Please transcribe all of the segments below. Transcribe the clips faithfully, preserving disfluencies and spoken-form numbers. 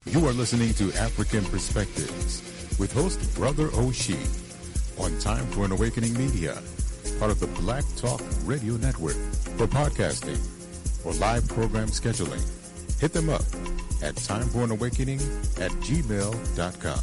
You are listening to African Perspectives with host Brother Oshie on Time for an Awakening Media, part of the Black Talk Radio Network. For podcasting or live program scheduling, hit them up at timeforanawakening at gmail dot com.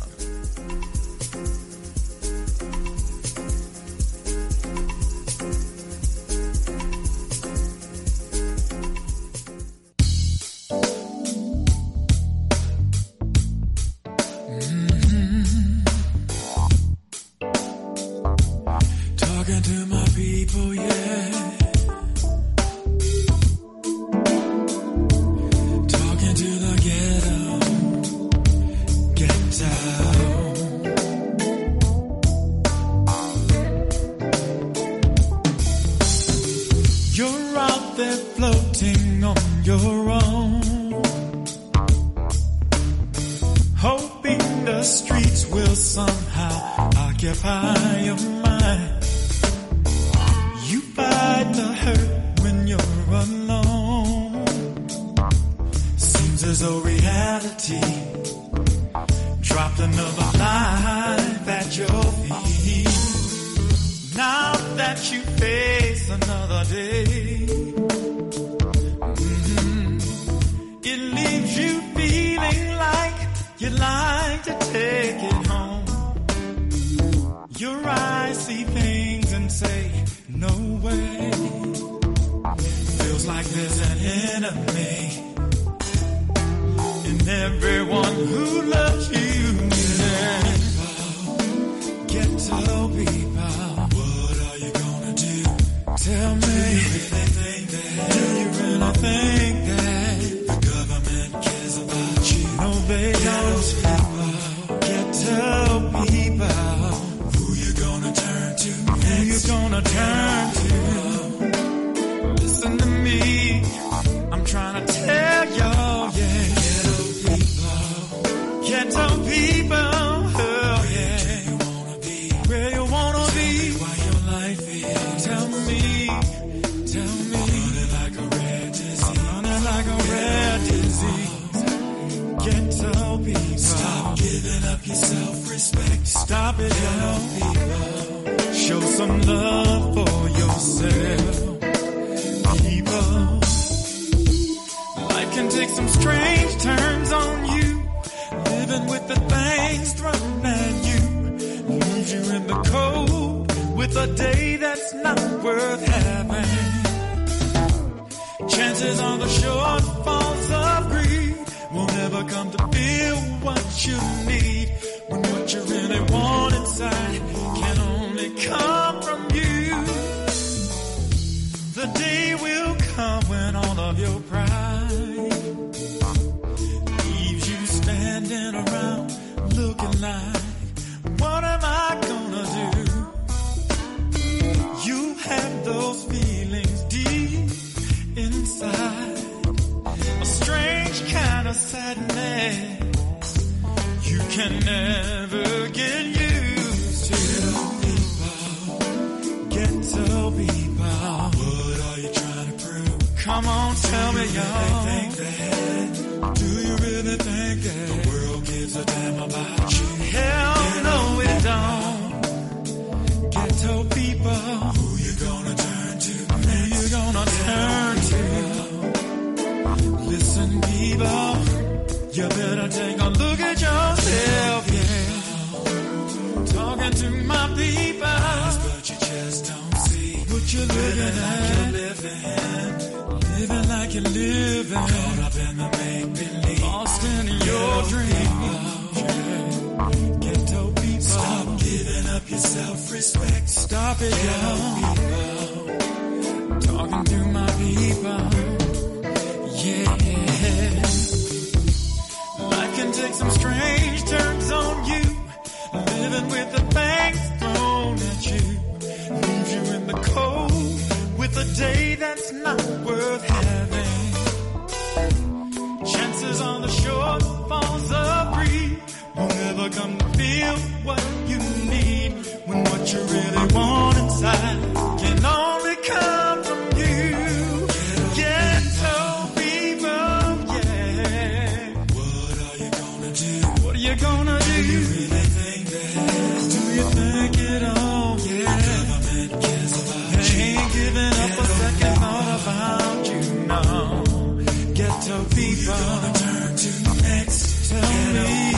you gonna do? Do you really think that? Do you think it all? Yeah. Government cares about you. Ain't giving up a second thought about you, no. Ghetto people. You're gonna turn to next. Tell me,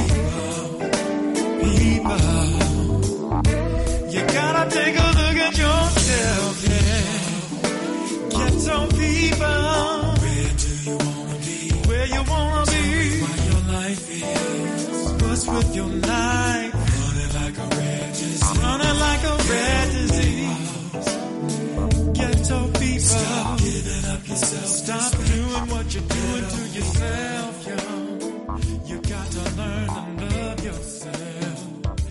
people, you gotta take a look at yourself, yeah. Ghetto people. Where do you wanna be? Where you wanna be? What your life is. What's with your life? Running like a red disease. Running like a red disease. Ghetto people. Stop giving up yourself. Stop doing what you're doing to yourself, yo. You got to learn to love yourself.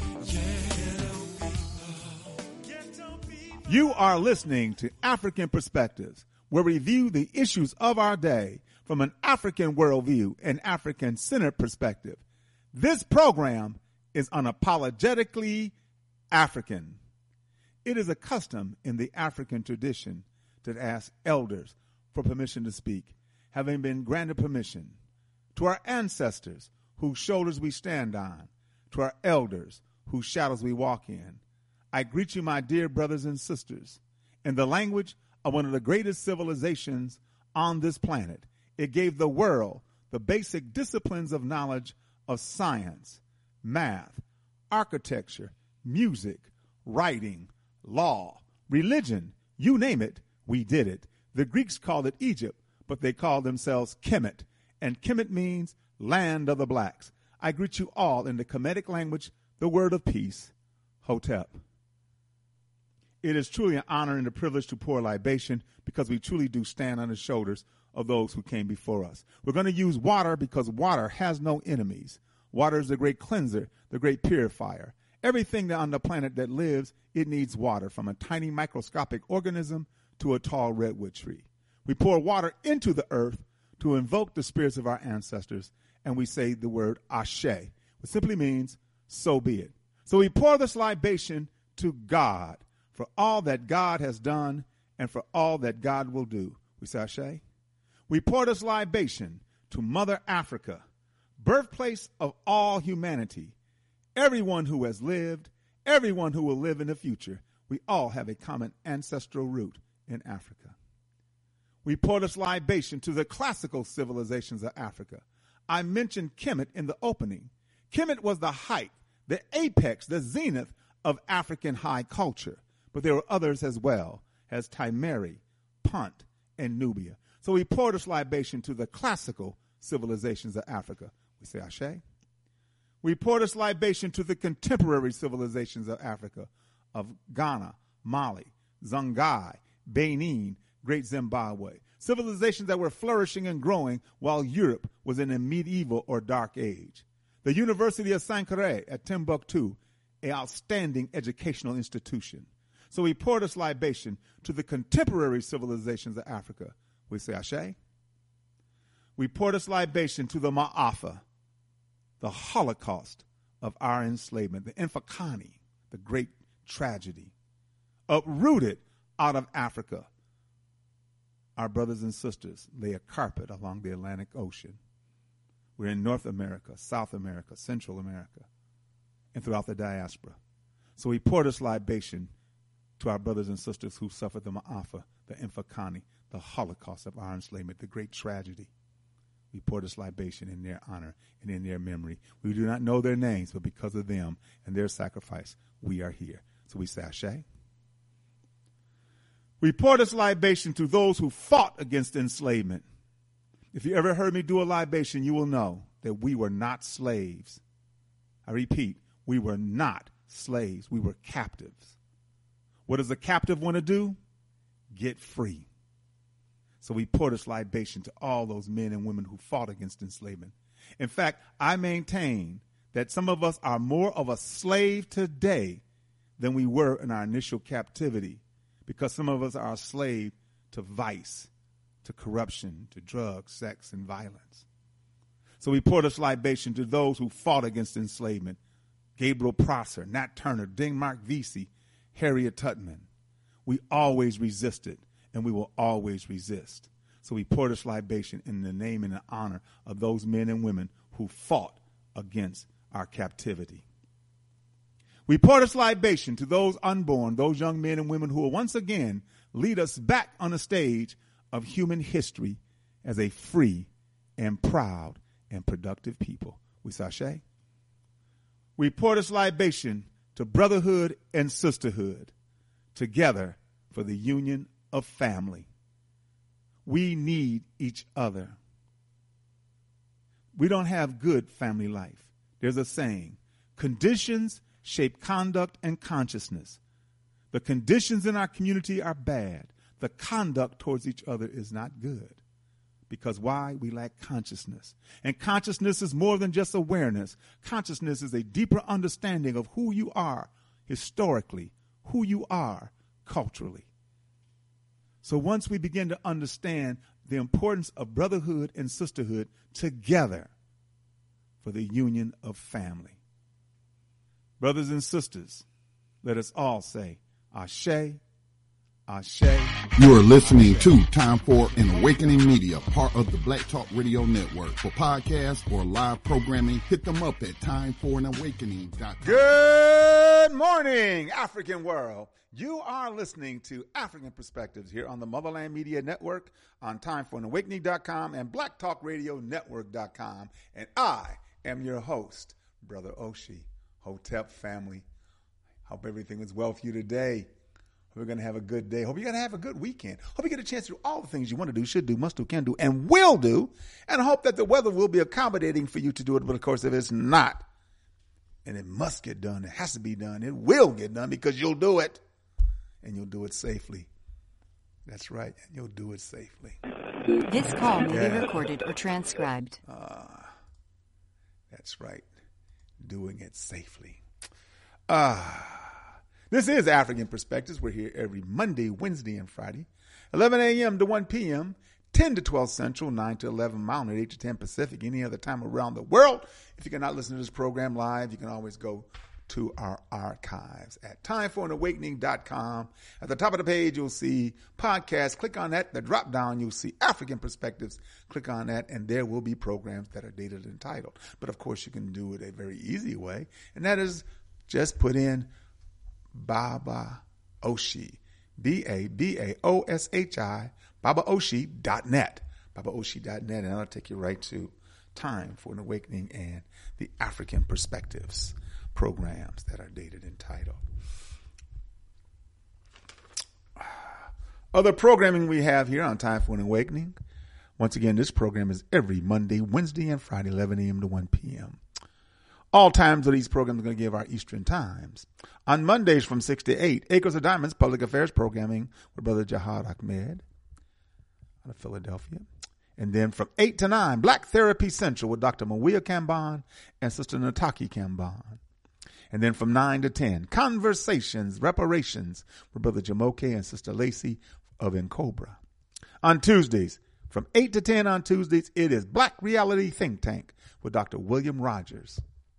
Yeah. Ghetto people. You are listening to African Perspectives, where we review the issues of our day from an African worldview and African-centered perspective. This program is unapologetically African. It is a custom in the African tradition to ask elders for permission to speak, having been granted permission. To our ancestors, whose shoulders we stand on, to our elders, whose shadows we walk in, I greet you, my dear brothers and sisters, in the language of one of the greatest civilizations on this planet. It gave the world the basic disciplines of knowledge of science, math, architecture, music, writing, law, religion, you name it, we did it. The Greeks called it Egypt, but they called themselves Kemet, and Kemet means land of the blacks. I greet you all in the Kemetic language, the word of peace, Hotep. It is truly an honor and a privilege to pour libation because we truly do stand on the shoulders of those who came before us. We're going to use water because water has no enemies. Water is the great cleanser, the great purifier. Everything on the planet that lives, it needs water, from a tiny microscopic organism to a tall redwood tree. We pour water into the earth to invoke the spirits of our ancestors, and we say the word Ashe, which simply means, so be it. So we pour this libation to God for all that God has done and for all that God will do. We say Ashe. We pour this libation to Mother Africa, birthplace of all humanity, everyone who has lived, everyone who will live in the future. We all have a common ancestral root in Africa. We pour this libation to the classical civilizations of Africa. I mentioned Kemet in the opening. Kemet was the height, the apex, the zenith of African high culture. But there were others as well, as Timeri, Punt, and Nubia. So we pour this libation to the classical civilizations of Africa. We say Ashe. We pour this libation to the contemporary civilizations of Africa, of Ghana, Mali, Songhai, Benin, Great Zimbabwe. Civilizations that were flourishing and growing while Europe was in a medieval or dark age. The University of Sankore at Timbuktu, an outstanding educational institution. So we pour this libation to the contemporary civilizations of Africa. We say Ashe. We pour this libation to the Ma'afa, the Holocaust of our enslavement, the Infakani, the great tragedy, uprooted out of Africa. Our brothers and sisters lay a carpet along the Atlantic Ocean. We're in North America, South America, Central America, and throughout the diaspora. So we pour this libation to our brothers and sisters who suffered the Ma'afa, the Infakani, the Holocaust of our enslavement, the great tragedy. We pour this libation in their honor and in their memory. We do not know their names, but because of them and their sacrifice, we are here. So we say Ashe. We pour this libation to those who fought against enslavement. If you ever heard me do a libation, you will know that we were not slaves. I repeat, we were not slaves. We were captives. What does a captive want to do? Get free. So we pour this libation to all those men and women who fought against enslavement. In fact, I maintain that some of us are more of a slave today than we were in our initial captivity, because some of us are a slave to vice, to corruption, to drugs, sex, and violence. So we pour this libation to those who fought against enslavement. Gabriel Prosser, Nat Turner, Denmark Vesey, Harriet Tubman. We always resisted, and we will always resist. So we pour this libation in the name and the honor of those men and women who fought against our captivity. We pour this libation to those unborn, those young men and women who will once again lead us back on the stage of human history as a free and proud and productive people. We sashay. We pour this libation to brotherhood and sisterhood, together for the union of family. We need each other. We don't have good family life. There's a saying, conditions shape conduct and consciousness. The conditions in our community are bad. The conduct towards each other is not good. Because why? We lack consciousness. And consciousness is more than just awareness. Consciousness is a deeper understanding of who you are historically, who you are culturally. So once we begin to understand the importance of brotherhood and sisterhood together for the union of family. Brothers and sisters, let us all say, Ashe, Ashe. You are listening to Time for an Awakening Media, part of the Black Talk Radio Network. For podcasts or live programming, hit them up at time for an awakening dot com. Good morning, African world. You are listening to African Perspectives here on the Motherland Media Network, on time for an awakening dot com and black talk radio network dot com. And I am your host, Brother Oshie. Hotep family. Hope everything is well for you today. We're going to have a good day. Hope you're going to have a good weekend. Hope you get a chance to do all the things you want to do, should do, must do, can do, and will do. And I hope that the weather will be accommodating for you to do it. But of course, if it's not, and it must get done, it has to be done, it will get done because you'll do it. And you'll do it safely. That's right. And you'll do it safely. This call may Yeah. be recorded or transcribed. Uh, that's right. Doing it safely. Ah, this is African Perspectives. We're here every Monday, Wednesday, and Friday, eleven a.m. to one p.m., ten to twelve Central, nine to eleven Mountain, eight to ten Pacific, any other time around the world. If you cannot listen to this program live, you can always go to our archives at time for an awakening dot com. At the top of the page, you'll see podcasts. Click on that. The drop down, you'll see African Perspectives. Click on that, and there will be programs that are dated and titled. But of course, you can do it a very easy way, and that is just put in Baba Oshie, B A B A O S H I, Baba Oshie dot net, Baba Oshie dot net, and that'll take you right to Time for an Awakening and the African Perspectives programs that are dated and titled. Other programming we have here on Time for an Awakening. Once again, this program is every Monday, Wednesday, and Friday, eleven a.m. to one p.m. All times of these programs are going to give our Eastern times. On Mondays from six to eight, Acres of Diamonds Public Affairs Programming with Brother Jihad Ahmed out of Philadelphia. And then from eight to nine, Black Therapy Central with Doctor Mawia Kamban and Sister Nataki Kamban. And then from nine to ten, Conversations, Reparations with Brother Jamoke and Sister Lacey of Encobra. On Tuesdays, from eight to ten on Tuesdays, it is Black Reality Think Tank with Doctor William Rogers.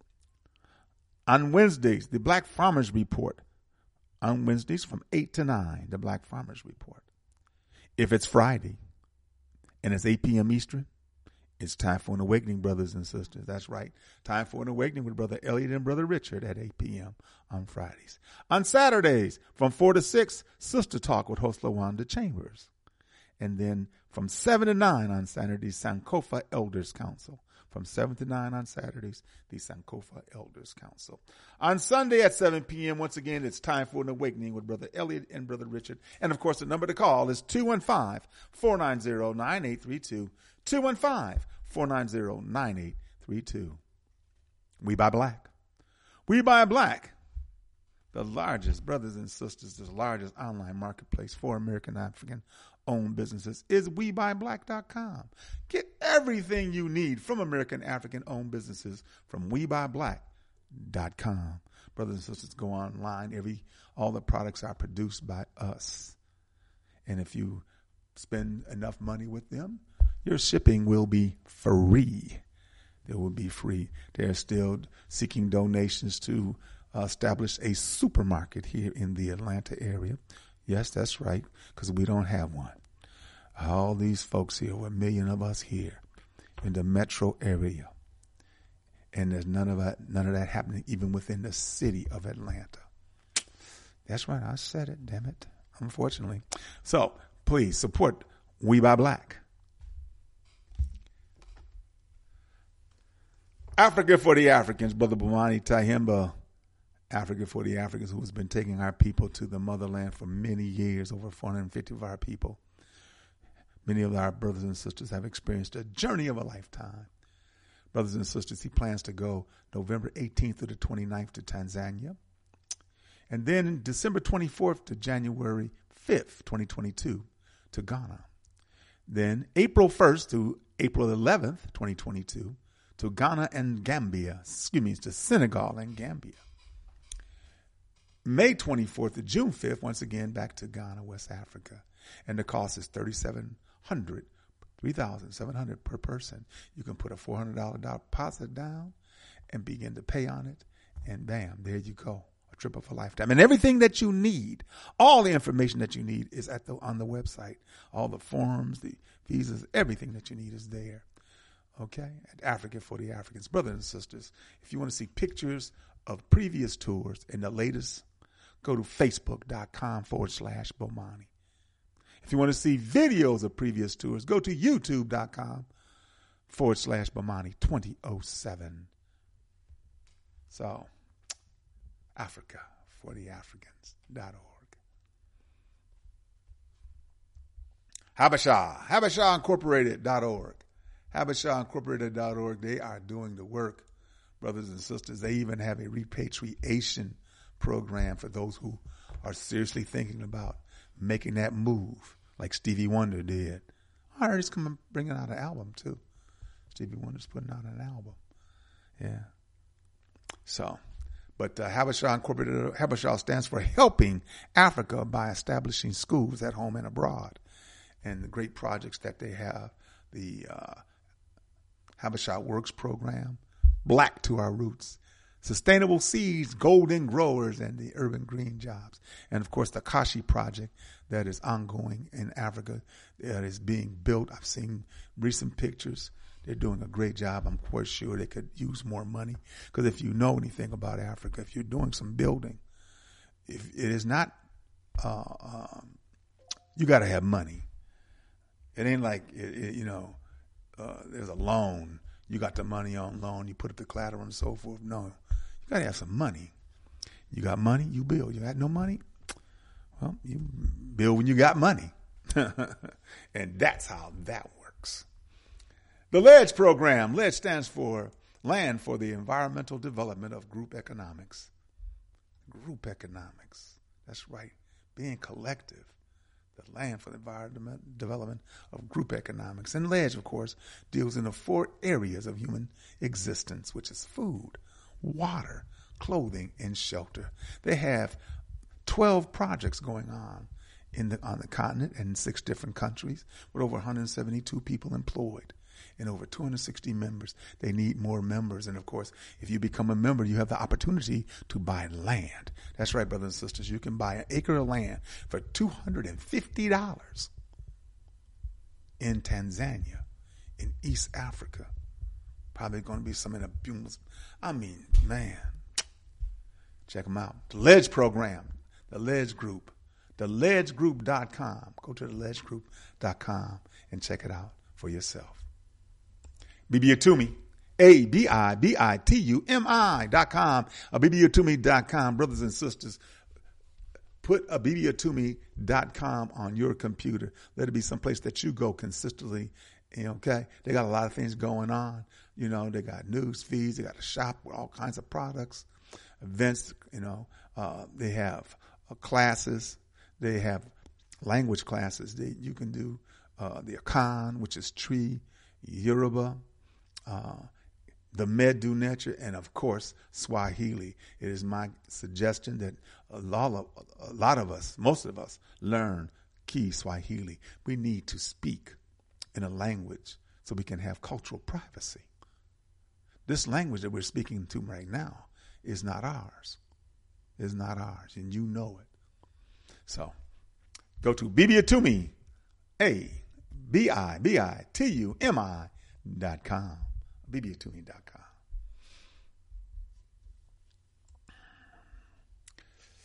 On Wednesdays, the Black Farmers Report. On Wednesdays from eight to nine, the Black Farmers Report. If it's Friday and it's eight p.m. Eastern, it's Time for an Awakening, brothers and sisters. That's right. Time for an Awakening with Brother Elliot and Brother Richard at eight p.m. on Fridays. On Saturdays, from four to six, Sister Talk with host LaWanda Chambers. And then from seven to nine on Saturdays, Sankofa Elders Council. From seven to nine on Saturdays, the Sankofa Elders Council. On Sunday at seven p.m., once again, it's Time for an Awakening with Brother Elliot and Brother Richard. And, of course, the number to call is two one five, four nine zero, nine eight three two. two one five, four nine zero, nine eight three two. We Buy Black. We Buy Black. The largest, brothers and sisters, the largest online marketplace for American African owned businesses is we buy black dot com. Get everything you need from American African owned businesses from we buy black dot com. Brothers and sisters, go online. Every all the products are produced by us. And if you spend enough money with them, your shipping will be free. It will be free. They're still seeking donations to uh, establish a supermarket here in the Atlanta area. Yes, that's right, because we don't have one. All these folks here, a million of us here in the metro area, And there's none of that, none of that happening even within the city of Atlanta. That's right. I said it. Damn it. Unfortunately. So please support We Buy Black. Africa for the Africans, Brother Bomani Tyehimba. Africa for the Africans, who has been taking our people to the motherland for many years, over four hundred fifty of our people. Many of our brothers and sisters have experienced a journey of a lifetime. Brothers and sisters, he plans to go November eighteenth through the twenty-ninth to Tanzania. And then December twenty-fourth to January fifth, twenty twenty-two to Ghana. Then April first to April eleventh, twenty twenty-two to Ghana and Gambia. Excuse me, to Senegal and Gambia. May twenty-fourth to June fifth, once again, back to Ghana, West Africa. And the cost is thirty-seven hundred dollars, three thousand seven hundred dollars per person. You can put a four hundred dollars deposit down and begin to pay on it. And bam, there you go. A trip of a lifetime. And everything that you need, all the information that you need is at the on the website. All the forms, the visas, everything that you need is there. Okay? At Africa for the Africans. Brothers and sisters, if you want to see pictures of previous tours and the latest, go to facebook.com forward slash Bomani. If you want to see videos of previous tours, go to youtube.com forward slash Bomani 2007. So, Africa for the Africans dot org. Habesha, Habesha Incorporated dot org. Habesha Incorporated dot org, they are doing the work, brothers and sisters. They even have a repatriation program for those who are seriously thinking about making that move, like Stevie Wonder did. I heard he's coming, bringing out an album too. Stevie Wonder's putting out an album. Yeah. So, but uh, Habesha Incorporated, Habesha stands for Helping Africa by Establishing Schools at Home and Abroad. And the great projects that they have, the uh, Habesha Works program, Black to Our Roots, Sustainable Seeds, Golden Growers, and the Urban Green Jobs. And, of course, the Kashi Project that is ongoing in Africa that is being built. I've seen recent pictures. They're doing a great job. I'm quite sure they could use more money. Because if you know anything about Africa, if you're doing some building, if it is not, uh, um, you got to have money. It ain't like, it, it, you know, uh, there's a loan. You got the money on loan. You put up the collateral and so forth. No. You got to have some money. You got money, you build. You got no money, well, you build when you got money. And that's how that works. The LEDGE program. LEDGE stands for Land for the Environmental Development of Group Economics. Group economics. That's right. Being collective. The Land for the Environment Development of Group Economics. And LEDGE, of course, deals in the four areas of human existence, which is food, water, clothing, and shelter. They have twelve projects going on in the on the continent and in six different countries with over one hundred seventy-two people employed and over two hundred sixty members. They need more members. And, of course, if you become a member, you have the opportunity to buy land. That's right, brothers and sisters. You can buy an acre of land for two hundred fifty dollars in Tanzania, in East Africa. Probably going to be some in a, I mean, man, check them out. The LEDGE program, the LEDGE group, the ledge group dot com. Go to the ledge group dot com and check it out for yourself. Bibiatumi, A B I B I T U M I dot com, a bibiatumi dot com. Brothers and sisters, put a bibiatumi dot com on your computer. Let it be someplace that you go consistently. Okay? They got a lot of things going on. You know, they got news feeds. They got a shop with all kinds of products, events. You know, uh, they have uh, classes. They have language classes. They, you can do uh, the Akan, which is Tree, Yoruba, uh, the Medu Nature, and of course Swahili. It is my suggestion that a lot of a lot of us, most of us, learn Ki Swahili. We need to speak in a language so we can have cultural privacy. This language that we're speaking to right now is not ours. Is not ours, and you know it. So go to Bibiatumi, A B I B I T U M I dot com. Bibiatumi dot com.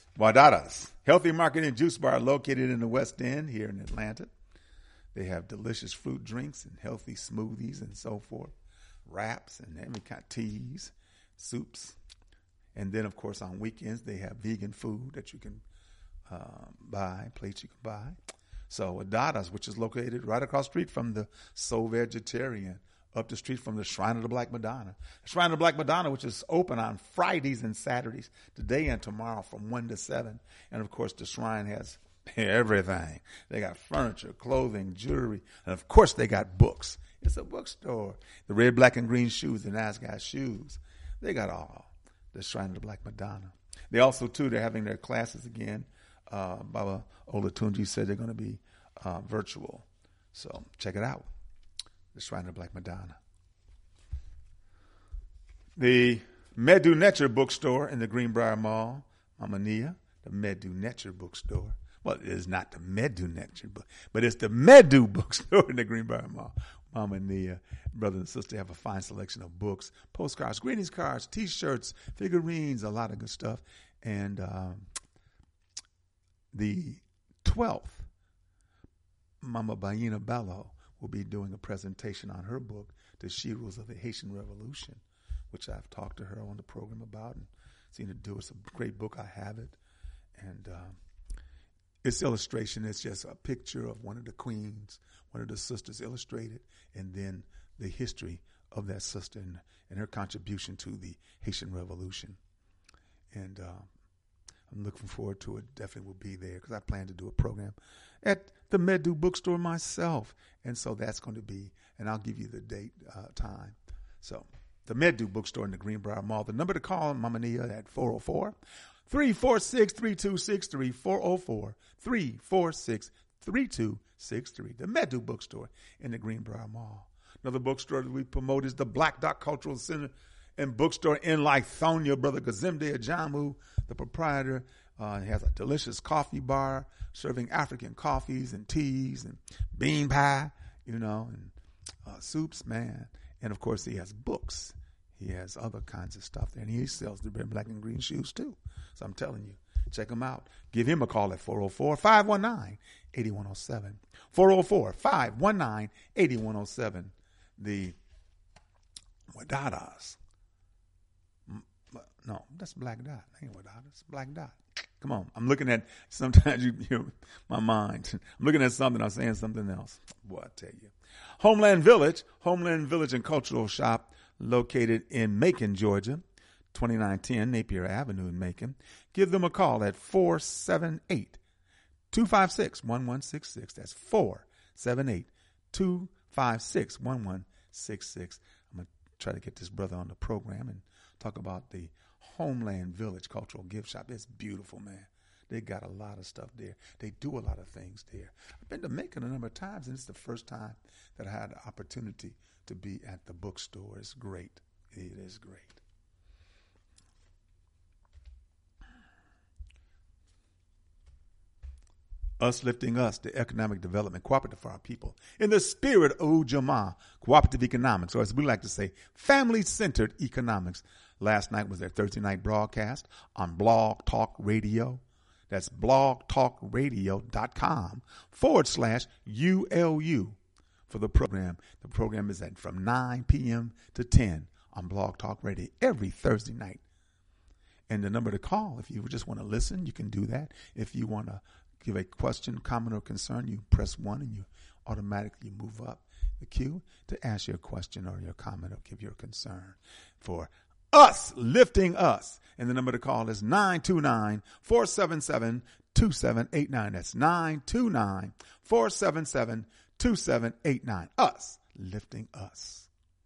Wadadas, healthy market and juice bar located in the West End here in Atlanta. They have delicious fruit drinks and healthy smoothies and so forth, wraps and every kind of teas, soups. And then, of course, on weekends, they have vegan food that you can uh, buy, plates you can buy. So Wadadas, which is located right across the street from the Soul Vegetarian, up the street from the Shrine of the Black Madonna. The Shrine of the Black Madonna, which is open on Fridays and Saturdays, today and tomorrow from one to seven. And, of course, the Shrine has everything. They got furniture, clothing, jewelry, and, of course, they got books. It's a bookstore. The red, black, and green shoes, the nice guy shoes, they got all. The Shrine of the Black Madonna. They also, too, they're having their classes again. Uh, Baba Olatunji said they're going to be uh, virtual. So check it out. The Shrine of the Black Madonna. The Medu Necher bookstore in the Greenbrier Mall, Mama Nia, the Medu Necher bookstore. Well, it is not the Medu Necher book, but it's the Medu bookstore in the Greenbrier Mall. Mama Nia, brother and sister have a fine selection of books, postcards, greetings cards, T-shirts, figurines, a lot of good stuff. And um, the twelfth, Mama Baina Bello will be doing a presentation on her book, The She-Rules of the Haitian Revolution, which I've talked to her on the program about and seen her do. It's a great book. I have it. And um, its illustration is just a picture of one of the queens, one of the sisters illustrated, and then the history of that sister and, and her contribution to the Haitian Revolution. And uh, I'm looking forward to it. Definitely will be there because I plan to do a program at the Medu bookstore myself. And so that's going to be, and I'll give you the date, uh, time. So the Medu bookstore in the Greenbrier Mall. The number to call Mama Nia at four oh four, three four six, three two six three, four oh four, three four six, three two six three. The Medu bookstore in the Greenbrier Mall. Another bookstore that we promote is the Black Dot Cultural Center and bookstore in Lithonia. Brother Gazimde Ajamu, the proprietor, uh, has a delicious coffee bar serving African coffees and teas and bean pie, you know, and uh, soups, man. And, of course, he has books. He has other kinds of stuff there. And he sells the red, black, and green shoes, too. So I'm telling you, check him out. Give him a call at four oh four, five one nine, eight one oh seven. four oh four, five one nine, eight one oh seven. The Wadadas. No, that's Black Dot. That ain't Wadadas. Black Dot. Come on. I'm looking at, sometimes you, you know, my mind. I'm looking at something, I'm saying something else. Boy, I tell you. Homeland Village, Homeland Village and Cultural Shop, located in Macon, Georgia, twenty-nine ten Napier Avenue in Macon. Give them a call at four seven eight, two five six, one one six six. That's four seven eight, two five six, one one six six. I'm going to try to get this brother on the program and talk about the Homeland Village Cultural Gift Shop. It's beautiful, man. They got a lot of stuff there. They do a lot of things there. I've been to Macon a number of times, and it's the first time that I had the opportunity to be at the bookstore. It's great. It is great. Us Lifting Us, the economic development cooperative for our people. In the spirit of Ujamaa, cooperative economics, or as we like to say, family-centered economics. Last night was their Thursday night broadcast on Blog Talk Radio. That's blogtalkradio.com forward slash U L U for the program. The program is at from nine p.m. to ten on Blog Talk Radio every Thursday night. And the number to call, if you just want to listen, you can do that. If you want to give a question, comment, or concern, you press one and you automatically move up the queue to ask your question or your comment or give your concern for Us Lifting Us. And the number to call is nine two nine, four seven seven, two seven eight nine. That's nine two nine, four seven seven, two seven eight nine. Us Lifting Us.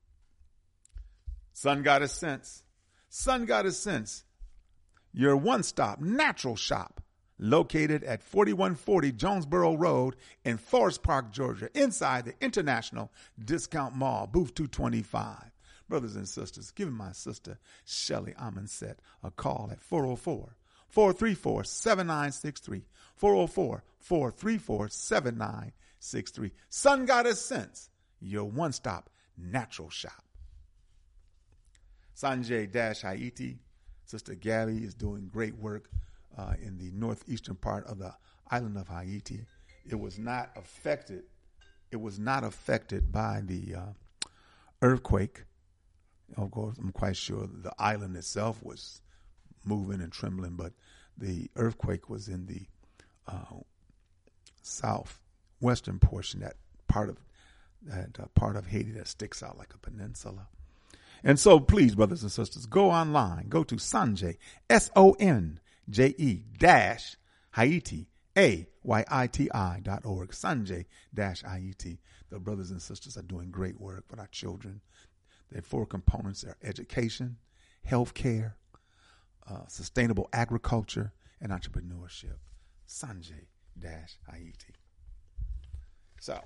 Sun Goddess Sense. Sun Goddess Sense. Your one-stop natural shop located at forty-one forty Jonesboro Road in Forest Park, Georgia, inside the International Discount Mall, booth two twenty-five. Brothers and sisters, give my sister Shelly Amonset a call at four oh four, four three four, seven nine six three, four oh four, four three four, seven nine six three. Sun Goddess Sense, your one-stop natural shop. Sanjay Dash Haiti, Sister Gabby is doing great work uh, in the northeastern part of the island of Haiti. It was not affected. It was not affected by the uh, earthquake. Of course, I'm quite sure the island itself was moving and trembling, but the earthquake was in the uh, southwestern portion, that part of that uh, part of Haiti that sticks out like a peninsula. And so, please, brothers and sisters, go online. Go to Sonje, S O N J E dash Haiti, A Y I T I dot org. Sonje dash Haiti. The brothers and sisters are doing great work with our children. Their four components are education, health care, uh, sustainable agriculture, and entrepreneurship. Sonje dash Haiti. So,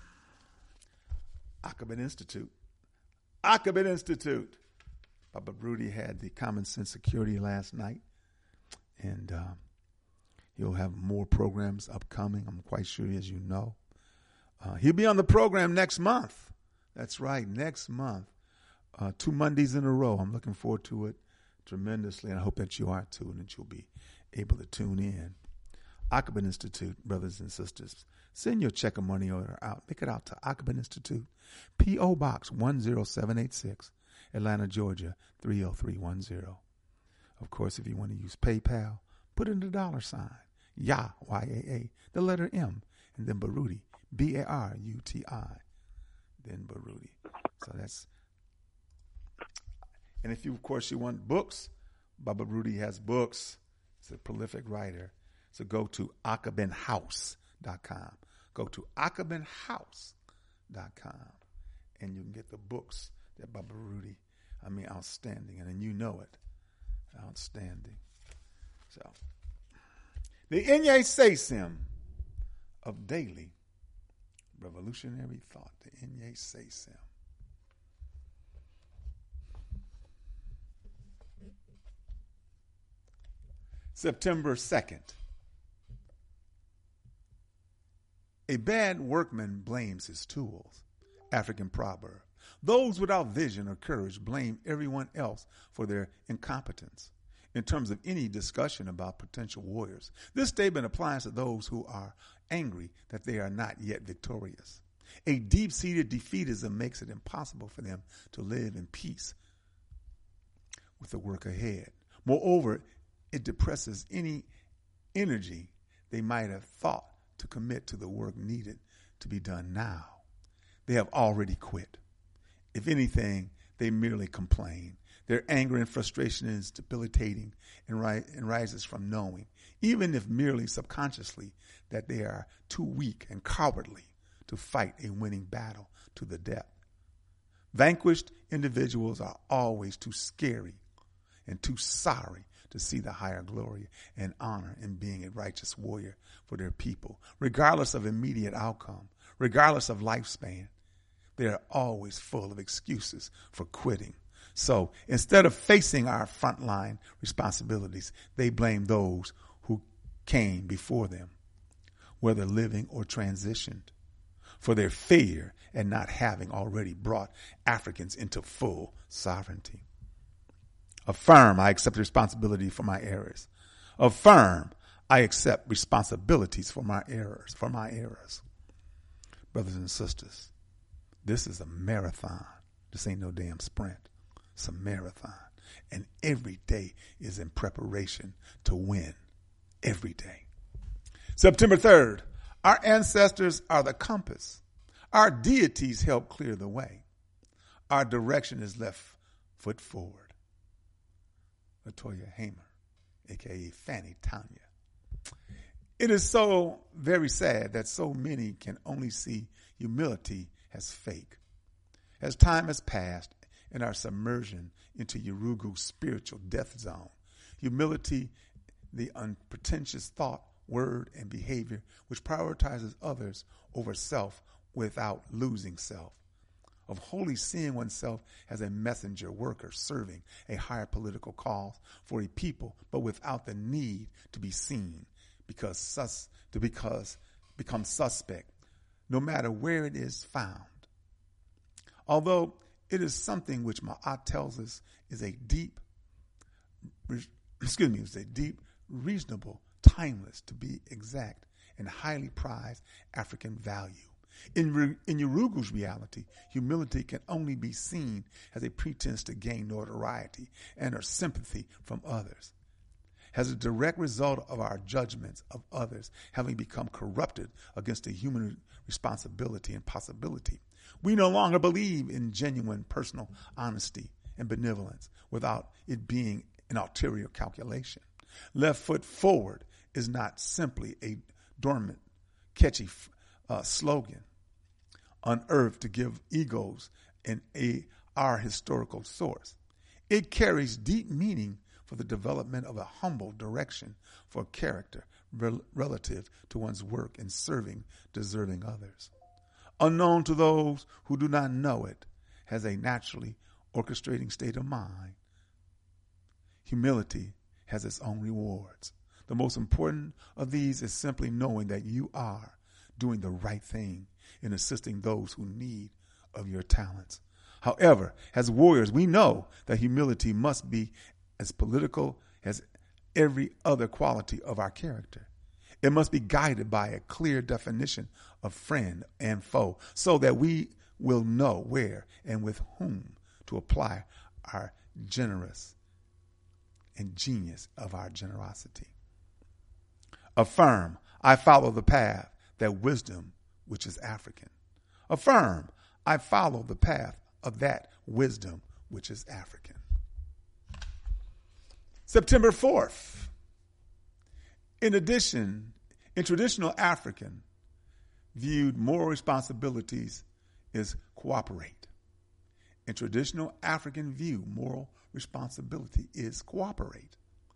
Akabin Institute. Akabin Institute. Baba Rudy had the Common Sense Security last night, and uh, he'll have more programs upcoming, I'm quite sure, as you know. Uh, he'll be on the program next month. That's right, next month. Uh, two Mondays in a row. I'm looking forward to it tremendously, and I hope that you are too, and that you'll be able to tune in. Akabin Institute, brothers and sisters, send your check or money order out. Make it out to Akabin Institute, P O. Box one zero seven eight six, Atlanta, Georgia, three oh three one zero. Of course, if you want to use PayPal, put in the dollar sign, Yah, Y A A, the letter M, and then Baruti, B A R U T I, then Baruti. So that's, and if you, of course, you want books, Baba Rudy has books. He's a prolific writer. So go to akabin house dot com. Go to akabin house dot com, and you can get the books that Baba Rudy, I mean, outstanding. And then you know it. Outstanding. So, the Inye Sesim of daily revolutionary thought. The Inye Sesim. September second. A bad workman blames his tools. African proverb. Those without vision or courage blame everyone else for their incompetence. In terms of any discussion about potential warriors, this statement applies to those who are angry that they are not yet victorious. A deep-seated defeatism makes it impossible for them to live in peace with the work ahead. Moreover, it depresses any energy they might have thought to commit to the work needed to be done now. They have already quit. If anything, they merely complain. Their anger and frustration is debilitating and, ri- and rises from knowing, even if merely subconsciously, that they are too weak and cowardly to fight a winning battle to the death. Vanquished individuals are always too scary and too sorry to see the higher glory and honor in being a righteous warrior for their people, regardless of immediate outcome, regardless of lifespan. They are always full of excuses for quitting. So instead of facing our frontline responsibilities, they blame those who came before them, whether living or transitioned, for their failure at not having already brought Africans into full sovereignty. Affirm, I accept responsibility for my errors. Affirm, I accept responsibilities for my errors, for my errors. Brothers and sisters, this is a marathon. This ain't no damn sprint. It's a marathon. And every day is in preparation to win. Every day. September third, our ancestors are the compass. Our deities help clear the way. Our direction is left foot forward. Latoya Hamer, a k a. Fanny Tanya. It is so very sad that so many can only see humility as fake. As time has passed and our submersion into Yurugu's spiritual death zone, humility, the unpretentious thought, word, and behavior which prioritizes others over self without losing self, of wholly seeing oneself as a messenger worker serving a higher political cause for a people, but without the need to be seen because sus to because become suspect, no matter where it is found. Although it is something which Ma'at tells us is a deep, excuse me, is a deep reasonable, timeless, to be exact, and highly prized African value. In, in Urugu's reality, humility can only be seen as a pretense to gain notoriety and or sympathy from others. As a direct result of our judgments of others having become corrupted against the human responsibility and possibility, we no longer believe in genuine personal honesty and benevolence without it being an ulterior calculation. Left foot forward is not simply a dormant, catchy uh, slogan unearthed to give egos an a our historical source. It carries deep meaning for the development of a humble direction for character rel- relative to one's work in serving deserving others. Unknown to those who do not know it, has a naturally orchestrating state of mind. Humility has its own rewards. The most important of these is simply knowing that you are doing the right thing in assisting those who need of your talents. However, as warriors, we know that humility must be as political as every other quality of our character. It must be guided by a clear definition of friend and foe so that we will know where and with whom to apply our generous and genius of our generosity. Affirm, I follow the path that wisdom which is African. Affirm, I follow the path of that wisdom which is African. September fourth. In addition, in traditional African, viewed moral responsibilities is cooperate. In traditional African view, moral responsibility is cooperate.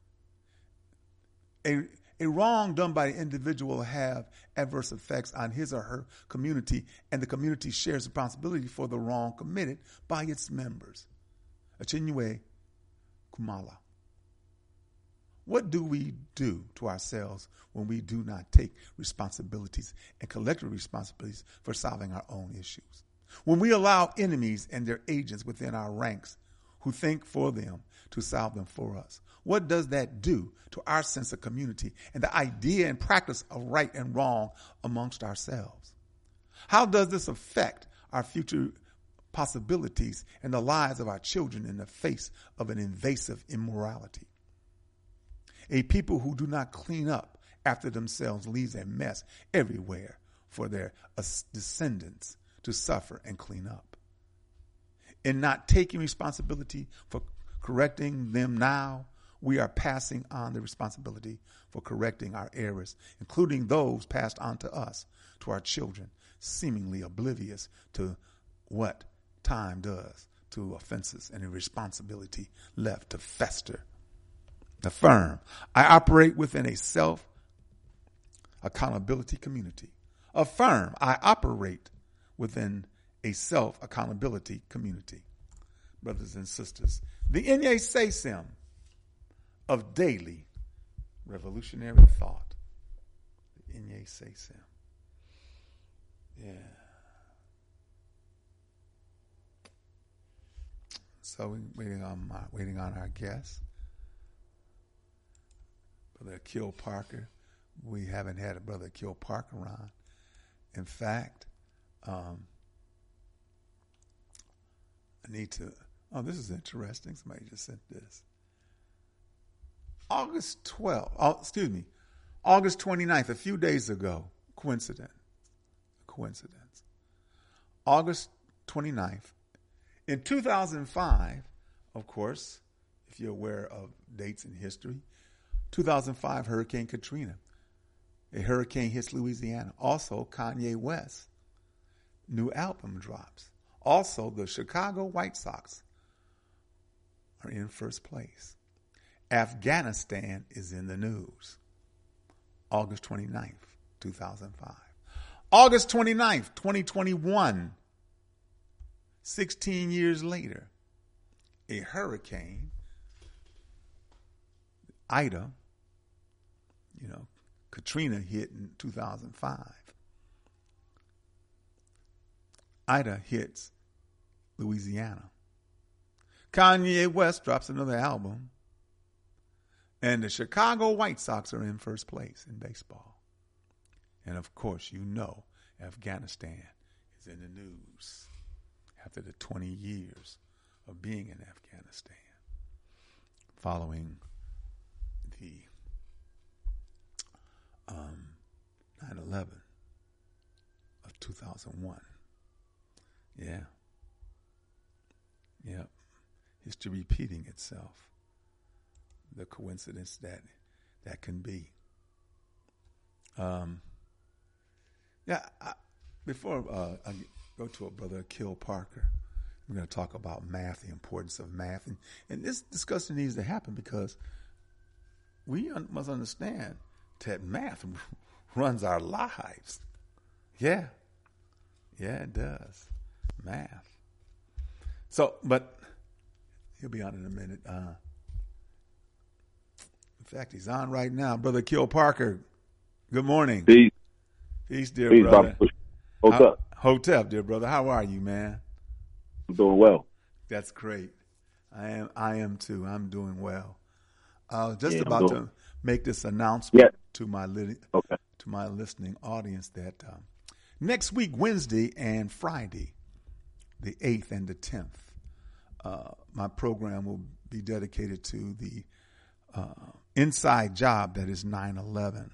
A A wrong done by an individual will have adverse effects on his or her community, and the community shares responsibility for the wrong committed by its members. Achinwe Kumala. What do we do to ourselves when we do not take responsibilities and collective responsibilities for solving our own issues? When we allow enemies and their agents within our ranks who think for them to solve them for us, what does that do to our sense of community and the idea and practice of right and wrong amongst ourselves? How does this affect our future possibilities and the lives of our children in the face of an invasive immorality? A people who do not clean up after themselves leaves a mess everywhere for their descendants to suffer and clean up. In not taking responsibility for correcting them now, we are passing on the responsibility for correcting our errors, including those passed on to us, to our children, seemingly oblivious to what time does to offenses and a responsibility left to fester. Affirm, I operate within a self-accountability community. Affirm, I operate within a self-accountability community. Brothers and sisters, the Inye Sesem of daily revolutionary thought. The Inye Sesem. Yeah. So we're waiting on my, waiting on our guests. Brother Akil Parker. We haven't had a Brother Akil Parker on. In fact, um, I need to, oh, this is interesting. Somebody just sent this. August twelfth, oh, excuse me, August twenty-ninth, a few days ago, coincidence, coincidence. August twenty-ninth, in two thousand five, of course, if you're aware of dates in history, two thousand five Hurricane Katrina. A hurricane hits Louisiana. Also, Kanye West, new album drops. Also, the Chicago White Sox are in first place. Afghanistan is in the news. August twenty-ninth, two thousand five. August twenty-ninth, twenty twenty-one. sixteen years later, a hurricane, Ida, you know, Katrina hit in two thousand five. Ida hits Louisiana. Kanye West drops another album. And the Chicago White Sox are in first place in baseball. And, of course, you know Afghanistan is in the news after the twenty years of being in Afghanistan following the um, nine eleven of two thousand one. Yeah. Yep. History repeating itself. The coincidence that that can be. Um, yeah, I, before uh, I go to a brother, Akil Parker, we're going to talk about math, the importance of math. And, and this discussion needs to happen because we un- must understand that math runs our lives. Yeah. Yeah, it does. Math. So, but he'll be on in a minute. Uh, in fact, he's on right now. Brother Akil Parker, good morning. Peace. Peace, dear Peace, brother. What's up? Hotep, dear brother. How are you, man? I'm doing well. That's great. I am I am too. I'm doing well. I was just Yeah, about doing... to make this announcement yeah. to my li- okay. to my listening audience that um, next week, Wednesday and Friday, the eighth and the tenth, uh, my program will be dedicated to the uh, inside job that is nine eleven.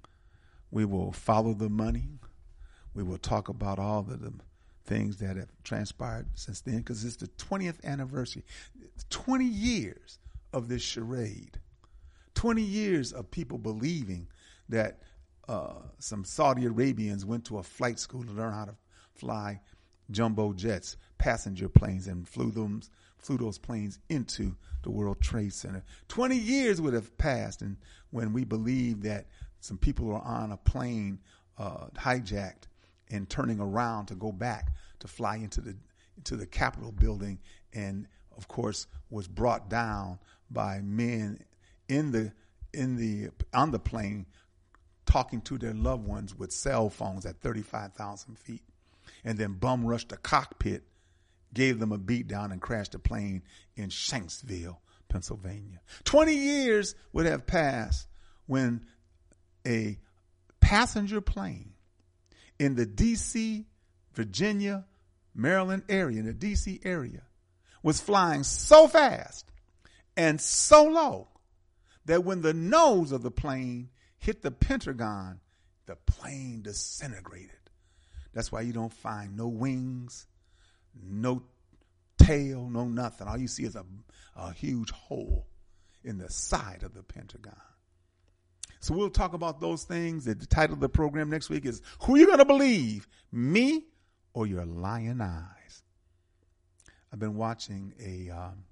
We will follow the money. We will talk about all of the things that have transpired since then because it's the twentieth anniversary. twenty years of this charade. twenty years of people believing that uh, some Saudi Arabians went to a flight school to learn how to fly jumbo jets, passenger planes, and flew them, flew those planes into the World Trade Center. twenty years would have passed, and when we believed that some people were on a plane uh, hijacked and turning around to go back to fly into the into the Capitol building, and of course was brought down by men in the in the on the plane talking to their loved ones with cell phones at thirty-five thousand feet, and then bum rushed the cockpit, gave them a beat down, and crashed the plane in Shanksville, Pennsylvania. Twenty years would have passed when a passenger plane in the D C, Virginia, Maryland area, in the D C area, was flying so fast and so low that when the nose of the plane hit the Pentagon, the plane disintegrated. That's why you don't find no wings, no tail, no nothing. All you see is a, a huge hole in the side of the Pentagon. So we'll talk about those things. The title of the program next week is Who You Gonna Believe, Me or Your Lying Eyes? I've been watching a um,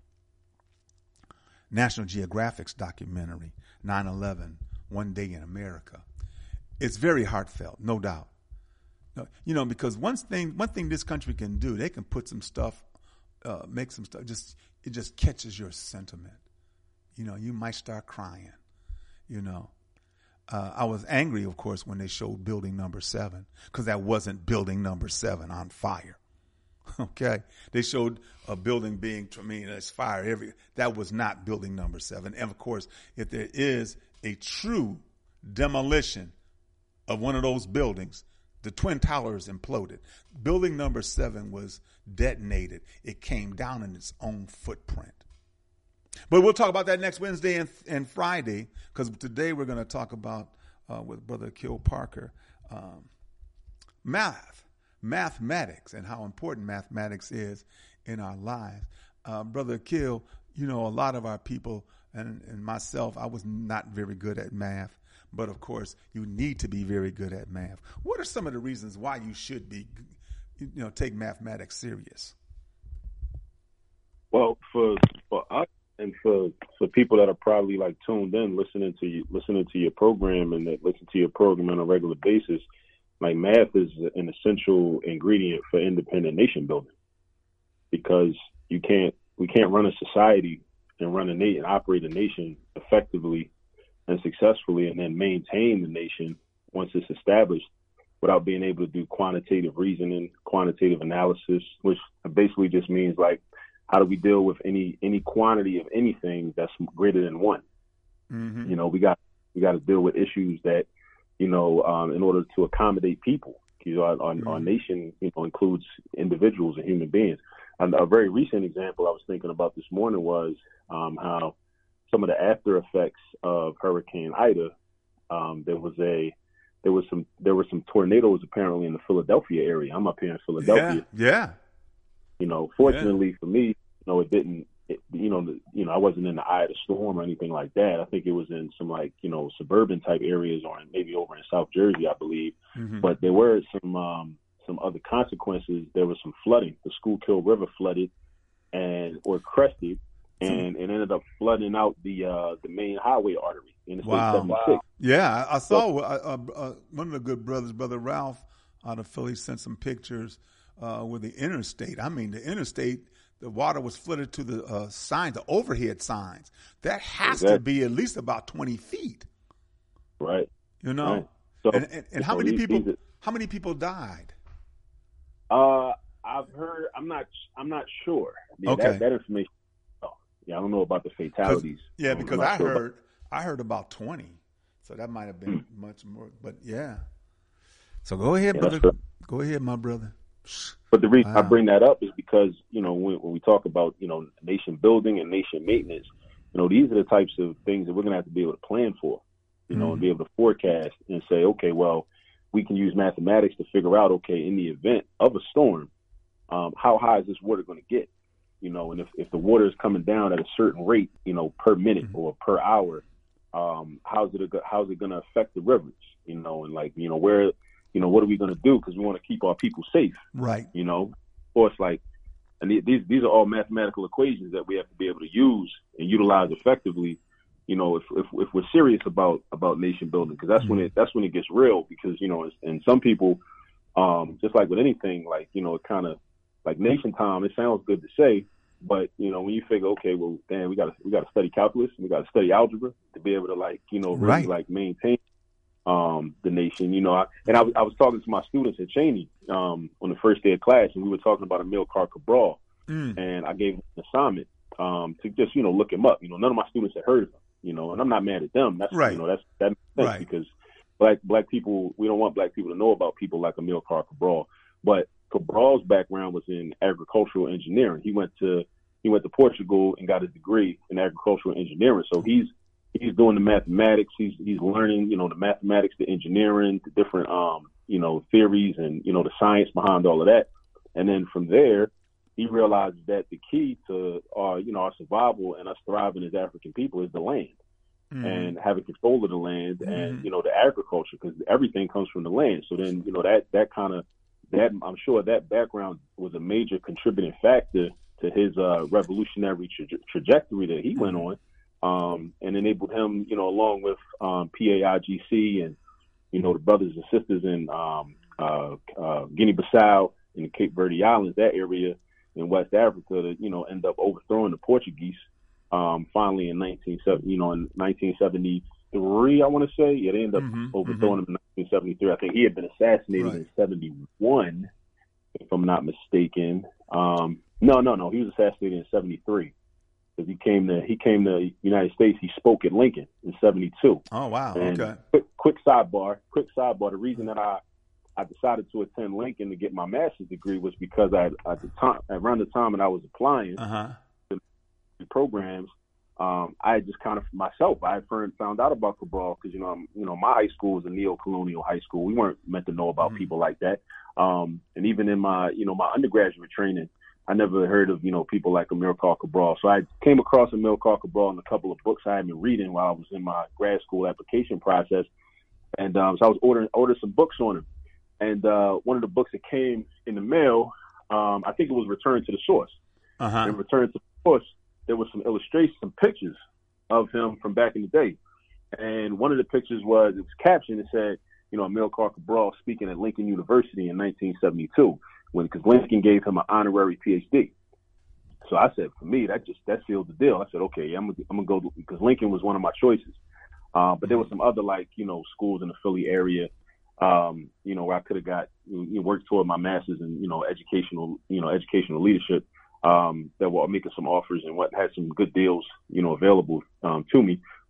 National Geographic's documentary, nine eleven, One Day in America. It's very heartfelt, no doubt. You know, because one thing, one thing this country can do, they can put some stuff, uh, make some stuff, just it just catches your sentiment. You know, you might start crying, you know. Uh, I was angry, of course, when they showed building number seven, because that wasn't building number seven on fire. Okay, they showed a building being, I mean, there's fire every. That was not building number seven. And of course, if there is a true demolition of one of those buildings, the Twin Towers imploded. Building number seven was detonated. It came down in its own footprint. But we'll talk about that next Wednesday and, and Friday, because today we're going to talk about, uh, with Brother Akil Parker, um, math, mathematics, and how important mathematics is in our lives. Uh, Brother Akil, you know, a lot of our people, and, and myself, I was not very good at math, but of course, you need to be very good at math. What are some of the reasons why you should be, you know, take mathematics serious? Well, for for us, and for, for people that are probably like tuned in, listening to you, listening to your program and that listen to your program on a regular basis, like math is an essential ingredient for independent nation building, because you can't, we can't run a society and run a nation and operate a nation effectively and successfully and then maintain the nation once it's established without being able to do quantitative reasoning, quantitative analysis, which basically just means like, how do we deal with any any quantity of anything that's greater than one? Mm-hmm. You know, we got we got to deal with issues that, you know, um, in order to accommodate people. You know, our, our, mm-hmm. our nation, you know, includes individuals and human beings. And a very recent example I was thinking about this morning was um, how some of the after effects of Hurricane Ida. Um, there was a there was some there were some tornadoes apparently in the Philadelphia area. I'm up here in Philadelphia. Yeah. yeah. You know, fortunately yeah. for me, you know, it didn't. It, you know, the, you know, I wasn't in the eye of the storm or anything like that. I think it was in some like you know suburban type areas or maybe over in South Jersey, I believe. Mm-hmm. But there were some um, some other consequences. There was some flooding. The Schuylkill River flooded and or crested, and it ended up flooding out the uh, the main highway artery in the wow. seventy-six. Wow. Yeah, I, I saw so, uh, uh, one of the good brothers, Brother Ralph, out of Philly, sent some pictures uh, with the interstate. I mean, the interstate. The water was flooded to the uh, signs, the overhead signs. That has exactly. to be at least about twenty feet. Right. You know. Right. So, and and, and how so many these, people? These are, how many people died? Uh, I've heard. I'm not. I'm not sure. Yeah, okay. That, that information. Oh, yeah, I don't know about the fatalities. Yeah, because I sure heard. About, I heard about twenty. So that might have been hmm. much more. But yeah. So go ahead, yeah, brother. Go ahead, my brother. But the reason wow. I bring that up is because, you know, when, when we talk about, you know, nation building and nation maintenance, you know, these are the types of things that we're going to have to be able to plan for, you know, mm-hmm. and be able to forecast and say, okay, well, we can use mathematics to figure out, okay, in the event of a storm, um, how high is this water going to get? You know, and if, if the water is coming down at a certain rate, you know, per minute mm-hmm. or per hour, um, how's it, how's it going to affect the rivers, you know, and like, you know, where, you know, what are we going to do? Because we want to keep our people safe. Right. You know, of course, like, and these these are all mathematical equations that we have to be able to use and utilize effectively. You know, if if, if we're serious about about nation building, because that's mm-hmm. when it that's when it gets real. Because you know, and some people, um, just like with anything, like you know, it kind of like nation time. It sounds good to say, but you know, when you figure, okay, well, damn, we got to we got to study calculus, and we got to study algebra to be able to like you know really right. like maintain. Um, the nation, you know, I, and I was I was talking to my students at Cheney um, on the first day of class, and we were talking about Amilcar Cabral, mm. and I gave them an assignment um, to just you know look him up. You know, none of my students had heard of him, you know, and I'm not mad at them. That's right. You know, that's that makes sense right. because black black people, we don't want black people to know about people like Amilcar Cabral. But Cabral's background was in agricultural engineering. He went to he went to Portugal and got his degree in agricultural engineering. So he's He's doing the mathematics. He's he's learning, you know, the mathematics, the engineering, the different, um, you know, theories and, you know, the science behind all of that. And then from there, he realizes that the key to our, you know, our survival and us thriving as African people is the land mm-hmm. and having control of the land mm-hmm. and, you know, the agriculture, because everything comes from the land. So then, you know, that that kind of that I'm sure that background was a major contributing factor to his uh, revolutionary tra- trajectory that he went on. Um, and enabled him, you know, along with um, P A I G C and, you know, the brothers and sisters in um, uh, uh, Guinea-Bissau and the Cape Verde Islands, that area in West Africa, to, you know, end up overthrowing the Portuguese. Um, finally, in nineteen seventy, you know, in nineteen seventy-three, I want to say, yeah, they ended up mm-hmm, overthrowing mm-hmm. him in nineteen seventy-three. I think he had been assassinated right. in seventy-one, if I'm not mistaken. Um, no, no, no, he was assassinated in seventy-three. Because he came to he came to the United States, he spoke at Lincoln in seventy-two. Oh wow! And okay. Quick, quick sidebar. Quick sidebar. The reason that I, I decided to attend Lincoln to get my master's degree was because I at the time around the time that I was applying uh-huh. to the programs, um, I had just kind of myself I had found out about Cabral because you know I'm, you know my high school was a neo-colonial high school. We weren't meant to know about mm-hmm. people like that. Um, and even in my you know my undergraduate training, I never heard of, you know, people like Amilcar Cabral. So I came across Amilcar Cabral in a couple of books I had been reading while I was in my grad school application process. And um, so I was ordering ordered some books on him. And uh, one of the books that came in the mail, um, I think it was Return to the Source. Uh-huh. And Return to the Source, there was some illustrations, some pictures of him from back in the day. And one of the pictures was, it was captioned, it said, you know, Amilcar Cabral speaking at Lincoln University in nineteen seventy-two. When because Lincoln gave him an honorary P H D. So I said, for me, that just that sealed the deal. I said, okay, yeah, I'm gonna I'm gonna go because Lincoln was one of my choices. Uh, but there were some other like you know schools in the Philly area, um, you know, where I could have got you know, worked toward my master's in you know educational you know educational leadership um, that were making some offers and what had some good deals you know available um, to me.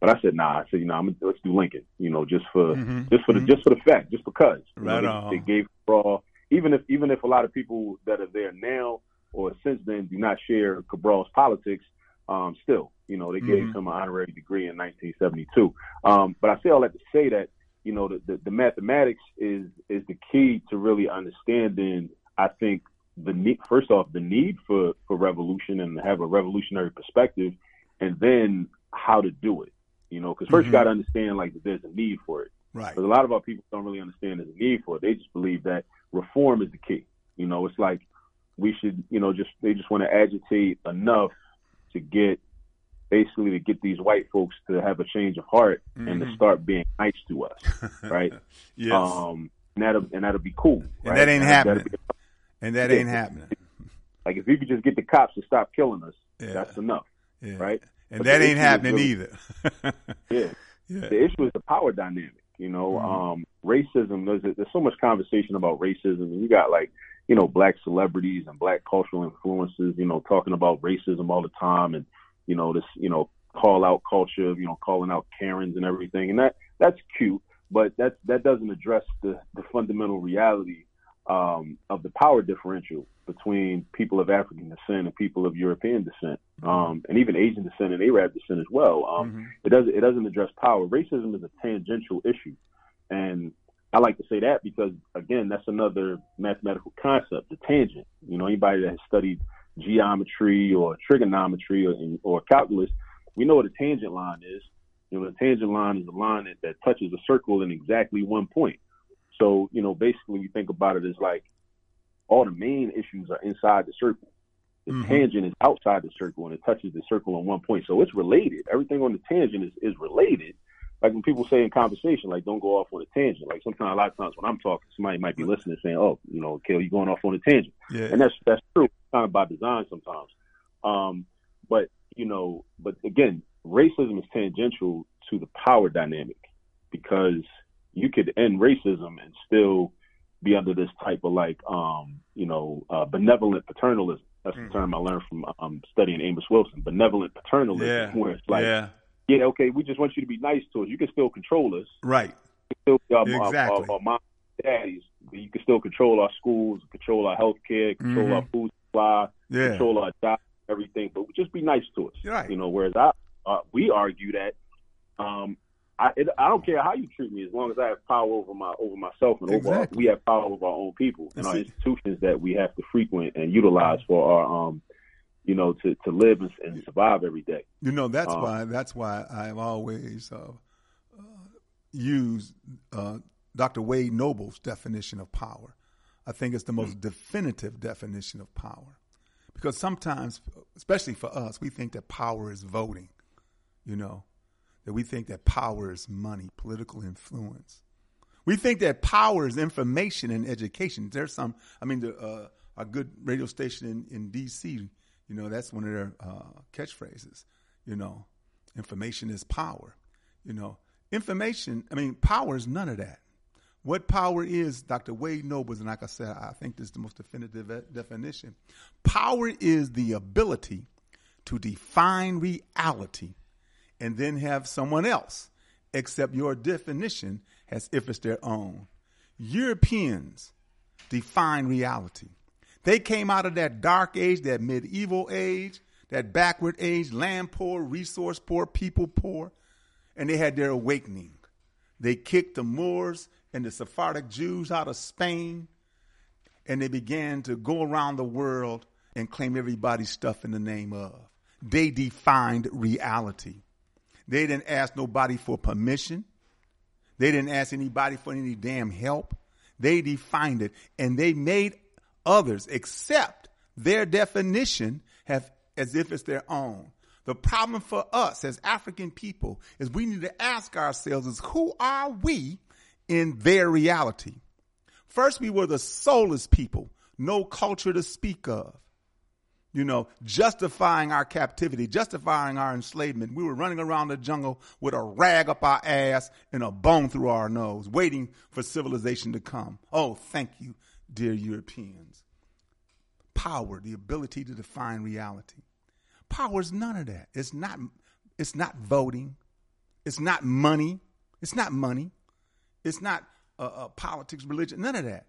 But I said, nah. I said, you know, I'm gonna, let's do Lincoln. You know, just for Mm-hmm. just for the Mm-hmm. just for the fact, just because. You Right know, on. they, they gave Cabral, even if even if a lot of people that are there now or since then do not share Cabral's politics, um, still, you know, they gave Mhm. him an honorary degree in nineteen seventy-two. Um, but I say all that to say that, you know, the, the, the mathematics is is the key to really understanding, I think, the need, first off, the need for, for revolution and to have a revolutionary perspective, and then how to do it, you know, because first Mhm. you got to understand, like, that there's a need for it. Right. Because a lot of our people don't really understand there's a need for it. They just believe that reform is the key. You know, it's like we should, you know, just they just want to agitate enough to get, basically to get these white folks to have a change of heart Mm-hmm. and to start being nice to us, right? Yes. Um, and that'll and that'll be cool. And right? that ain't That'll- happening. that'll be- And that Yeah. ain't happening. like if you could just get the cops to stop killing us, Yeah. that's enough, Yeah. right? And But that the ain't issue is happening really- either. Yeah. Yeah. The issue is the power dynamic. You know, Mhm. um, racism. There's there's so much conversation about racism, and you got like, you know, black celebrities and black cultural influences, you know, talking about racism all the time, and you know, this, you know, call out culture, you know, calling out Karens and everything, and that that's cute, but that that doesn't address the the fundamental reality um, of the power differential between people of African descent and people of European descent, um, and even Asian descent and Arab descent as well. Um, Mhm. It doesn't it doesn't address power. Racism is a tangential issue, and I like to say that because, again, that's another mathematical concept, the tangent. You know, anybody that has studied geometry or trigonometry or, or calculus, we know what a tangent line is. You know, the tangent line is a line that, that touches a circle in exactly one point. So, you know, basically you think about it as like all the main issues are inside the circle. The Mhm. tangent is outside the circle and it touches the circle on one point. So it's related. Everything on the tangent is, is related. Like when people say in conversation, like, don't go off on a tangent. Like sometimes, a lot of times when I'm talking, somebody might be listening saying, oh, you know, Kale, you're going off on a tangent. Yeah. And that's that's true, kind of by design sometimes. Um, but, you know, but again, racism is tangential to the power dynamic because you could end racism and still be under this type of like, um, you know, uh, benevolent paternalism. That's the term I learned from um, studying Amos Wilson, benevolent paternalism, Yeah. where it's like, yeah. yeah, okay, we just want you to be nice to us. You can still control us. Right. You can still be our, Exactly. our, our moms and daddies. But you can still control our schools, control our health care, control Mhm. our food supply, Yeah. control our jobs, everything. But just be nice to us. Right. You know, whereas I, uh, we argue that um, I, it, I don't care how you treat me as long as I have power over my over myself and over our, Exactly. we have power over our own people and That's our it. institutions that we have to frequent and utilize for our, um, you know, to, to live and, and survive every day. You know, that's Um, why that's why I've always uh, uh, used uh, Doctor Wade Noble's definition of power. I think it's the most definitive definition of power. Because sometimes, especially for us, we think that power is voting, you know, that we think that power is money, political influence. We think that power is information and education. There's some, I mean, the, uh, a good radio station in, in D C, you know, that's one of their uh, catchphrases, you know, information is power, you know. Information, I mean, power is none of that. What power is, Doctor Wade Nobles, and like I said, I think this is the most definitive definition. Power is the ability to define reality and then have someone else accept your definition as if it's their own. Europeans define reality. They came out of that dark age, that medieval age, that backward age, land poor, resource poor, people poor, and they had their awakening. They kicked the Moors and the Sephardic Jews out of Spain, and they began to go around the world and claim everybody's stuff in the name of. They defined reality. They didn't ask nobody for permission. They didn't ask anybody for any damn help. They defined it, and they made others accept their definition have, as if it's their own. The problem for us as African people is we need to ask ourselves is who are we in their reality? First, we were the soulless people, no culture to speak of. You know, justifying our captivity, justifying our enslavement. We were running around the jungle with a rag up our ass and a bone through our nose, waiting for civilization to come. Oh, thank you, dear Europeans. Power, the ability to define reality. Power is none of that. It's not, it's not voting. It's not money. It's not money. It's not uh, uh, politics, religion, none of that.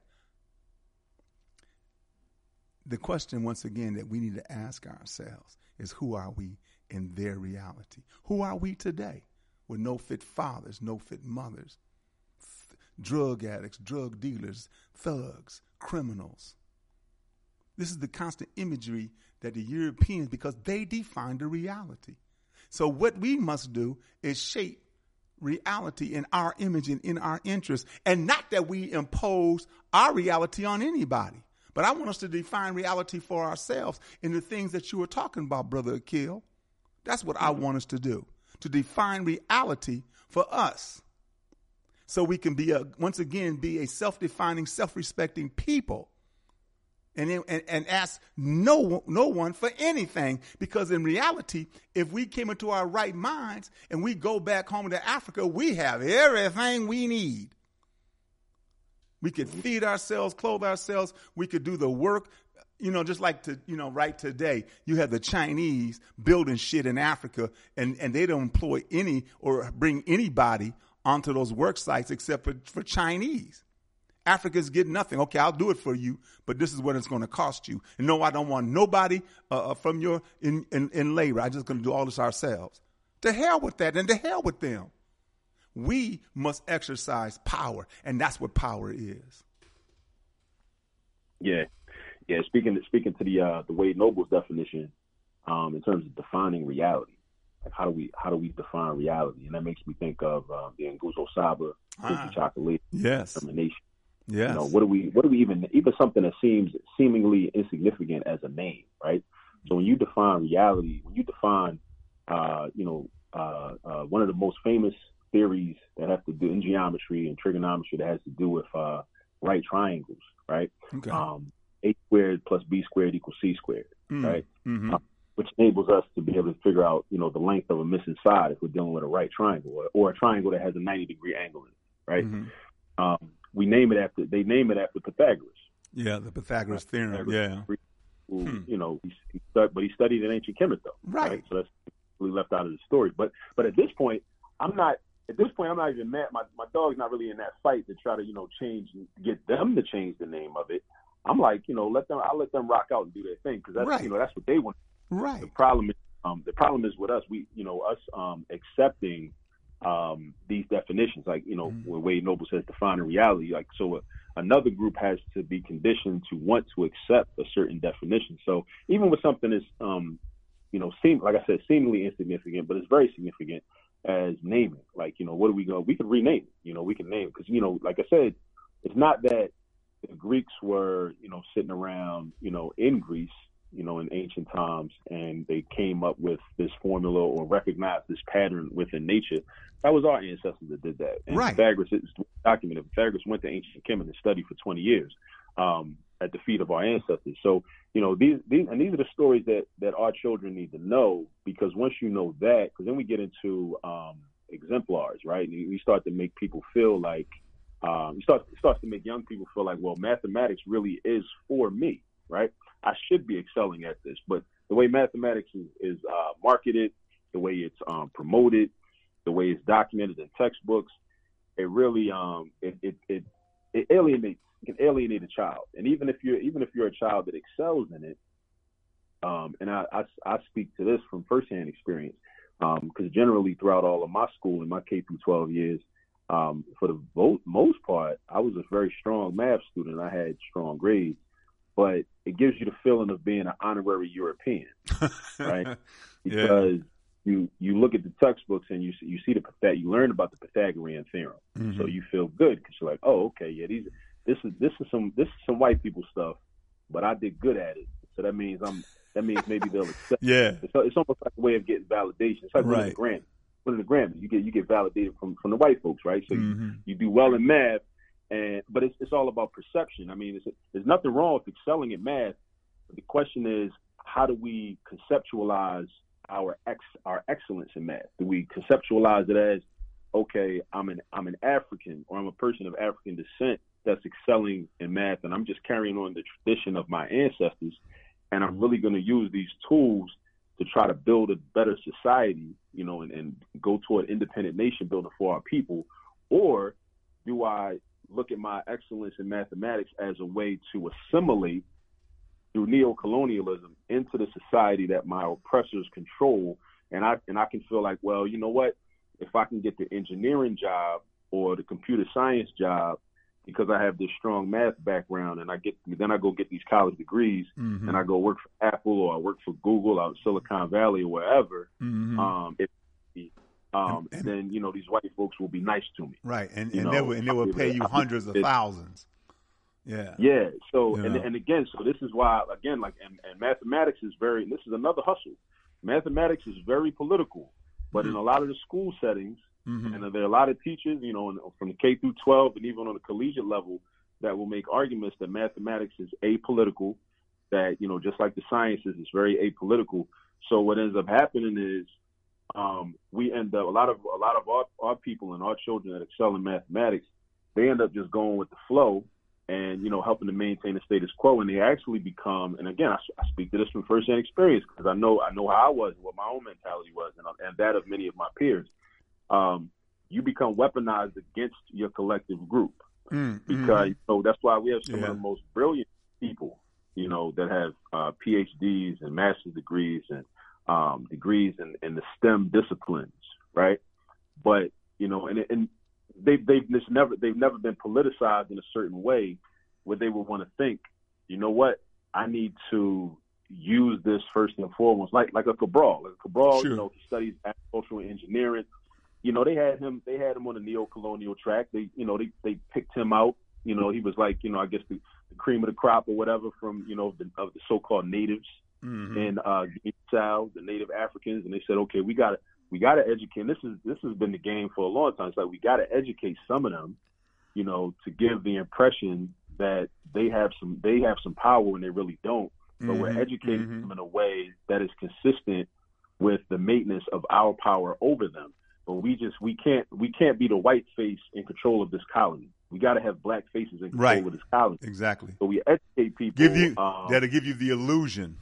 The question, once again, that we need to ask ourselves is, who are we in their reality? Who are we today with no fit fathers, no fit mothers, th- drug addicts, drug dealers, thugs, criminals? This is the constant imagery that the Europeans, because they define the reality. So what we must do is shape reality in our image and in our interest, and not that we impose our reality on anybody. But I want us to define reality for ourselves in the things that you were talking about, Brother Akil. That's what I want us to do, to define reality for us, so we can be, a, once again, be a self-defining, self-respecting people, and, and and ask no no one for anything. Because in reality, if we came into our right minds and we go back home to Africa, we have everything we need. We could feed ourselves, clothe ourselves. We could do the work, you know, just like, to, you know, right today, you have the Chinese building shit in Africa, and, and they don't employ any or bring anybody onto those work sites except for, for Chinese. Africans get nothing. Okay, I'll do it for you, but this is what it's going to cost you. And no, I don't want nobody uh, from your in, in, in labor. I'm just going to do all this ourselves. To hell with that, and to hell with them. We must exercise power, and that's what power is. Yeah, yeah. Speaking to, speaking to the uh, the Wade Noble's definition, um, in terms of defining reality, like how do we how do we define reality? And that makes me think of uh, the Nguzo Saba, ah, Chocolate, yes, determination. Yes. You know, what do we what do we even even something that seems seemingly insignificant as a name, right? So when you define reality, when you define, uh, you know, uh, uh, one of the most famous theories that have to do in geometry and trigonometry that has to do with uh, right triangles, right? Okay. Um, a squared plus b squared equals c squared, mm, right? Mm-hmm. Uh, which enables us to be able to figure out, you know, the length of a missing side if we're dealing with a right triangle, or, or a triangle that has a ninety degree angle in it, right? Mm-hmm. Um, we name it after they name it after Pythagoras. Yeah, the Pythagoras right? theorem. Pythagoras, yeah. Who, hmm. you know, he, he stud, but he studied in ancient Kemet, though. Right. right. So that's really left out of the story. But but at this point, I'm not. At this point, I'm not even mad. My my dog's not really in that fight to try to, you know, change, get them to change the name of it. I'm like, you know, let them. I'll let them rock out and do their thing, because that's right. you know that's what they want. Right. The problem is, um, the problem is with us. We, you know, us um, accepting um, these definitions, like, you know, mm-hmm. where Wade Noble says defining reality. Like, so a, another group has to be conditioned to want to accept a certain definition. So even with something that's, um, you know, seem like I said, seemingly insignificant, but it's very significant, as naming. Like, you know, what do we go? We could rename it. You know, we can name it, because, you know, like I said, it's not that the Greeks were, you know, sitting around, you know, in Greece, you know, in ancient times, and they came up with this formula or recognized this pattern within nature. That was our ancestors that did that. And right. Pythagoras is documented. Pythagoras went to ancient Kemet and studied for twenty years um, at the feet of our ancestors. So, you know, these, these and these are the stories that, that our children need to know, because once you know that, because then we get into um, exemplars, right? And we start to make people feel like, um, it starts, it starts to make young people feel like, well, mathematics really is for me, right? I should be excelling at this. But the way mathematics is, is uh, marketed, the way it's um, promoted, the way it's documented in textbooks, it really um, it, it it it alienates it can alienate a child. And even if you're even if you're a child that excels in it, um, and I, I I speak to this from firsthand experience, because um, generally throughout all of my school and my K through twelve years, um, for the most part, I was a very strong math student. I had strong grades. But it gives you the feeling of being an honorary European, right? Because yeah. you you look at the textbooks and you you see the that you learn about the Pythagorean theorem, mm-hmm. so you feel good because you're like, oh, okay, yeah, these this is this is some this is some white people stuff, but I did good at it, so that means I'm that means maybe they'll accept. Yeah, it. It's, it's almost like a way of getting validation. It's like right. winning the Grammy. Winning the Grammy, you get you get validated from, from the white folks, right? So mm-hmm. you, you do well in math. And but it's it's all about perception. I mean, it's, there's nothing wrong with excelling at math. But the question is, how do we conceptualize our ex our excellence in math? Do we conceptualize it as, okay, I'm an I'm an African, or I'm a person of African descent that's excelling in math, and I'm just carrying on the tradition of my ancestors, and I'm really going to use these tools to try to build a better society, you know, and, and go toward independent nation building for our people? Or do I look at my excellence in mathematics as a way to assimilate through neocolonialism into the society that my oppressors control? And I and I can feel like, well, you know what? If I can get the engineering job or the computer science job because I have this strong math background, and I get then I go get these college degrees, mm-hmm. and I go work for Apple or I work for Google out in Silicon Valley or wherever. Mm-hmm. Um, it, um, and, and, then you know these white folks will be nice to me, right? And, and know, they will and they will pay you hundreds of thousands. Yeah, yeah. So you and know. and again, so this is why again, like and, and mathematics is very. This is another hustle. Mathematics is very political, but mm-hmm. in a lot of the school settings. Mm-hmm. And there are a lot of teachers, you know, from the K through twelve and even on the collegiate level that will make arguments that mathematics is apolitical, that, you know, just like the sciences, it's very apolitical. So what ends up happening is um, we end up, a lot of a lot of our, our people and our children that excel in mathematics, they end up just going with the flow and, you know, helping to maintain the status quo. And they actually become, and again, I, I speak to this from firsthand experience because I know I know how I was, what my own mentality was, and, and that of many of my peers. Um, you become weaponized against your collective group mm, because mm-hmm. you know, that's why we have some yeah. of the most brilliant people, you know, that have uh, P H Ds and master's degrees and um, degrees in, in the STEM disciplines, right? But you know, and and they've they've just never they've never been politicized in a certain way where they would want to think, you know what, I need to use this first and foremost, like like a Cabral, like a Cabral, sure. you know, he studies agricultural engineering. You know, they had him. They had him on the neo-colonial track. They, you know, they, they picked him out. You know, he was like, you know, I guess the, the cream of the crop or whatever from, you know, the, of the so-called natives mm-hmm. in uh, Guinea-Bissau, the native Africans. And they said, okay, we got to we got to educate. And this is this has been the game for a long time. It's like we got to educate some of them, you know, to give the impression that they have some they have some power when they really don't. But mm-hmm. we're educating mm-hmm. them in a way that is consistent with the maintenance of our power over them. But we just we can't we can't be the white face in control of this colony. We got to have black faces in control right. of this colony. Exactly. So we educate people. Give you um, that'll give you the illusion.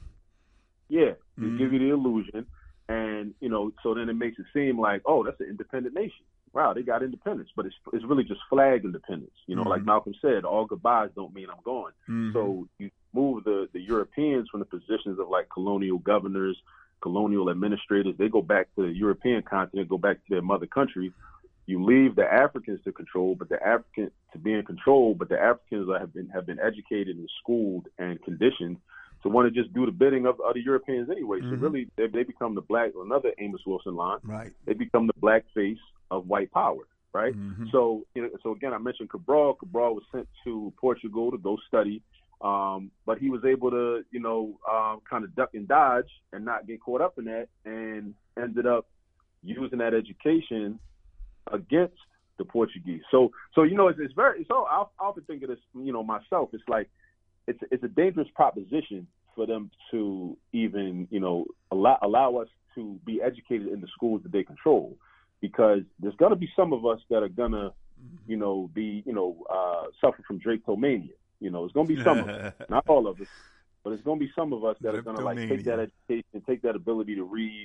Yeah, mm-hmm. give you the illusion, and you know, so then it makes it seem like, oh, that's an independent nation. Wow, they got independence, but it's it's really just flag independence. You know, mm-hmm. like Malcolm said, all goodbyes don't mean I'm going. Mm-hmm. So you move the the Europeans from the positions of like colonial governors, colonial administrators. They go back to the European continent, go back to their mother country. You leave the Africans to control, but the African to be in control, but the Africans have been have been educated and schooled and conditioned to want to just do the bidding of, of the Europeans anyway. Mm-hmm. So really, they, they become the black, another Amos Wilson line. Right. They become the black face of white power. Right. Mm-hmm. So, you know, so again, I mentioned Cabral. Cabral was sent to Portugal to go study. Um, but he was able to, you know, um, kind of duck and dodge and not get caught up in that, and ended up using that education against the Portuguese. So, so you know, it's, it's very. So I often think of this, you know, myself. It's like it's it's a dangerous proposition for them to even, you know, allow allow us to be educated in the schools that they control, because there's gonna be some of us that are gonna, you know, be, you know, uh, suffer from Drapetomania. You know, it's going to be some of us, not all of us, but it's going to be some of us that are going to like take that education, take that ability to read,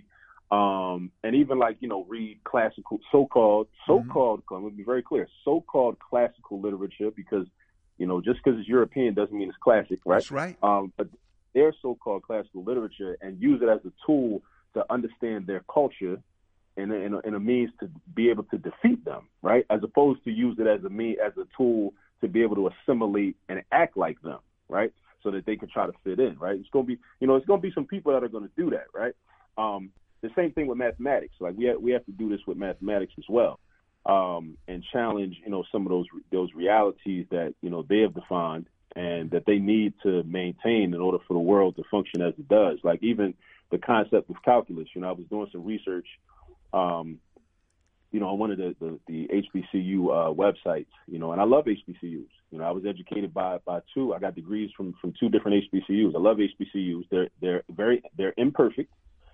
um, and even like, you know, read classical, so-called, so-called, mm-hmm. I'm going to be very clear, so-called classical literature, because, you know, just because it's European doesn't mean it's classic, right? That's right. Um, but their so-called classical literature, and use it as a tool to understand their culture and in a, in a means to be able to defeat them, right? As opposed to use it as a mean, as a tool to be able to assimilate and act like them, right? So that they can try to fit in, right? It's going to be, you know, it's going to be some people that are going to do that, right? Um, the same thing with mathematics. Like we have, we have to do this with mathematics as well, um, and challenge, you know, some of those those realities that, you know, they have defined and that they need to maintain in order for the world to function as it does. Like even the concept of calculus. You know, I was doing some research. Um, you know, on one of the, the, the H B C U uh, websites, you know, and I love H B C Us. You know, I was educated by by two. I got degrees from, from two different H B C Us. I love H B C Us. They're they're very they're imperfect.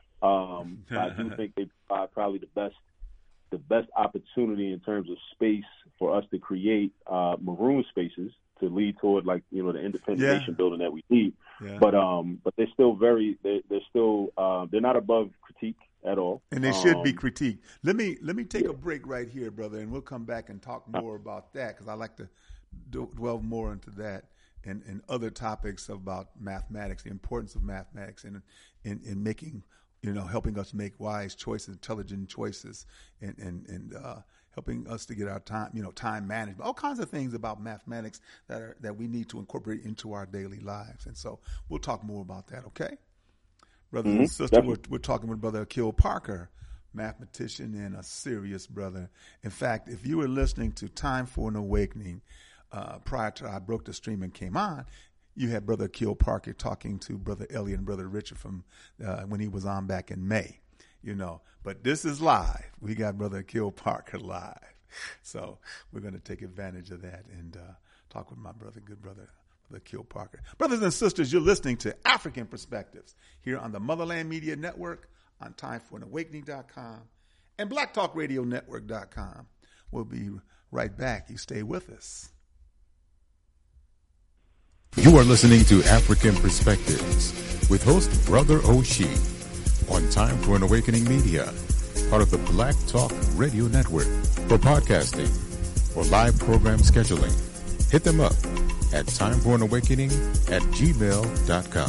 Um, I do think they provide probably the best the best opportunity in terms of space for us to create uh, maroon spaces to lead toward, like, you know, the independent yeah. nation building that we need. Yeah. But um, but they're still very they they're still uh, they're not above critique at all, and they should um, be critiqued. Let me let me take yeah. a break right here, brother, and we'll come back and talk more about that because I like to d- delve more into that and, and other topics about mathematics, the importance of mathematics, and in, in, in making you know helping us make wise choices, intelligent choices, and and and uh, helping us to get our time, you know, time management, all kinds of things about mathematics that are that we need to incorporate into our daily lives. And so we'll talk more about that. Okay. Brother Mm-hmm. and sister, we're, we're talking with Brother Akil Parker, mathematician and a serious brother. In fact, if you were listening to Time for an Awakening uh, prior to I Broke the Stream and came on, you had Brother Akil Parker talking to Brother Elliot and Brother Richard from uh, when he was on back in May, you know. But this is live. We got Brother Akil Parker live. So we're going to take advantage of that and uh, talk with my brother, good brother, Akil Parker. Brothers and sisters, you're listening to African Perspectives here on the Motherland Media Network, on time for an awakening dot com, and black talk radio network dot com. We'll be right back. You stay with us. You are listening to African Perspectives with host Brother Oshie on Time for an Awakening Media, part of the Black Talk Radio Network. For podcasting or live program scheduling, hit them up at time for an awakening at gmail dot com.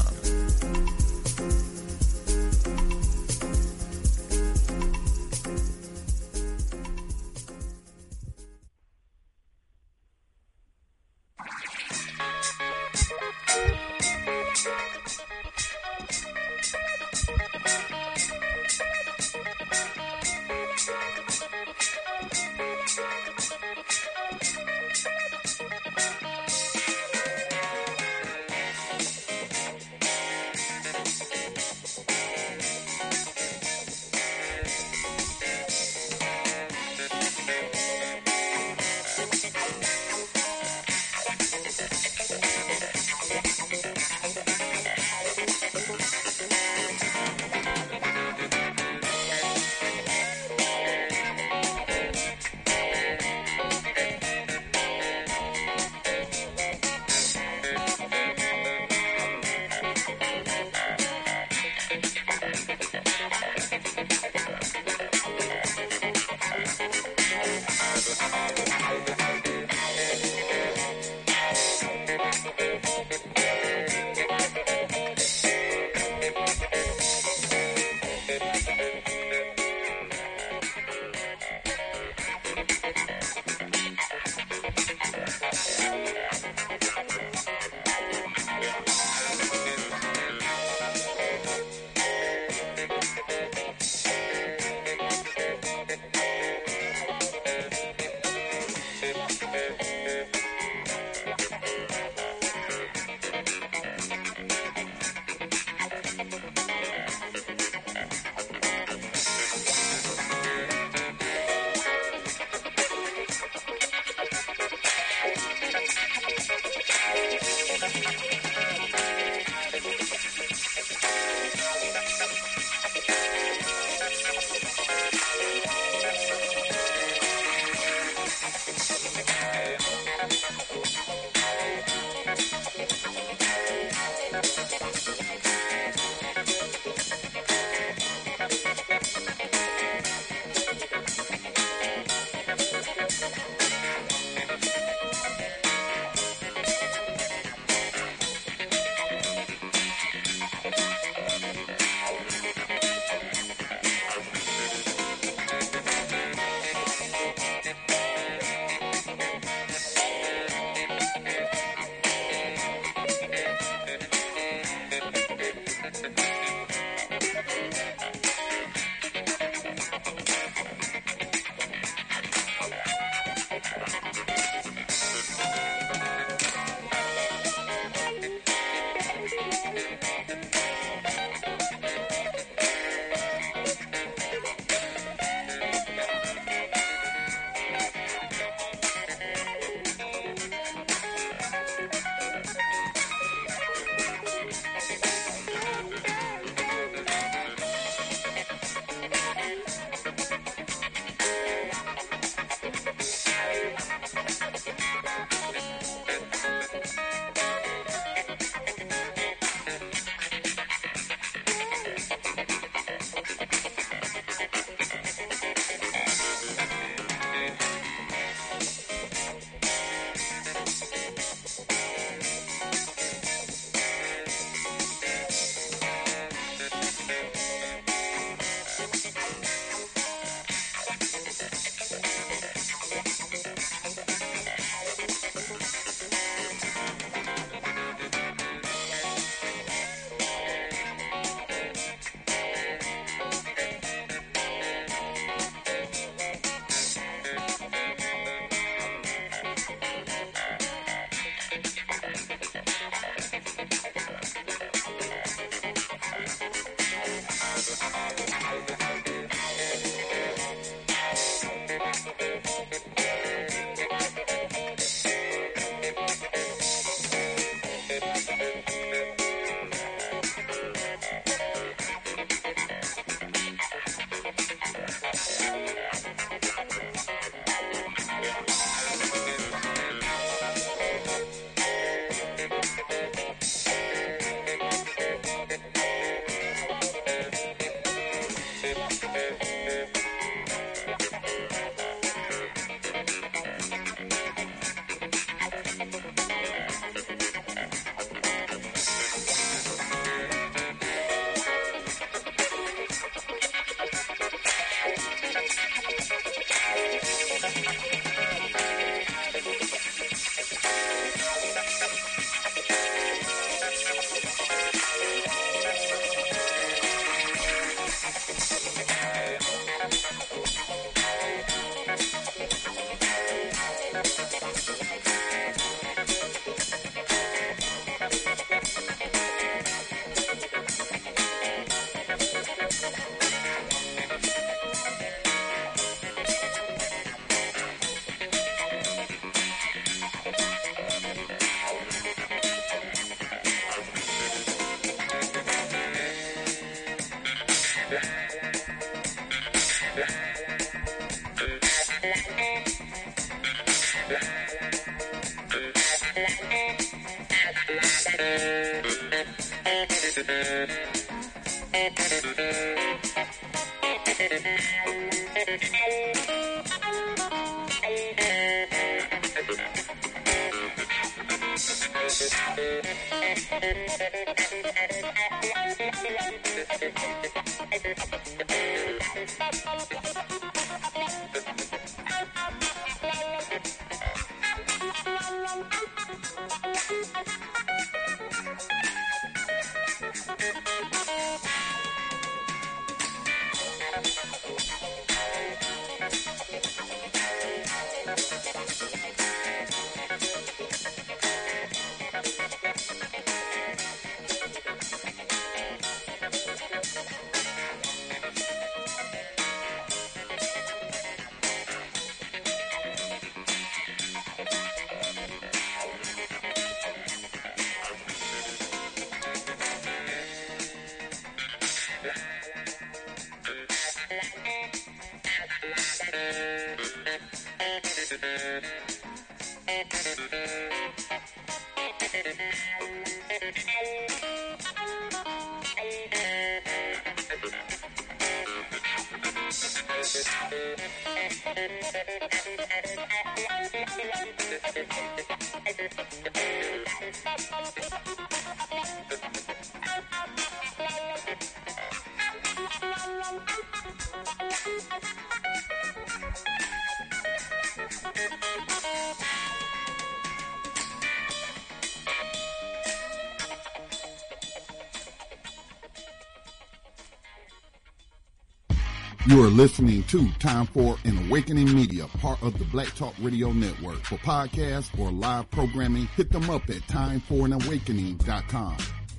You are listening to Time for an Awakening Media, part of the Black Talk Radio Network. For podcasts or live programming, hit them up at time for an awakening dot com.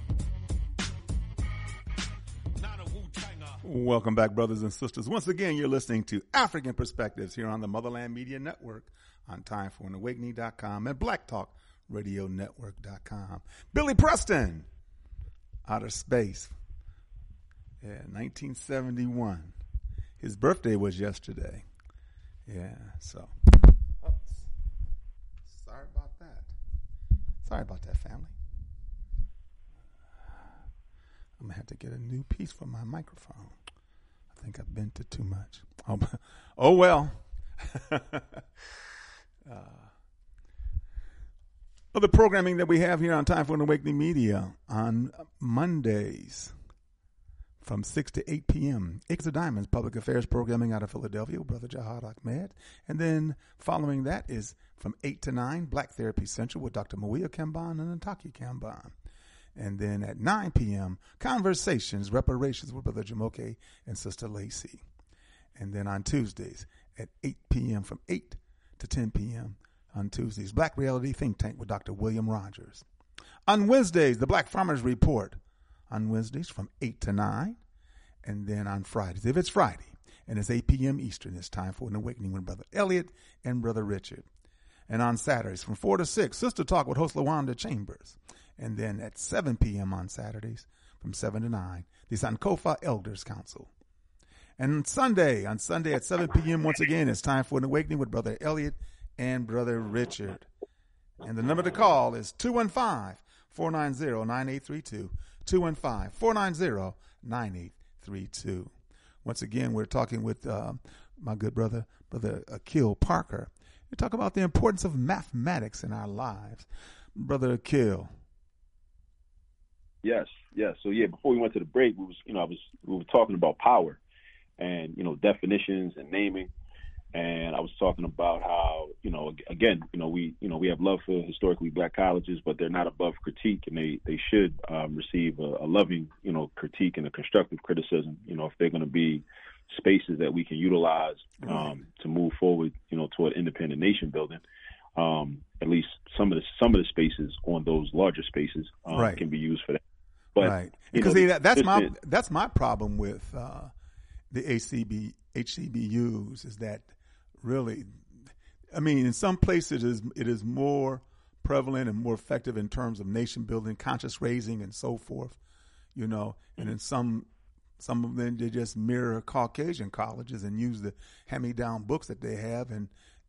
Welcome back, brothers and sisters. Once again, you're listening to African Perspectives here on the Motherland Media Network on time for an awakening dot com and black talk radio network dot com. Billy Preston, Outer Space, yeah, nineteen seventy-one. His birthday was yesterday. Yeah, so. Oops. Sorry about that. Sorry about that, family. I'm going to have to get a new piece for my microphone. I think I've bent it too much. Oh, oh well. uh, other programming that we have here on Time for an Awakening Media on Mondays from six to eight p.m. Acres of Diamonds, public affairs programming out of Philadelphia with Brother Jihad Ahmed. And then following that is from eight to nine, Black Therapy Central with Doctor Mawia Kamban and Nataki Kamban. And then at nine p.m., Conversations, Reparations with Brother Jamoke and Sister Lacey. And then on Tuesdays at eight p.m., from eight to ten p.m. on Tuesdays, Black Reality Think Tank with Doctor William Rogers. On Wednesdays, the Black Farmers Report. On Wednesdays from eight to nine. And then on Fridays, if it's Friday, and it's eight p.m. Eastern, it's Time for an Awakening with Brother Elliot and Brother Richard. And on Saturdays from four to six, Sister Talk with host LaWanda Chambers. And then at seven p.m. on Saturdays from seven to nine, the Sankofa Elders Council. And on Sunday, on Sunday at seven p.m. once again, it's Time for an Awakening with Brother Elliot and Brother Richard. And the number to call is two one five, four nine zero, nine eight three two, two one five, four nine zero, nine eight three two. Once again, we're talking with uh, my good brother, Brother Akil Parker. We talk about the importance of mathematics in our lives. Brother Akil. Yes, yes. So yeah, before we went to the break, we was, you know, I was, we were talking about power and, you know, definitions and naming. And I was talking about how, you know, again, you know, we, you know, we have love for historically Black colleges, but they're not above critique, and they, they should um, receive a, a loving, you know, critique and a constructive criticism, you know, if they're going to be spaces that we can utilize um, right. to move forward, you know, toward independent nation building. Um, at least some of the some of the spaces on those larger spaces um, right. can be used for that. But right, because see, that, that's my that's my problem with uh, the H C B H C B Us is that. Really, I mean, in some places it is, it is more prevalent and more effective in terms of nation building, conscious raising, and so forth, you know. And in some some of them, they just mirror Caucasian colleges and use the hand-me-down books that they have and,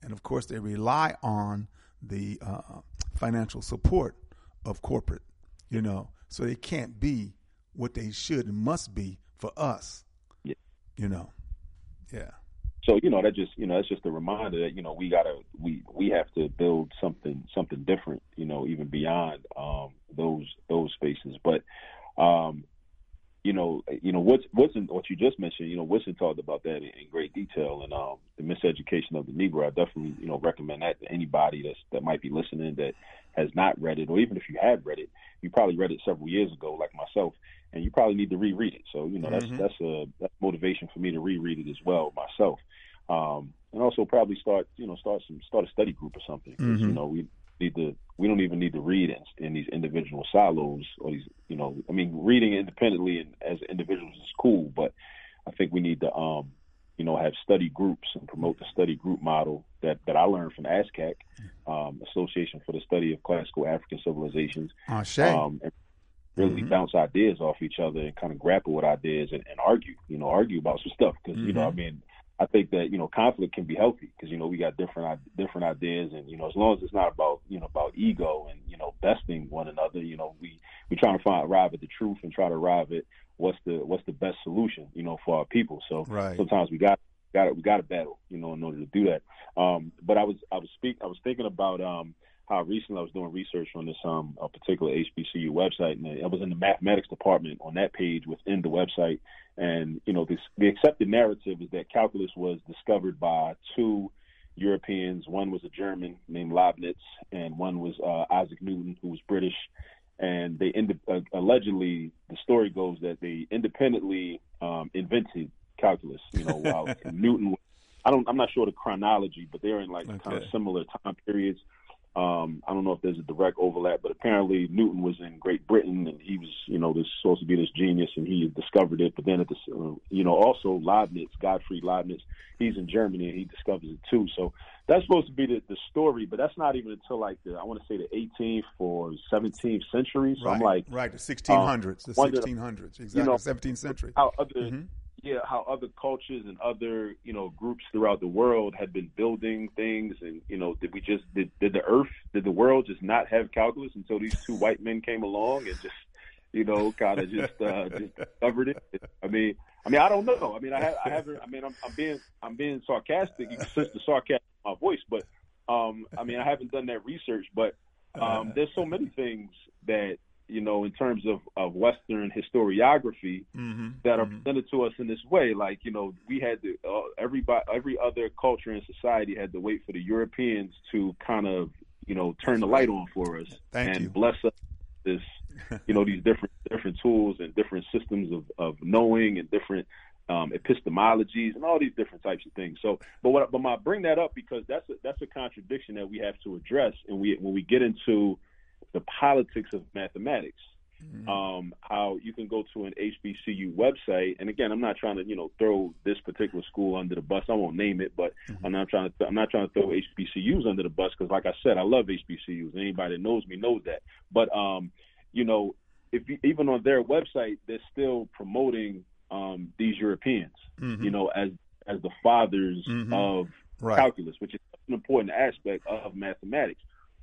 And, of course, they rely on the uh, financial support of corporate, you know, so they can't be what they should and must be for us, yeah. you know. Yeah. So, you know, that just, you know, that's just a reminder that, you know, we gotta, we, we have to build something, something different, you know, even beyond um, those, those spaces. But, um, you know, you know, what's, what's in, what you just mentioned, you know, Woodson talked about that in, in great detail, and um, the miseducation of the Negro. I definitely, you know, recommend that to anybody that's, that might be listening that has not read it, or even if you have read it, you probably read it several years ago, like myself, and you probably need to reread it. So, you know, that's, mm-hmm. that's a that's motivation for me to reread it as well myself. Um, and also probably start, you know, start some, start a study group or something. 'Cause, mm-hmm. you know, we need to, we don't even need to read in, in these individual silos or these, you know, I mean, reading independently and as individuals is cool, but I think we need to, um, you know, have study groups and promote the study group model that, that I learned from ASCAC, um, Association for the Study of Classical African Civilizations. Oh, shame. Um, and really mm-hmm. bounce ideas off each other and kind of grapple with ideas and, and argue, you know, argue about some stuff. Because, mm-hmm. you know, I mean, I think that, you know, conflict can be healthy because, you know, we got different different ideas. And, you know, as long as it's not about, you know, about ego and, you know, besting one another, you know, we, we trying to find, arrive at the truth and try to arrive at what's the what's the best solution, you know, for our people. So right. sometimes we got got we got to battle, you know, in order to do that. Um, but I was I was speak I was thinking about um, how recently I was doing research on this um, a particular H B C U website, and I was in the mathematics department on that page within the website. And, you know, this, the accepted narrative is that calculus was discovered by two Europeans. One was a German named Leibniz, and one was uh, Isaac Newton, who was British. And they ind- uh, allegedly, the story goes that they independently um, invented calculus. You know, while Newton, I don't, I'm not sure the chronology, but they're in like okay. kind of similar time periods. Um, I don't know if there's a direct overlap, but apparently Newton was in Great Britain, and he was, you know, this supposed to be this genius, and he discovered it. But then at the, uh, you know, also Leibniz, Gottfried Leibniz, he's in Germany, and he discovers it too. So that's supposed to be the, the story, but that's not even until like the, I want to say the eighteenth or seventeenth century. So right, I'm like, right, the sixteen hundreds, um, the sixteen hundreds, exactly, you know, seventeenth century. How other, mm-hmm. yeah, how other cultures and other, you know, groups throughout the world had been building things, and, you know, did we just did, did the earth did the world just not have calculus until these two white men came along and just, you know, kind of just uh, just discovered it? I mean, I mean, I don't know. I mean, I, have, I haven't. I mean, I'm, I'm being I'm being sarcastic. You can sense the sarcasm in my voice, but um, I mean, I haven't done that research. But um, there's so many things that, you know, in terms of, of Western historiography mm-hmm. that are mm-hmm. presented to us in this way. Like, you know, we had to, uh, everybody, every other culture and society had to wait for the Europeans to kind of, you know, turn the light on for us Thank and you. bless us with this, you know, these different different tools and different systems of, of knowing and different um, epistemologies and all these different types of things. So, but what, but I bring that up because that's a, that's a contradiction that we have to address, and we when we get into the politics of mathematics, mm-hmm. um, how you can go to an H B C U website, and again, I'm not trying to, you know, throw this particular school under the bus. I won't name it, but mm-hmm. I'm not trying to. I'm not trying to throw H B C Us under the bus because, like I said, I love H B C Us. Anybody that knows me knows that. But um, you know, if you, even on their website, they're still promoting um, these Europeans, mm-hmm. you know, as as the fathers mm-hmm. of right. calculus, which is an important aspect of mathematics,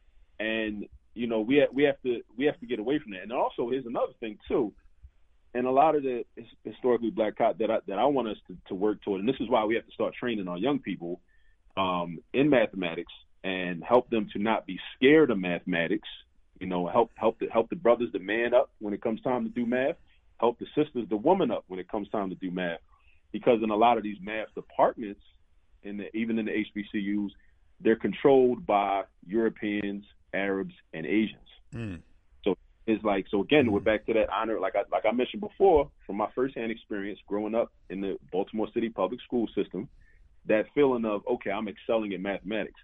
and you know, we have, we have to we have to get away from that. And also, here's another thing too. And a lot of the historically black cop that I that I want us to, to work toward, and this is why we have to start training our young people um, in mathematics and help them to not be scared of mathematics. You know, help help the help the brothers the man up when it comes time to do math. Help the sisters the woman up when it comes time to do math. Because in a lot of these math departments, in the, even in the H B C Us, they're controlled by Europeans, Arabs, and Asians. Mm. So it's like, so again, mm. we're back to that honor, like I, like I mentioned before, from my firsthand experience growing up in the Baltimore City public school system, that feeling of, okay, I'm excelling in mathematics.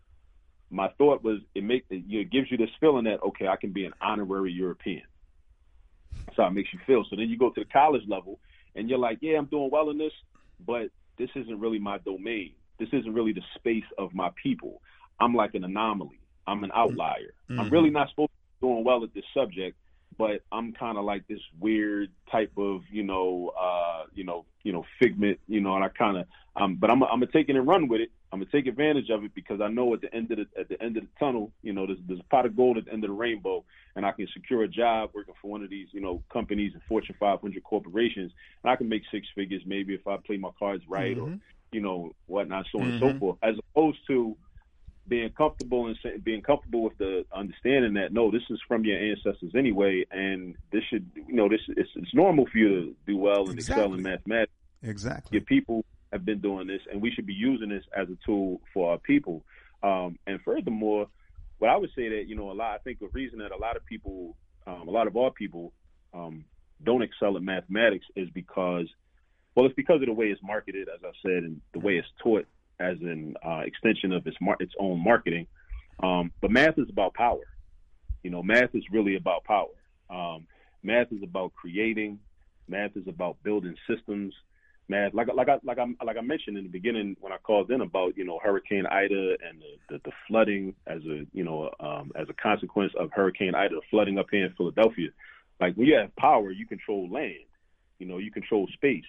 My thought was, it make it, it gives you this feeling that, okay, I can be an honorary European. That's how it makes you feel. So then you go to the college level, and you're like, yeah, I'm doing well in this, but this isn't really my domain. This isn't really the space of my people. I'm like an anomaly. I'm an outlier. Mm-hmm. I'm really not supposed to be doing well at this subject, but I'm kind of like this weird type of, you know, uh, you know, you know, figment, you know, and I kind of, um, but I'm, I'm gonna take it and run with it I'm gonna take advantage of it because I know at the end of the at the end of the tunnel, you know, there's, there's a pot of gold at the end of the rainbow, and I can secure a job working for one of these, you know, companies and Fortune five hundred corporations, and I can make six figures maybe if I play my cards right, mm-hmm. or you know, whatnot, so on mm-hmm. and so forth. As opposed to being comfortable and say, being comfortable with the understanding that no, this is from your ancestors anyway, and this should, you know, this it's, it's normal for you to do well and exactly. excel in mathematics. Exactly. Your people have been doing this, and we should be using this as a tool for our people. Um, and furthermore, what I would say that, you know, a lot, I think the reason that a lot of people, um, a lot of our people um, don't excel at mathematics is because, well, it's because of the way it's marketed, as I said, and the way it's taught as an uh, extension of its, mar- its own marketing. Um, but math is about power. You know, math is really about power. Um, math is about creating. Math is about building systems. Math, like like I like I like I mentioned in the beginning when I called in about, you know, Hurricane Ida and the, the, the flooding as a you know um, as a consequence of Hurricane Ida, the flooding up here in Philadelphia. Like when you have power, you control land, you know, you control space.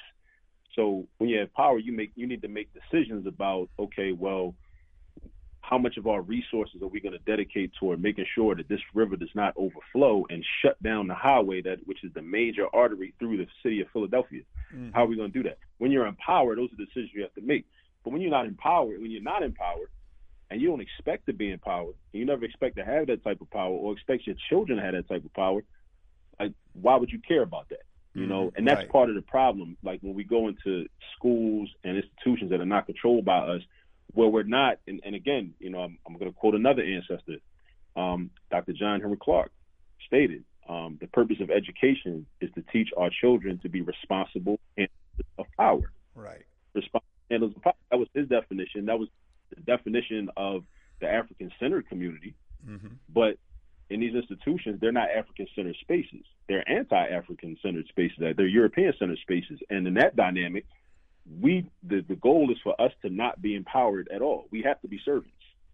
So when you have power, you make you need to make decisions about, okay, well, how much of our resources are we going to dedicate toward making sure that this river does not overflow and shut down the highway, that which is the major artery through the city of Philadelphia? Mm. How are we going to do that? When you're in power, those are the decisions you have to make. But when you're not in power, when you're not in power, and you don't expect to be in power, and you never expect to have that type of power or expect your children to have that type of power, like, why would you care about that? You know, and that's right. part of the problem. Like when we go into schools and institutions that are not controlled by us, where we're not, and, and again, you know, I'm, I'm going to quote another ancestor, um, Doctor John Henry Clark stated, um, the purpose of education is to teach our children to be responsible and of power. Right. Responsible handlers of power. That was his definition. That was the definition of the African-centered community. Mm-hmm. But in these institutions, they're not African-centered spaces. They're anti-African-centered spaces. They're European-centered spaces. And in that dynamic, we the, the goal is for us to not be empowered at all. We have to be servants.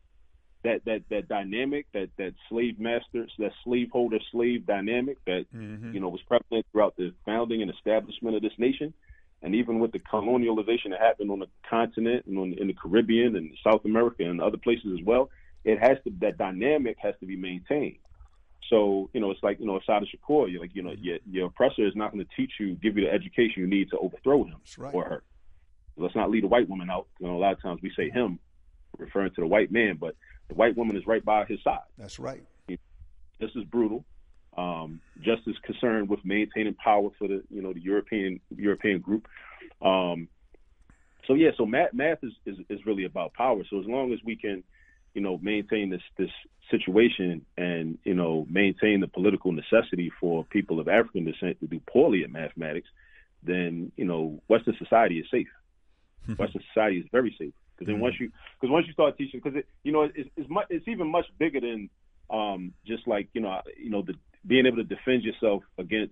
That that that dynamic, that that slave master, that slaveholder slave dynamic that mm-hmm. you know was prevalent throughout the founding and establishment of this nation, and even with the colonialization that happened on the continent and on, in the Caribbean and South America and other places as well, it has to that dynamic has to be maintained. So, you know, it's like, you know, Assata Shakur, you're like, you know, your, your oppressor is not going to teach you, give you the education you need to overthrow him right. or her. Let's not leave a white woman out. You know, a lot of times we say him, referring to the white man, but the white woman is right by his side. That's right. Just as brutal, um, just as concerned with maintaining power for the, you know, the European European group. Um, so, yeah, so math, math is, is, is really about power. So as long as we can, you know, maintain this this situation and, you know, maintain the political necessity for people of African descent to do poorly at mathematics, then, you know, Western society is safe. Western society is very safe. Because then once you, because once you start teaching, because it, you know, it's it's, much, it's even much bigger than um, just like you know, you know, the, being able to defend yourself against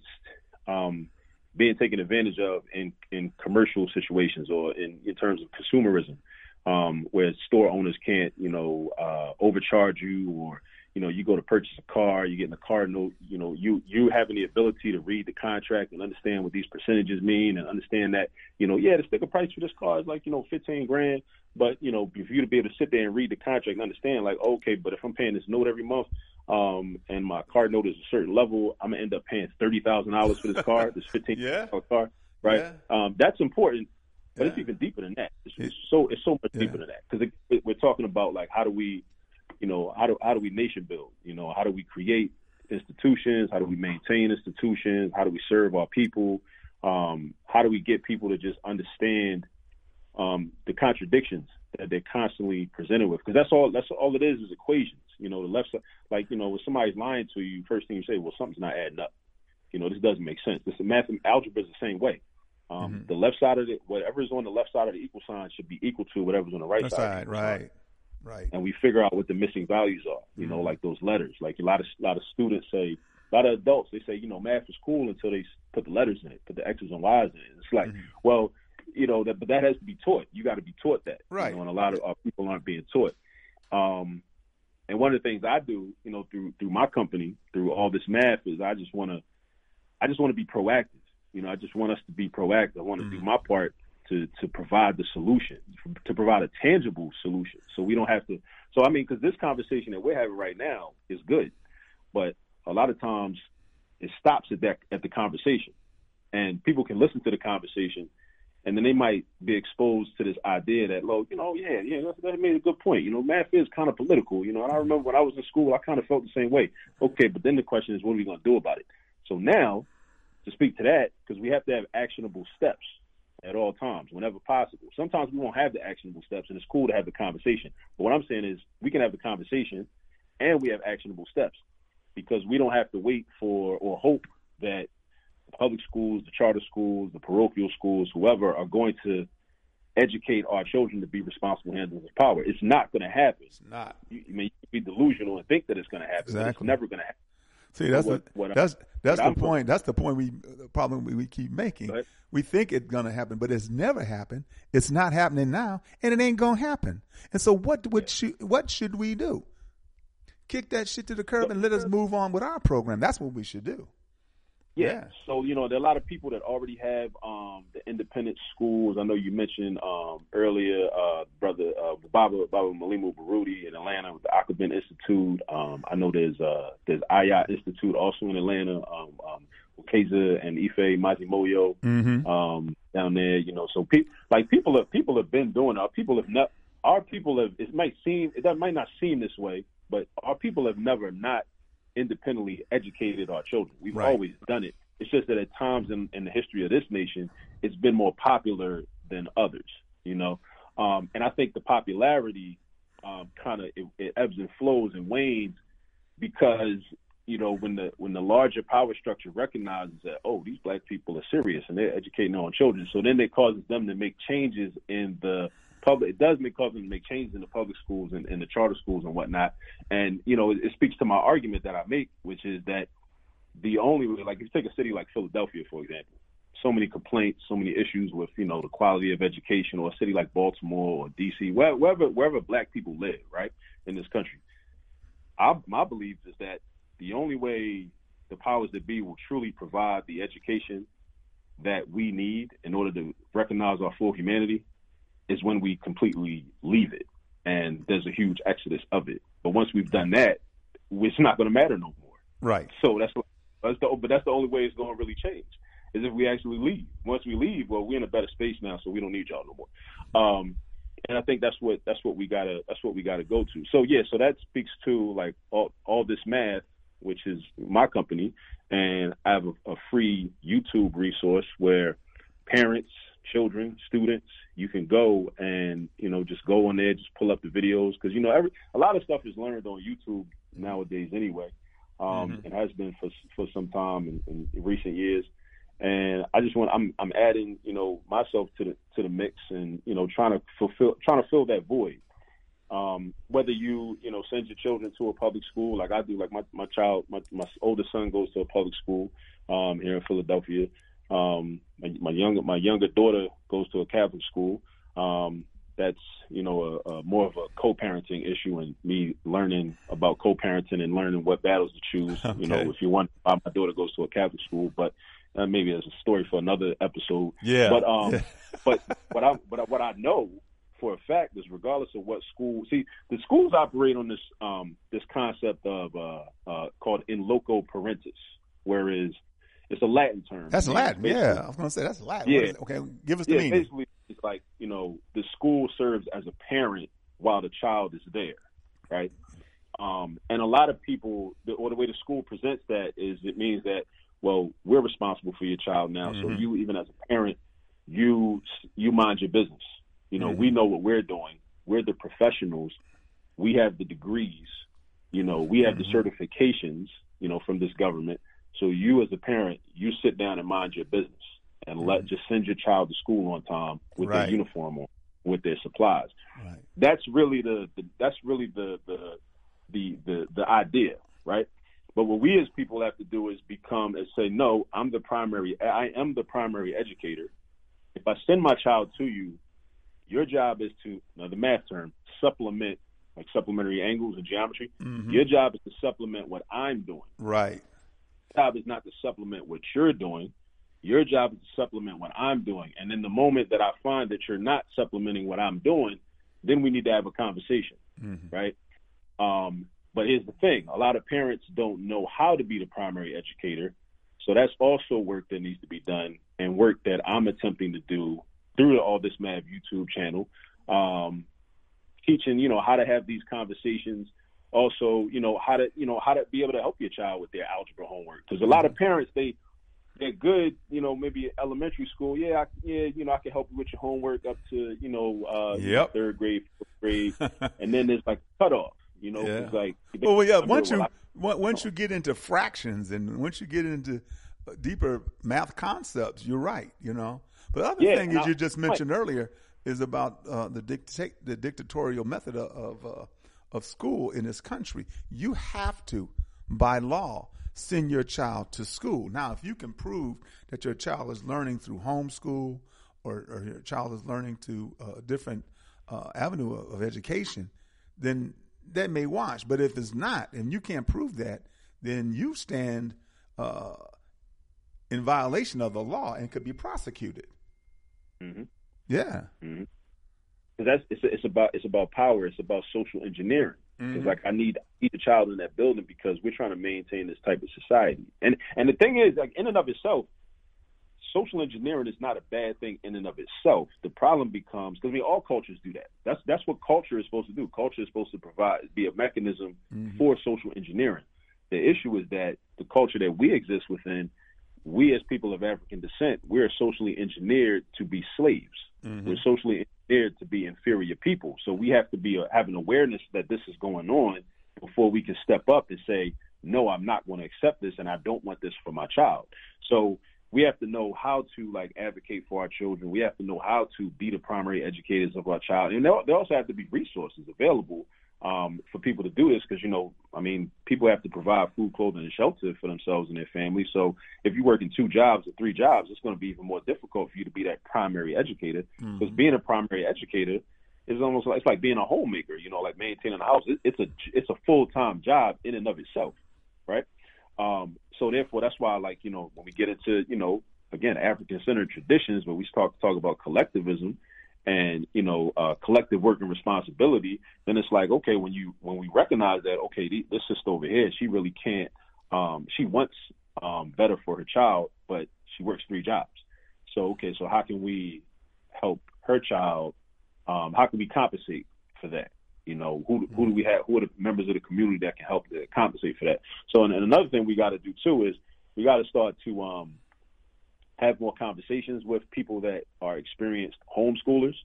um, being taken advantage of in, in commercial situations or in, in terms of consumerism, um, where store owners can't, you know, uh, overcharge you, or you know, you go to purchase a car, you get in a car note, you know, you you having the ability to read the contract and understand what these percentages mean, and understand that, you know, yeah, the sticker price for this car is like, you know, fifteen grand. But, you know, for you to be able to sit there and read the contract and understand, like, okay, but if I'm paying this note every month um, and my car note is a certain level, I'm going to end up paying thirty thousand dollars for this car, this fifteen thousand dollars yeah. car, right? Yeah. Um, that's important, but yeah. it's even deeper than that. It's, it's so it's so much yeah. deeper than that, because it, we're talking about, like, how do we, you know, how do how do we nation build? You know, how do we create institutions? How do we maintain institutions? How do we serve our people? Um, how do we get people to just understand Um, the contradictions that they're constantly presented with? Because that's all that's all it is is equations. You know, the left side, like, you know, when somebody's lying to you, first thing you say, well, something's not adding up. You know, this doesn't make sense. This math algebra is the same way. Um, mm-hmm. The left side of it, whatever's on the left side of the equal sign should be equal to whatever's on the right That's side. Right, right, right. And we figure out what the missing values are. You mm-hmm. know, like those letters. Like a lot of a lot of students say, a lot of adults, they say, you know, math is cool until they put the letters in it, put the X's and Y's in it. It's like, mm-hmm. well, you know, that, but that has to be taught. You got to be taught that, right? You know, and a lot of uh, people aren't being taught. Um, and one of the things I do, you know, through through my company, through all this math, is I just want to, I just want to be proactive. You know, I just want us to be proactive. I want to mm-hmm. do my part to to provide the solution, to provide a tangible solution, so we don't have to. So I mean, because this conversation that we're having right now is good, but a lot of times it stops at that at the conversation, and people can listen to the conversation, and then they might be exposed to this idea that, well, you know, yeah, yeah, that, that made a good point. You know, math is kind of political. You know, and I remember when I was in school, I kind of felt the same way. Okay, but then the question is, what are we going to do about it? So now, to speak to that, because we have to have actionable steps at all times, whenever possible. Sometimes we won't have the actionable steps, and it's cool to have the conversation. But what I'm saying is we can have the conversation and we have actionable steps, because we don't have to wait for or hope that the public schools, the charter schools, the parochial schools, whoever, are going to educate our children to be responsible handlers of power. It's not going to happen. It's not. You, I mean, you can be delusional and think that it's going to happen. Exactly. But it's never going to happen. See, that's what, the, what that's that's the I'm point. That's the point we the problem we, we keep making. Right. We think it's gonna happen, but it's never happened. It's not happening now, and it ain't gonna happen. And so, what what should what should we do? Kick that shit to the curb and let us move on with our program. That's what we should do. Yeah. Yeah. So, you know, there are a lot of people that already have um, the independent schools. I know you mentioned um, earlier, uh, brother uh, Baba Baba Malimu Baruti in Atlanta with the Akabin Institute. Um, I know there's uh, there's Aya Institute also in Atlanta. Um, um, Ukeza and Ife Mazimoyo Mm-hmm. um, down there. You know, so pe- like people have people have been doing. Our people have not. Our people have. It might seem it that might not seem this way, but our people have never not independently educated our children. We've Right. always done it. It's just that at times in, in the history of this nation, it's been more popular than others, you know? Um, and I think the popularity um, kind of, it, it ebbs and flows and wanes because, you know, when the when the larger power structure recognizes that, oh, these black people are serious and they're educating their own children, so then it causes them to make changes in the public. It does make cause them to make changes in the public schools and, and the charter schools and whatnot. And, you know, it, it speaks to my argument that I make, which is that the only way, like if you take a city like Philadelphia, for example, so many complaints, so many issues with, you know, the quality of education, or a city like Baltimore or D C, wherever, wherever, wherever black people live, right, in this country. I, my belief is that the only way the powers that be will truly provide the education that we need in order to recognize our full humanity is when we completely leave it, and there's a huge exodus of it. But once we've done that, it's not going to matter no more. Right. So that's that's the but that's the only way it's going to really change, is if we actually leave. Once we leave, well, we're in a better space now, so we don't need y'all no more. Um, and I think that's what that's what we gotta that's what we gotta go to. So yeah, so that speaks to like all all this math, which is my company, and I have a, a free YouTube resource where parents, children, students, you can go and, you know, just go on there, just pull up the videos. Because, you know, every a lot of stuff is learned on YouTube nowadays anyway. Um, Mm-hmm. It has been for for some time in, in recent years. And I just want I'm I'm adding, you know, myself to the to the mix, and, you know, trying to fulfill trying to fill that void. Um, whether you, you know, send your children to a public school like I do, like my, my child, my, my oldest son goes to a public school um, here in Philadelphia. Um, my, my younger my younger daughter goes to a Catholic school. Um, that's, you know, a, a more of a co-parenting issue, and me learning about co-parenting and learning what battles to choose. Okay. You know, if you want, my daughter goes to a Catholic school, but uh, maybe that's a story for another episode. Yeah. But um, Yeah. but what I but what I know for a fact is, regardless of what school, see, the schools operate on this um this concept of uh, uh called in loco parentis, whereas it's a Latin term. That's And Latin. basically- Yeah, I was going to say that's Latin. Yeah. What is it? Okay, give us the Yeah, meaning. basically, it's like, you know, the school serves as a parent while the child is there, right? Um, and a lot of people, the, or the way the school presents that is, it means that, well, we're responsible for your child now, so Mhm. you, even as a parent, you you mind your business. You know, Mhm. we know what we're doing. We're the professionals. We have the degrees. You know, we have Mhm. the certifications, you know, from this government. So you as a parent, you sit down and mind your business, and let just send your child to school on time with Right. their uniform on, with their supplies. Right. That's really the, the that's really the, the the the the idea, right? But what we as people have to do is become and say, no, I'm the primary. I am the primary educator. If I send my child to you, your job is to, now the math term, supplement, like supplementary angles and geometry. Mhm. Your job is to supplement what I'm doing. Right. Job is not to supplement what you're doing. Your job is to supplement what I'm doing. And then the moment that I find that you're not supplementing what I'm doing, then we need to have a conversation, mm-hmm. right? Um, but here's the thing. A lot of parents don't know how to be the primary educator. So that's also work that needs to be done, and work that I'm attempting to do through the All This Math YouTube channel, um, teaching, you know, how to have these conversations. Also, you know, how to, you know, how to be able to help your child with their algebra homework. Because a lot of parents, they, they're good, you know, maybe elementary school. Yeah, I, yeah, you know, I can help you with your homework up to, you know, uh, yep. third grade, fourth grade. And then there's like cutoff, you know, yeah. it's like. Well, well yeah, once you, well, once you get into fractions and once you get into deeper math concepts, you're right, you know. But the other yeah, thing is I, you just mentioned right. earlier is about uh, the dictate the dictatorial method of of, uh, of school in this country. You have to, by law, send your child to school. Now, if you can prove that your child is learning through homeschool or, or your child is learning to a different uh, avenue of, of education, then that may wash. But if it's not, and you can't prove that, then you stand uh, in violation of the law and could be prosecuted. Mm-hmm. Yeah. Mm-hmm. That's it's it's about it's about power. It's about social engineering. Because mm-hmm. like I need, I need a child in that building because we're trying to maintain this type of society. And and the thing is, like in and of itself, social engineering is not a bad thing in and of itself. The problem becomes, because I mean, all cultures do that. That's that's what culture is supposed to do. Culture is supposed to provide be a mechanism mm-hmm. for social engineering. The issue is that the culture that we exist within, we as people of African descent, we're socially engineered to be slaves. Mm-hmm. We're socially engineered to be inferior people. So we have to be uh, have an awareness that this is going on before we can step up and say, no, I'm not going to accept this, and I don't want this for my child. So we have to know how to like advocate for our children. We have to know how to be the primary educators of our child, and there, there also have to be resources available um, for people to do this, because, you know, I mean, people have to provide food, clothing, and shelter for themselves and their families. So if you're working two jobs or three jobs, it's going to be even more difficult for you to be that primary educator, because mm-hmm. being a primary educator is almost like, it's like being a homemaker, you know, like maintaining a house. It, it's a it's a full-time job in and of itself, right? Um, so therefore, that's why, like, you know, when we get into, you know, again, African-centered traditions, but we talk talk about collectivism and, you know, uh, collective work and responsibility, then it's like, okay, when you when we recognize that, okay, this sister over here, she really can't, um, she wants um, better for her child, but she works three jobs. So, okay, so how can we help her child? Um, how can we compensate for that? You know, who who do we have? Who are the members of the community that can help to compensate for that? So, and, and another thing we got to do too is we got to start to um, have more conversations with people that are experienced homeschoolers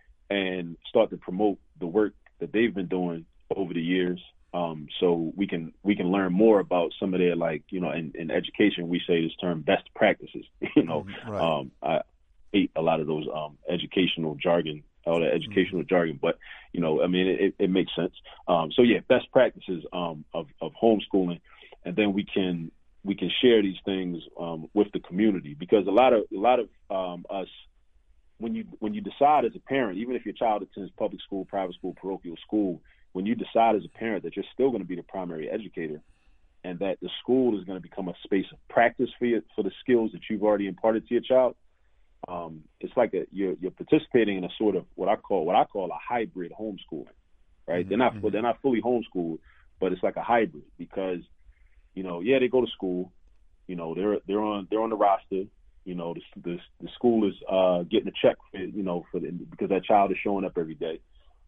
and start to promote the work that they've been doing over the years. Um, so we can we can learn more about some of their, like, you know, in, in education we say this term best practices. You know, right. um, I hate a lot of those um, educational jargon. All the educational mm-hmm. jargon, but, you know, I mean, it, it makes sense. Um, so yeah, best practices um, of, of homeschooling, and then we can we can share these things um, with the community, because a lot of a lot of um, us, when you when you decide as a parent, even if your child attends public school, private school, parochial school, when you decide as a parent that you're still going to be the primary educator, and that the school is going to become a space of practice for you, for the skills that you've already imparted to your child. Um, it's like a, you're, you're participating in a sort of what I call what I call a hybrid homeschooling, right? Mm-hmm. They're not they're not fully homeschooled, but it's like a hybrid, because, you know, yeah, they go to school, you know, they're they're on they're on the roster, you know, the the, the school is uh, getting a check for, you know, for the, because that child is showing up every day,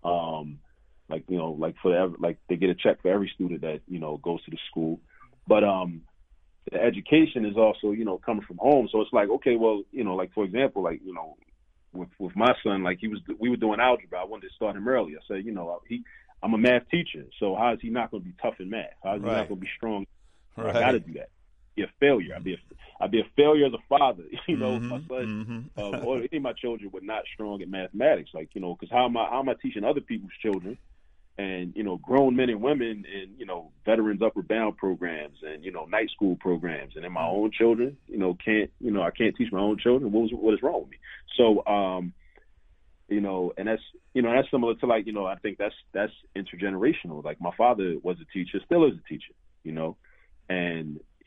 um, like, you know, like for every, like they get a check for every student that, you know, goes to the school, but um. the education is also, you know, coming from home. So it's like, okay, well, you know, like, for example, like, you know, with with my son, like he was, we were doing algebra. I wanted to start him early. I said, you know, he, I'm a math teacher. So how is he not going to be tough in math? How is he right. not going to be strong? Right. I got to do that. Be a failure. I'd be a, I'd be a failure as a father. You know, mm-hmm, my son mm-hmm. uh, or any of my children were not strong in mathematics. Like, you know, because how am I, how am I teaching other people's children? And, you know, grown men and women in, you know, veterans upward bound programs and, you know, night school programs. And then my own children, you know, can't, you know, I can't teach my own children. What was, what is wrong with me? So, um, you know, and that's, you know, that's similar to, like, you know, I think that's, that's intergenerational. Like, my father was a teacher, still is a teacher, you know, and,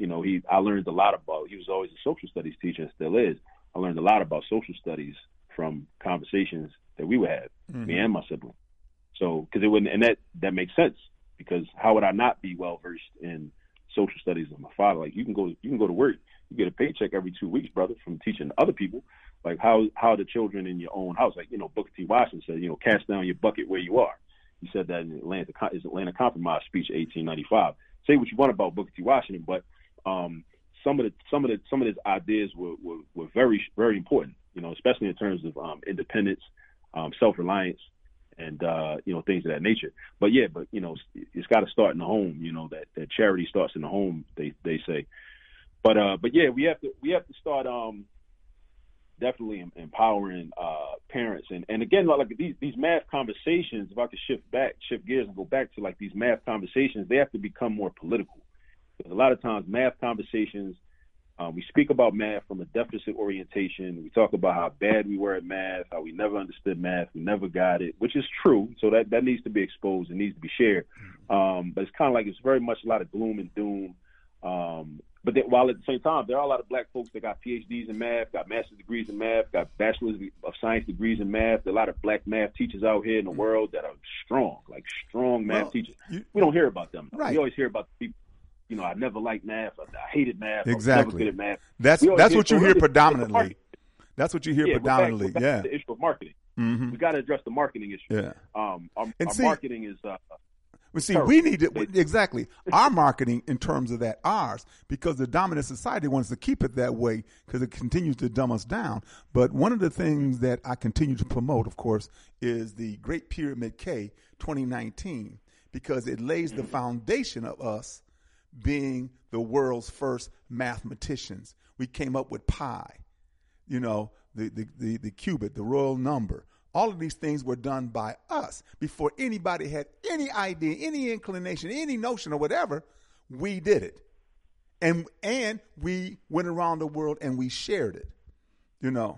you know, he I learned a lot about. He was always a social studies teacher and still is. I learned a lot about social studies from conversations that we would have, mm-hmm. me and my sibling. So, because it wouldn't, and that that makes sense, because how would I not be well versed in social studies of my father? Like, you can go, you can go to work, you get a paycheck every two weeks, brother, from teaching other people. Like, how how the children in your own house, like, you know, Booker T. Washington said, you know, cast down your bucket where you are. He said that in Atlanta, his Atlanta Compromise speech, eighteen ninety-five. Say what you want about Booker T. Washington, but um, some of the some of the some of his ideas were, were, were very very important. You know, especially in terms of um, independence, um, self-reliance, and uh, you know, things of that nature. But yeah, but you know, it's got to start in the home. You know, that, that charity starts in the home. They they say. But uh, but yeah, we have to we have to start um, definitely empowering uh, parents. And, and again, like these these math conversations. If I could shift back, shift gears, and go back to like these math conversations, they have to become more political. Because a lot of times, math conversations. Uh, we speak about math from a deficit orientation. We talk about how bad we were at math, how we never understood math, we never got it, which is true. So that, that needs to be exposed and needs to be shared. Um, but it's kind of like it's very much a lot of gloom and doom. Um, but then, while at the same time, there are a lot of black folks that got P H Ds in math, got master's degrees in math, got bachelor's of science degrees in math. There are a lot of black math teachers out here in the world that are strong, like strong math well, teachers. You, we don't hear about them. Right. We always hear about the people. You know, I never liked math. I, I hated math. Exactly. I was never good at math. That's that's what you hear predominantly. That's what you hear yeah, predominantly. We're back, we're back yeah. to the issue of marketing. Mm-hmm. We got to address the marketing issue. Yeah. Um, our, and our see, marketing is. Uh, But see, terrible. we need it exactly our marketing in terms of that ours, because the dominant society wants to keep it that way because it continues to dumb us down. But one of the things that I continue to promote, of course, is the Great Pyramid K twenty nineteen, because it lays the foundation of us being the world's first mathematicians. We came up with pi, you know, the, the, the, the cubit, the royal number. All of these things were done by us before anybody had any idea, any inclination, any notion or whatever. We did it. And and we went around the world and we shared it, you know.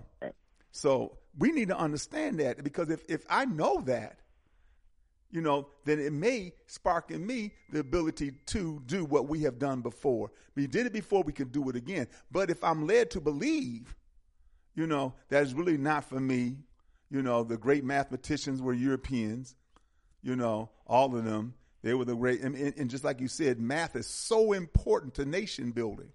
So we need to understand that, because if, if I know that, you know, then it may spark in me the ability to do what we have done before. We did it before, we can do it again. But if I'm led to believe, you know, that is really not for me, you know, the great mathematicians were Europeans, you know, all of them, they were the great, and, and just like you said, math is so important to nation building.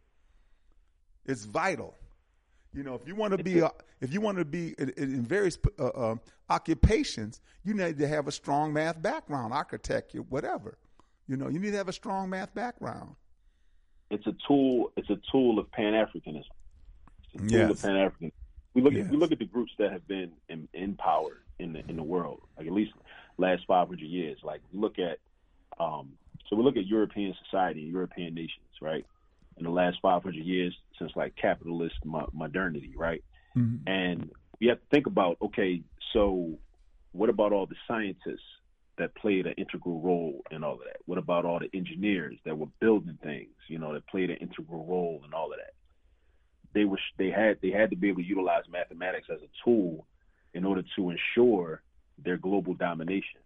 It's vital. You know, if you want to be, a, if you want to be in, in various uh, uh, occupations, you need to have a strong math background, architect, whatever. You know, you need to have a strong math background. It's a tool. It's a tool of Pan-Africanism. It's a tool yes. of Pan-Africanism. We look yes. at we look at the groups that have been in, in power in the in the world, like at least last five hundred years. Like we look at, um, so we look at European society, European nations, right? In the last five hundred years, since like capitalist mo- modernity, right? Mm-hmm. And we have to think about, okay, so what about all the scientists that played an integral role in all of that? What about all the engineers that were building things, you know, that played an integral role in all of that? They were they had they had to be able to utilize mathematics as a tool in order to ensure their global domination.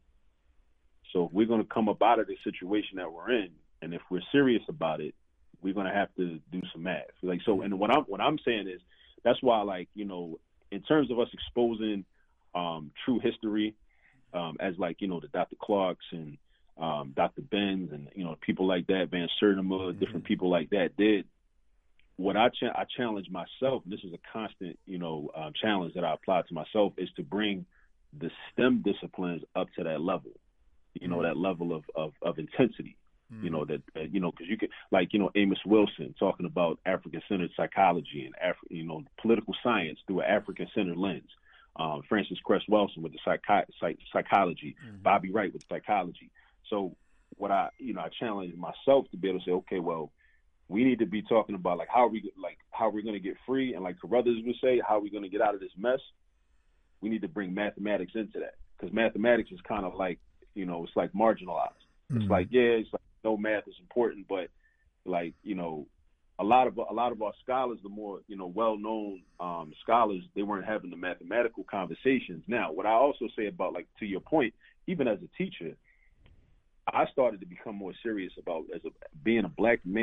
So if we're going to come up out of the situation that we're in, and if we're serious about it, we're going to have to do some math. Like so, and what I'm what I'm saying is that's why, like, you know, in terms of us exposing um, true history, um, as like, you know, the Doctor Clarks and um, Doctor Benz and, you know, people like that, Van Sertima, mm-hmm. different people like that did. What I cha- I challenge myself, and this is a constant, you know, uh, challenge that I apply to myself, is to bring the STEM disciplines up to that level, you know, mm-hmm. that level of, of, of intensity, mm-hmm. you know, that, uh, you know, because you could, like, you know, Amos Wilson talking about African-centered psychology and, Af- you know, political science through an African-centered lens. Um, Francis Cress Welsing with the psychi- psych- psychology, mm-hmm. Bobby Wright with psychology. So what I, you know, I challenge myself to be able to say, okay, well, we need to be talking about like how we like how we're going to get free, and like Carruthers would say, how are we going to get out of this mess? We need to bring mathematics into that, because mathematics is kind of like, you know, it's like marginalized. Mm-hmm. It's like, yeah, it's like no, math is important, but like, you know, a lot of a lot of our scholars, the more, you know, well-known um, scholars, they weren't having the mathematical conversations. Now, what I also say about, like, to your point, even as a teacher, I started to become more serious about as a, being a black man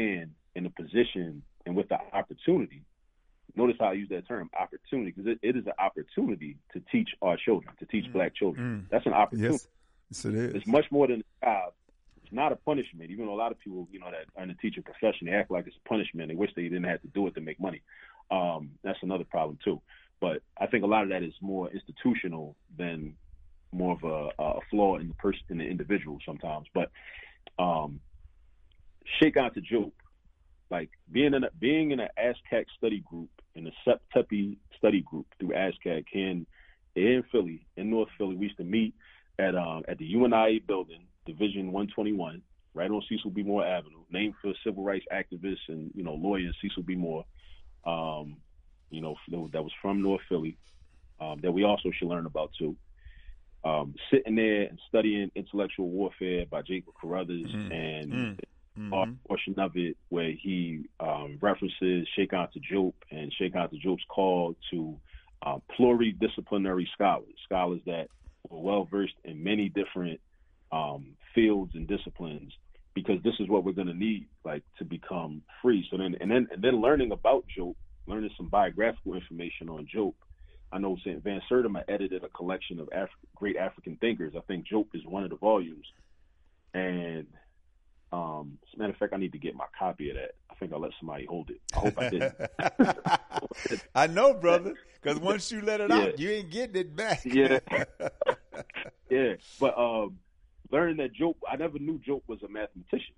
in a position and with the opportunity. Notice how I use that term, opportunity, because it, it is an opportunity to teach our children, to teach mm. black children. Mm. That's an opportunity. Yes. yes, it is. It's much more than a job. It's not a punishment. Even though a lot of people, you know, that are in the teaching profession, they act like it's a punishment. They wish they didn't have to do it to make money. Um, that's another problem too. But I think a lot of that is more institutional than more of a, a flaw in the person, in the individual sometimes. But um, shake out to Jope, like being in a, being in an ASCAC study group, in the S E P Tepi study group through ASCAC in in Philly, in North Philly. We used to meet at um, at the U N I A building, Division one twenty-one, right on Cecil B. Moore Avenue, named for civil rights activists and, you know, lawyers Cecil B. Moore, um, you know, that was from North Philly, um, that we also should learn about too. Um, sitting there and studying Intellectual Warfare by Jacob Carruthers, mm-hmm. and mm-hmm. a portion of it where he um, references Sheikh Anta Diop and Sheikh Anta Diop's call to uh, pluridisciplinary scholars, scholars that were well versed in many different um, fields and disciplines, because this is what we're going to need, like, to become free. So then, and then, and then learning about Diop, learning some biographical information on Diop. I know Saint Van Sertima edited a collection of Af- great African thinkers. I think Diop is one of the volumes. And um, as a matter of fact, I need to get my copy of that. I think I'll let somebody hold it. I hope I didn't. I know, brother, because once you let it yeah. out, you ain't getting it back. yeah. yeah. But um, learning that Diop, I never knew Diop was a mathematician.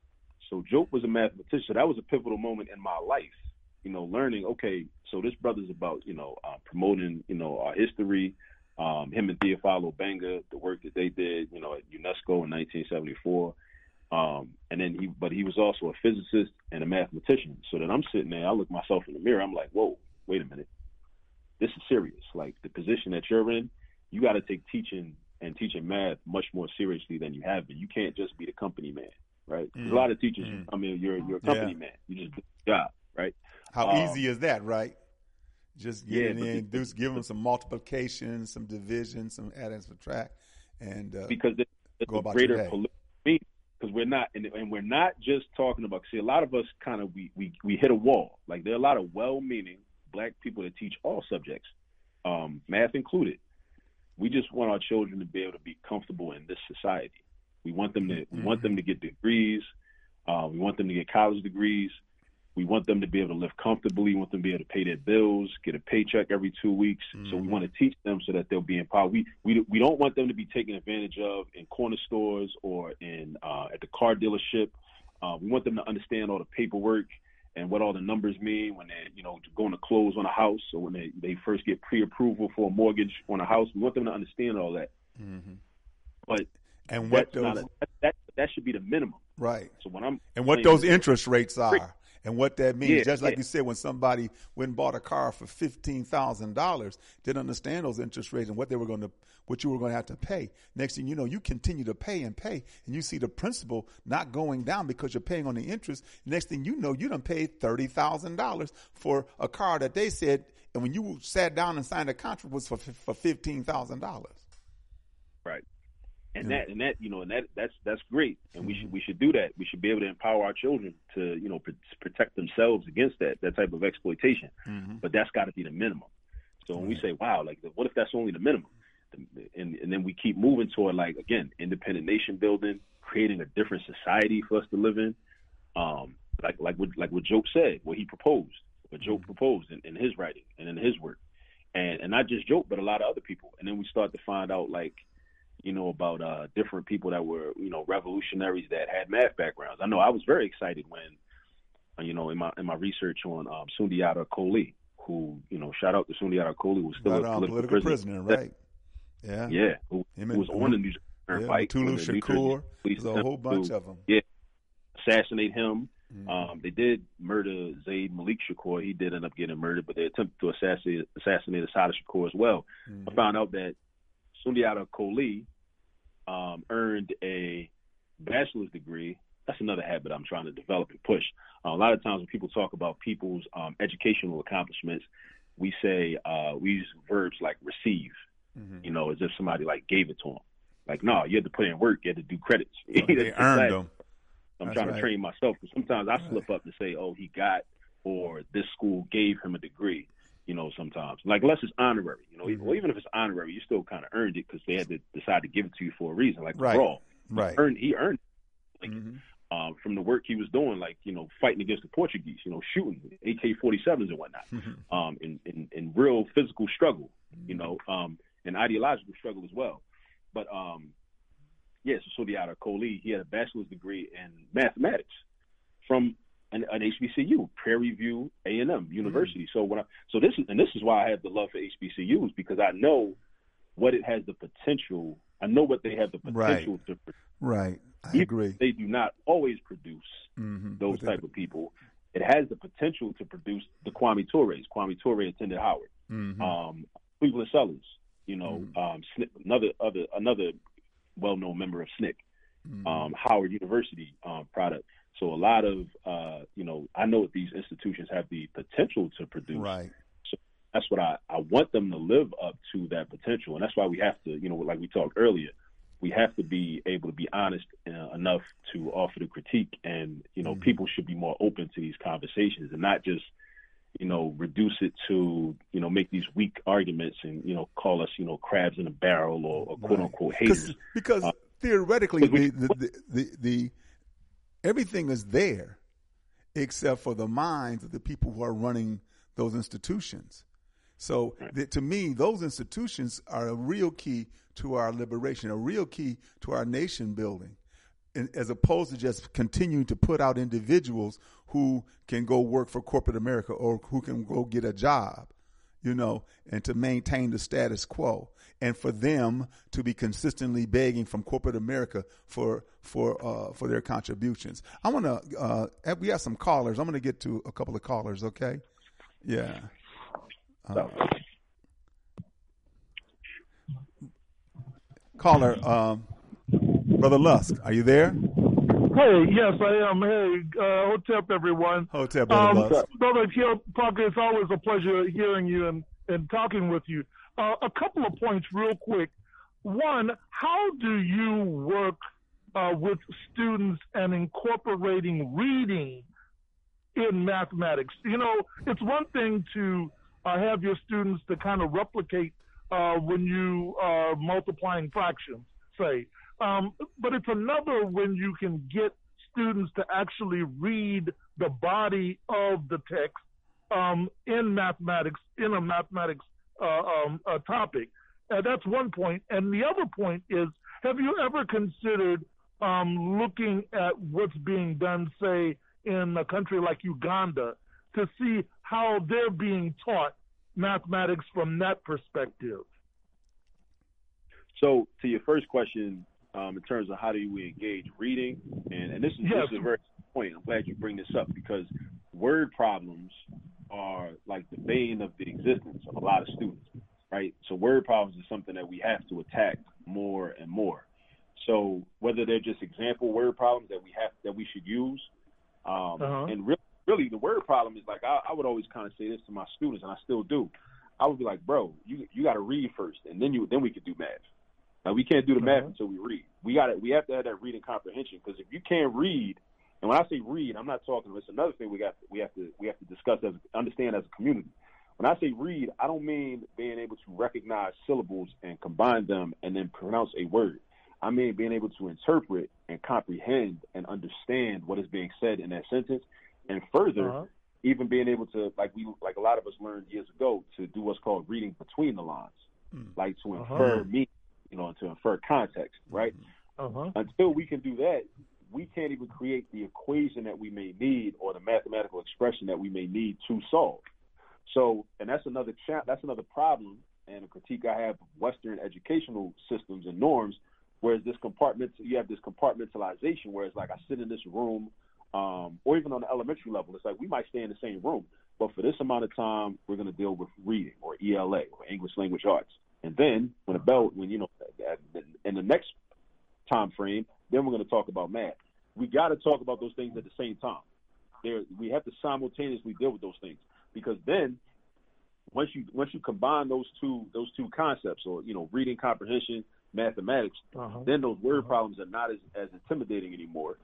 So Diop was a mathematician. So that was a pivotal moment in my life. You know, learning, okay, so this brother's about, you know, uh, promoting, you know, our history, um, him and Theophilo Benga, the work that they did, you know, at UNESCO in nineteen seventy-four. Um, and then he, but he was also a physicist and a mathematician. So then I'm sitting there, I look myself in the mirror, I'm like, whoa, wait a minute. This is serious. Like, the position that you're in, you got to take teaching and teaching math much more seriously than you have been. You can't just be the company man, right? Mm. A lot of teachers, mm. I mean, you're, you're a company yeah. man. You just do the job, right? How um, easy is that, right? Just get yeah, in, do, give them some multiplication, some division, some add and subtract, and uh, because there's go a about greater political meaning. Because we're not, and, and we're not just talking about. See, a lot of us kind of we, we we hit a wall. Like, there are a lot of well-meaning black people that teach all subjects, um, math included. We just want our children to be able to be comfortable in this society. We want them to mm-hmm. we want them to get degrees. Uh, we want them to get college degrees. We want them to be able to live comfortably. We want them to be able to pay their bills, get a paycheck every two weeks. Mm-hmm. So we want to teach them so that they'll be empowered. We we we don't want them to be taken advantage of in corner stores or in uh, at the car dealership. Uh, we want them to understand all the paperwork and what all the numbers mean when they, you know, going to close on a house, or when they, they first get pre-approval for a mortgage on a house. We want them to understand all that. Mm-hmm. But and what those, a, that, that that should be the minimum, right? So when I'm and what those interest rates are. And what that means, yeah, just like yeah. you said, when somebody went and bought a car for fifteen thousand dollars, didn't understand those interest rates and what they were going to, what you were going to have to pay. Next thing you know, you continue to pay and pay, and you see the principal not going down because you're paying on the interest. Next thing you know, you done paid thirty thousand dollars for a car that they said, and when you sat down and signed a contract, was for for fifteen thousand dollars. Right. And yeah. that, and that, you know, and that, that's, that's great. And mm-hmm. we should, we should do that. We should be able to empower our children to, you know, pr- protect themselves against that, that type of exploitation. Mm-hmm. But that's got to be the minimum. So when mm-hmm. we say, wow, like, what if that's only the minimum? And, and then we keep moving toward, like, again, independent nation building, creating a different society for us to live in. Um, like, like what, like what Diop said, what he proposed, what Diop mm-hmm. proposed in, in his writing and in his work. And, and not just Diop, but a lot of other people. And then we start to find out, like, you know, about uh, different people that were, you know, revolutionaries that had math backgrounds. I know I was very excited when, uh, you know, in my in my research on um, Sundiata Acoli, who, you know, shout out to Sundiata Acoli, who was still right a on, political, political prisoner, prisoner, right? Yeah, yeah, who, who was on the New Jersey fight. Tulu Shakur, there's a whole bunch to, of them. Yeah, assassinate him. Mm-hmm. Um, they did murder Zaid Malik Shakur. He did end up getting murdered, but they attempted to assassinate assassinate Assata Shakur as well. Mm-hmm. I found out that Sundiata Acoli Um, earned a bachelor's degree. That's another habit I'm trying to develop and push. Uh, a lot of times when people talk about people's um, educational accomplishments, we say, uh, we use verbs like receive, mm-hmm. you know, as if somebody like gave it to them. Like, no, you had to put in work, you had to do credits. Well, they earned them. I'm That's trying right. to train myself, because sometimes I Right. slip up and say, oh, he got, or this school gave him a degree, you know, sometimes. Like, unless it's honorary, you know, Mm-hmm. well, even if it's honorary, you still kind of earned it because they had to decide to give it to you for a reason. Like Right. Cabral, Right. he earned, he earned it. Like, Mm-hmm. um, from the work he was doing, like, you know, fighting against the Portuguese, you know, shooting A K forty-sevens and whatnot, Mm-hmm. um, in, in, in real physical struggle, you know, um, and ideological struggle as well. But, um, yeah, so Sudiata Kohli, he had a bachelor's degree in mathematics from an, an H B C U, Prairie View A and M University. Mm-hmm. So when I, so this is, and this is why I have the love for H B C Us, because I know what it has the potential. I know what they have the potential Right. to produce. Right. I Even agree. if they do not always produce Mm-hmm. those But they- type of people. It has the potential to produce the Kwame Torres. Kwame Torre attended Howard. Mm-hmm. Um, Cleveland Sellers, you know, Mhm. um, Snick, another other another well-known member of S N C C, Mhm. um, Howard University um, product. So a lot of, uh, you know, I know that these institutions have the potential to produce. Right. So that's what I, I want them to live up to, that potential. And that's why we have to, you know, like we talked earlier, we have to be able to be honest uh, enough to offer the critique. And, you know, Mhm. people should be more open to these conversations and not just, you know, reduce it to, you know, make these weak arguments and, you know, call us, you know, crabs in a barrel or, or quote Right. unquote haters. Because Uh, theoretically, the, we- the, the, the, the everything is there except for the minds of the people who are running those institutions. So Right. the, to me, those institutions are a real key to our liberation, a real key to our nation building, and, as opposed to just continuing to put out individuals who can go work for corporate America or who can go get a job, you know, and to maintain the status quo, and for them to be consistently begging from corporate America for for uh, for their contributions. I want to. Uh, we have some callers. I'm going to get to a couple of callers. Okay. Yeah. Uh, caller, um, Brother Lusk, are you there? Hey, yes, I am. Hey, uh, Hotep, everyone. Hotep, Brother Um, Lusk. Brother Akil Parker, it's always a pleasure hearing you and, and talking with you. Uh, a couple of points real quick. One, how do you work uh, with students and incorporating reading in mathematics? You know, it's one thing to uh, have your students to kind of replicate uh, when you are multiplying fractions, say. Um, but it's another when you can get students to actually read the body of the text um, in mathematics, in a mathematics uh, um, uh, topic. Uh, that's one point. And the other point is, have you ever considered um, looking at what's being done, say, in a country like Uganda, to see how they're being taught mathematics from that perspective? So to your first question, um, in terms of how do we engage reading, and, and this is Yes. this is a very good point. I'm glad you bring this up, because word problems are like the bane of the existence of a lot of students, right? So word problems is something that we have to attack more and more. So whether they're just example word problems that we have that we should use, um, Uh-huh. and really, really the word problem is like I, I would always kind of say this to my students, and I still do. I would be like, bro, you you got to read first, and then you then we could do math. Like, we can't do the math Uh-huh. until we read. We got to we have to have that reading comprehension, because if you can't read, and when I say read, I'm not talking. It's another thing we got we have to we have to discuss as understand as a community. When I say read, I don't mean being able to recognize syllables and combine them and then pronounce a word. I mean being able to interpret and comprehend and understand what is being said in that sentence, and further, Uh-huh. even being able to, like we like a lot of us learned years ago, to do what's called reading between the lines, Mm. like to Uh-huh. infer meaning, you know, to infer context, right? Uh-huh. Until we can do that, we can't even create the equation that we may need or the mathematical expression that we may need to solve. So, and that's another cha- that's another problem and a critique I have of Western educational systems and norms, whereas this compartment, you have this compartmentalization, where it's like I sit in this room, um, or even on the elementary level, it's like we might stay in the same room, but for this amount of time, we're going to deal with reading or E L A or English language arts. And then when the bell, when, you know, in the next time frame, then we're going to talk about math. We got to talk about those things at the same time. There, we have to simultaneously deal with those things, because then once you once you combine those two those two concepts, or, you know, reading comprehension, mathematics, Uh-huh. then those word Uh-huh. problems are not as, as intimidating anymore.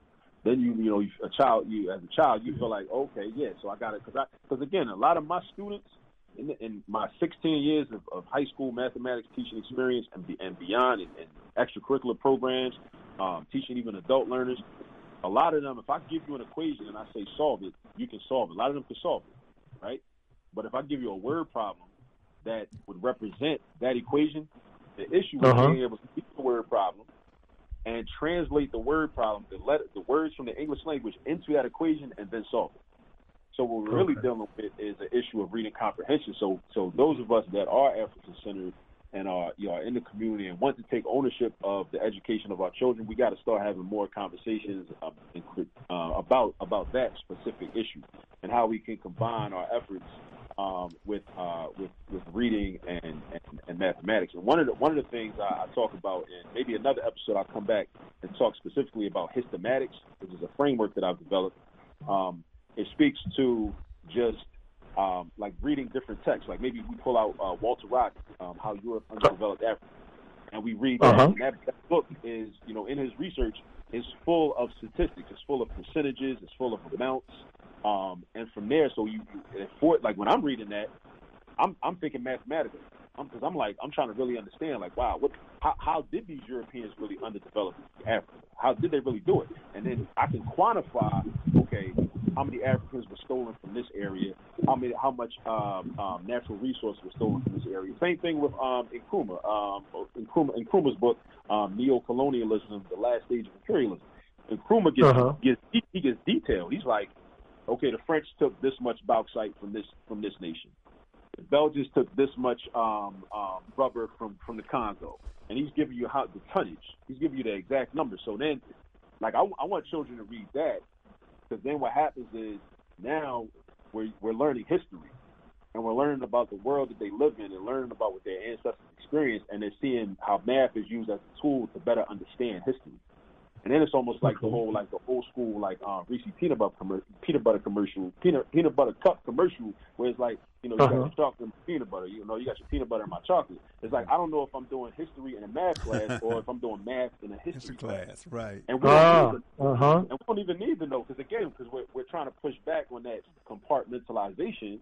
then you you know a child you as a child you feel like okay yeah so I got it because I because again a lot of my students in, the, in my sixteen years of, of high school mathematics teaching experience and, be, and beyond and, and extracurricular programs, um, teaching even adult learners, a lot of them if I give you an equation and I say solve it, you can solve it. A lot of them can solve it, right? But if I give you a word problem that would represent that equation, the issue is Uh-huh. being able to take the word problem and translate the word problem, the letter, the words from the English language into that equation, and then solve it. So what we're really Okay. dealing with is an issue of reading comprehension. So, so those of us that are African-centered and are, you know, in the community and want to take ownership of the education of our children, we got to start having more conversations um, uh, about about that specific issue and how we can combine our efforts um, with uh, with with reading and, and, and mathematics. And one of the one of the things I, I talk about in maybe another episode, I'll come back and talk specifically about hystematics, which is a framework that I've developed. Um, it speaks to just um, like reading different texts. Like maybe we pull out uh, Walter Rodney, um, How Europe Underdeveloped Africa, and we read that. Uh-huh. And that, that book is, you know, in his research, is full of statistics. It's full of percentages. It's full of amounts. Um, and from there, so you, you for like when I'm reading that, I'm I'm thinking mathematically, because I'm, I'm like I'm trying to really understand like wow, what how, how did these Europeans really underdevelop Africa? How did they really do it? And then I can quantify okay, how many Africans were stolen from this area, how many how much um, um, natural resources were stolen from this area. Same thing with um, Nkrumah, um, Nkrumah, Nkrumah's book, um, Neo-Colonialism: The Last Stage of Imperialism. Nkrumah gets, Uh-huh. gets he, he gets detailed. He's like, okay, the French took this much bauxite from this from this nation. The Belgians took this much um, um, rubber from, from the Congo. And he's giving you how the tonnage. He's giving you the exact number. So then, like, I, I want children to read that, because then what happens is now we're, we're learning history. And we're learning about the world that they live in and learning about what their ancestors experienced. And they're seeing how math is used as a tool to better understand history. And then it's almost like the whole, like the old school, like uh, Reese's peanut butter commercial, peanut butter commercial, peanut peanut butter cup commercial, where it's like, you know, you Uh-huh. got your chocolate and peanut butter, you know, you got your peanut butter and my chocolate. It's like I don't know if I'm doing history in a math class or if I'm doing math in a history class. class, right? And we Ah, don't, uh-huh. and we don't even need to know, because again, because we're we're trying to push back on that compartmentalization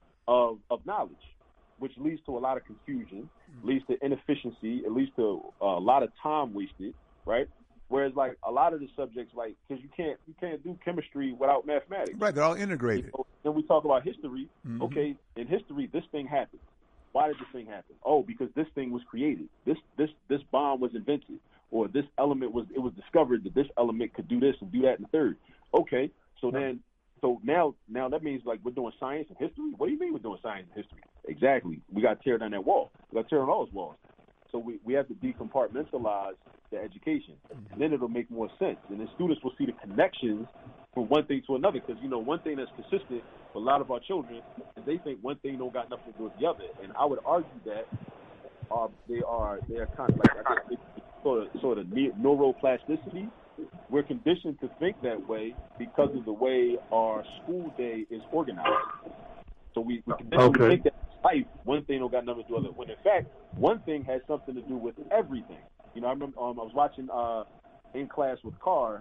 of of knowledge, which leads to a lot of confusion, leads to inefficiency, it leads to a lot of time wasted, right? Whereas, like a lot of the subjects, like because you can't you can't do chemistry without mathematics. Right, they're all integrated. You know, then we talk about history. Mhm. Okay, in history, this thing happened. Why did this thing happen? Oh, because this thing was created. This this this bomb was invented, or this element was it was discovered that this element could do this and do that and the third. Okay, so then so now now that means like we're doing science and history. What do you mean we're doing science and history? Exactly. We got to tear down that wall. We got to tear down all those walls. So we, we have to decompartmentalize the education, and then it'll make more sense. And then students will see the connections from one thing to another. Because, you know, one thing that's consistent for a lot of our children is they think one thing don't got nothing to do with the other. And I would argue that uh, they are they are kind of like I guess, sort of sort of neuroplasticity. We're conditioned to think that way because of the way our school day is organized. So we, we conditioned Okay. to think that life, one thing don't got nothing to do with it. When in fact, one thing has something to do with everything. You know, I remember um, I was watching uh, In Class with Carr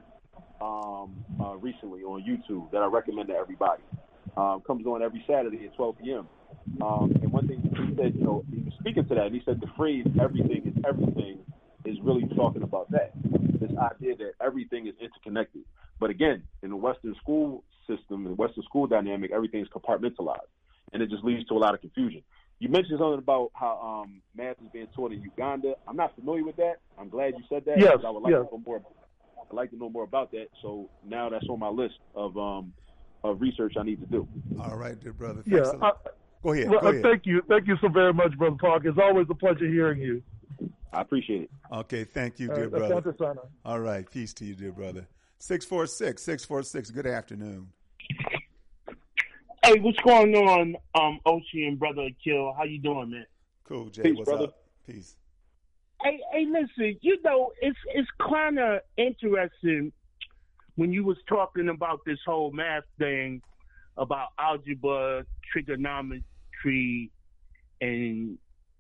um, uh, recently on YouTube that I recommend to everybody. Um, comes on every Saturday at twelve p.m. Um, and one thing he said, you know, he was speaking to that, and he said the phrase "everything is everything" is really talking about that. This idea that everything is interconnected. But again, in the Western school system, in the Western school dynamic, everything is compartmentalized, and it just leads to a lot of confusion. You mentioned something about how um, math is being taught in Uganda. I'm not familiar with that. I'm glad you said that. Yes, because I would like yes. to know more. I'd like to know more about that. So now that's on my list of um, of research I need to do. All right, dear brother. Yeah. Thanks a lot. I, Go ahead. well, Go uh, ahead. thank you. Thank you so very much, Brother Park. It's always a pleasure hearing you. I appreciate it. Okay, thank you, All dear right, brother. Asante Sana. All right, peace to you, dear brother. six four six, six four six, good afternoon. Hey, what's going on, um, Oshi and Brother Akil? How you doing, man? Cool, Jay. Peace, What's brother. up? Peace. Hey, hey, listen, you know, it's it's kind of interesting when you was talking about this whole math thing, about algebra, trigonometry, and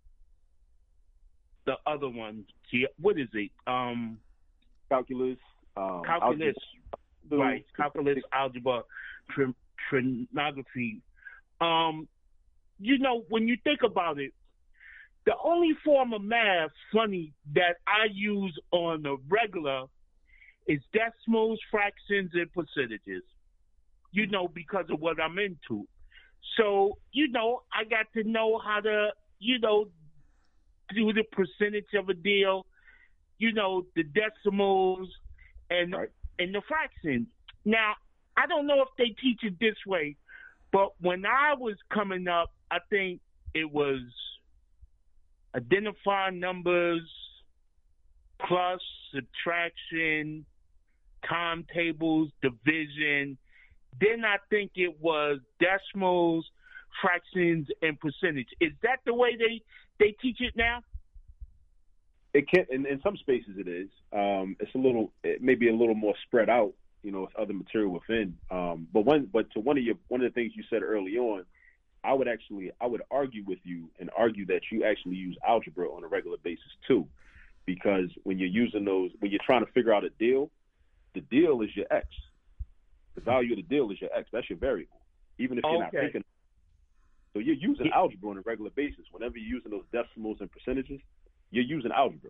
the other one. Ge- What is it? Um, Calculus. Um, calculus. right, calculus, algebra, tri- trigonometry. Um, you know, when you think about it, the only form of math, funny, that I use on the regular is decimals, fractions, and percentages. You know, because of what I'm into. So, you know, I got to know how to, you know, do the percentage of a deal, you know, the decimals and right. and the fractions. Now, I don't know if they teach it this way, but when I was coming up, I think it was identifying numbers, plus, subtraction, timetables, division. Then I think it was decimals, fractions, and percentage. Is that the way they, they teach it now? It can, in, in some spaces it is. Um, it's a little, it may be a little more spread out, you know, with other material within. Um, but one, but to one of your, one of the things you said early on, I would actually, I would argue with you and argue that you actually use algebra on a regular basis too, because when you're using those, when you're trying to figure out a deal, the deal is your X. The value of the deal is your X. That's your variable, even if you're okay. not thinking. So you're using algebra on a regular basis. Whenever you're using those decimals and percentages, you're using algebra.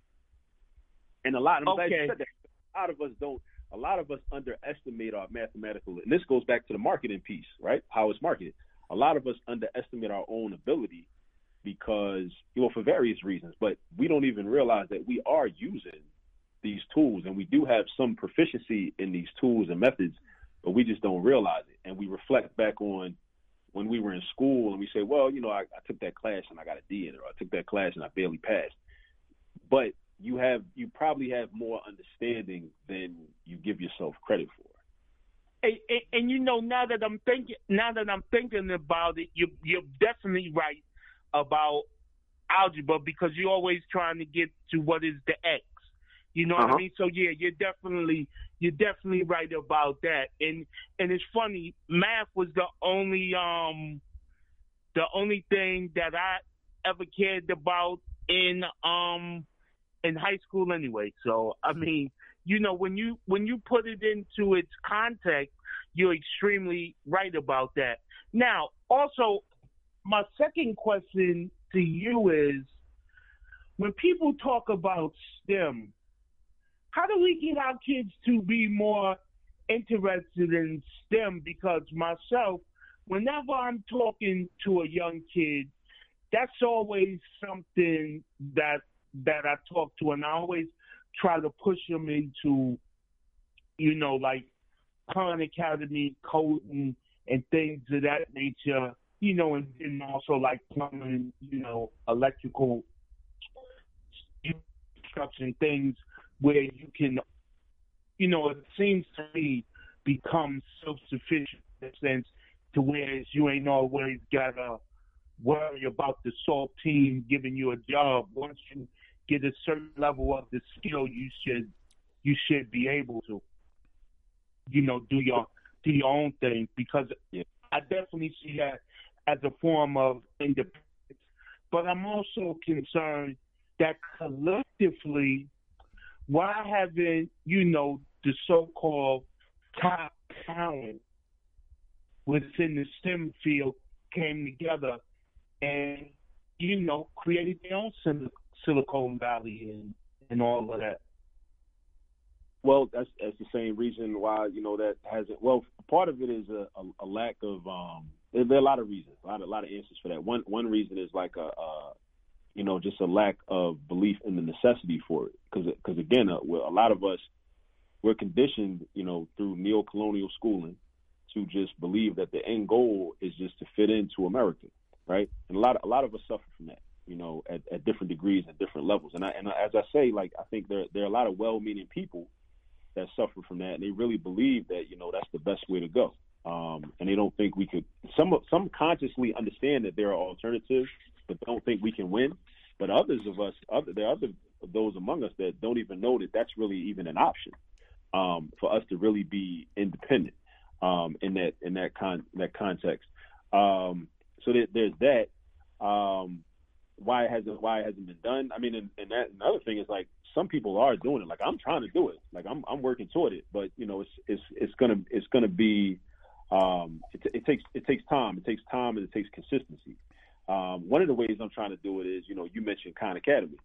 And a lot, I'm glad you said that. A lot of us don't. A lot of us underestimate our mathematical. And this goes back to the marketing piece, right? How it's marketed. A lot of us underestimate our own ability because, you know, for various reasons. But we don't even realize that we are using these tools, and we do have some proficiency in these tools and methods, but we just don't realize it. And we reflect back on when we were in school and we say, well, you know, I, I took that class and I got a D in it, or I took that class and I barely passed. But you have, you probably have more understanding than you give yourself credit for. And, and, and you know, now that I'm thinking, now that I'm thinking about it, you, you're definitely right about algebra, because you're always trying to get to what is the X. You know what uh-huh. I mean? So yeah, you're definitely you're definitely right about that. And and it's funny, math was the only um the only thing that I ever cared about in um in high school anyway. So I mean, you know, when you when you put it into its context, you're extremely right about that. Now, also, my second question to you is, when people talk about STEM, how do we get our kids to be more interested in STEM? Because myself, whenever I'm talking to a young kid, that's always something that that I talk to, and I always try to push them into, you know, like Khan Academy, coding, and things of that nature, you know, and, and also like plumbing, you know, electrical construction things, where you can, you know, it seems to me, become self-sufficient in a sense, to where you ain't always got to worry about the SALT team giving you a job. Once you get a certain level of the skill, you should you should be able to, you know, do your do your own thing, because yeah. I definitely see that as a form of independence. But I'm also concerned that collectively, why haven't, you know, the so-called top talent within the STEM field came together and, you know, created their own Silicon Valley and, and all of that? Well, that's that's the same reason why, you know, that hasn't. Well, part of it is a, a, a lack of. Um, there, there are a lot of reasons, a lot, a lot of answers for that. One one reason is like a, a you know, just a lack of belief in the necessity for it. Because because again, uh, well, a lot of us, we're conditioned, you know, through neo-colonial schooling to just believe that the end goal is just to fit into America, right? And a lot of, a lot of us suffer from that, you know, at, at different degrees, at different levels. And I, and as I say, like, I think there there are a lot of well-meaning people that suffer from that, and they really believe that, you know, that's the best way to go. Um, and they don't think we could. Some some consciously understand that there are alternatives, but don't think we can win. But others of us, other there are other those among us that don't even know that that's really even an option um, for us to really be independent um, in that in that con that context. Um, so there, there's that. Um, why it hasn't why it hasn't been done. I mean, and, and that another thing is like some people are doing it. Like I'm trying to do it. Like I'm I'm working toward it. But you know, it's it's it's gonna it's gonna be um, it, it takes it takes time. It takes time and it takes consistency. Um, one of the ways I'm trying to do it is, you know, you mentioned Khan Academy.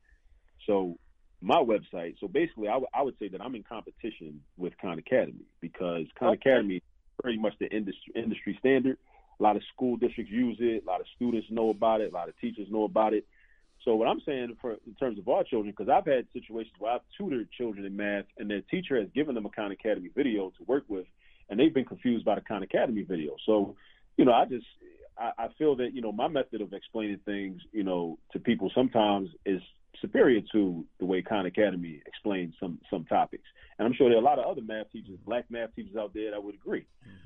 So my website. So basically, I, w- I would say that I'm in competition with Khan Academy because Khan okay. Academy is pretty much the industry industry standard. A lot of school districts use it. A lot of students know about it. A lot of teachers know about it. So what I'm saying for in terms of our children, because I've had situations where I've tutored children in math, and their teacher has given them a Khan Academy video to work with, and they've been confused by the Khan Academy video. So, you know, I just I, I feel that, you know, my method of explaining things, you know, to people sometimes is superior to the way Khan Academy explains some some topics. And I'm sure there are a lot of other math teachers, black math teachers out there that would agree.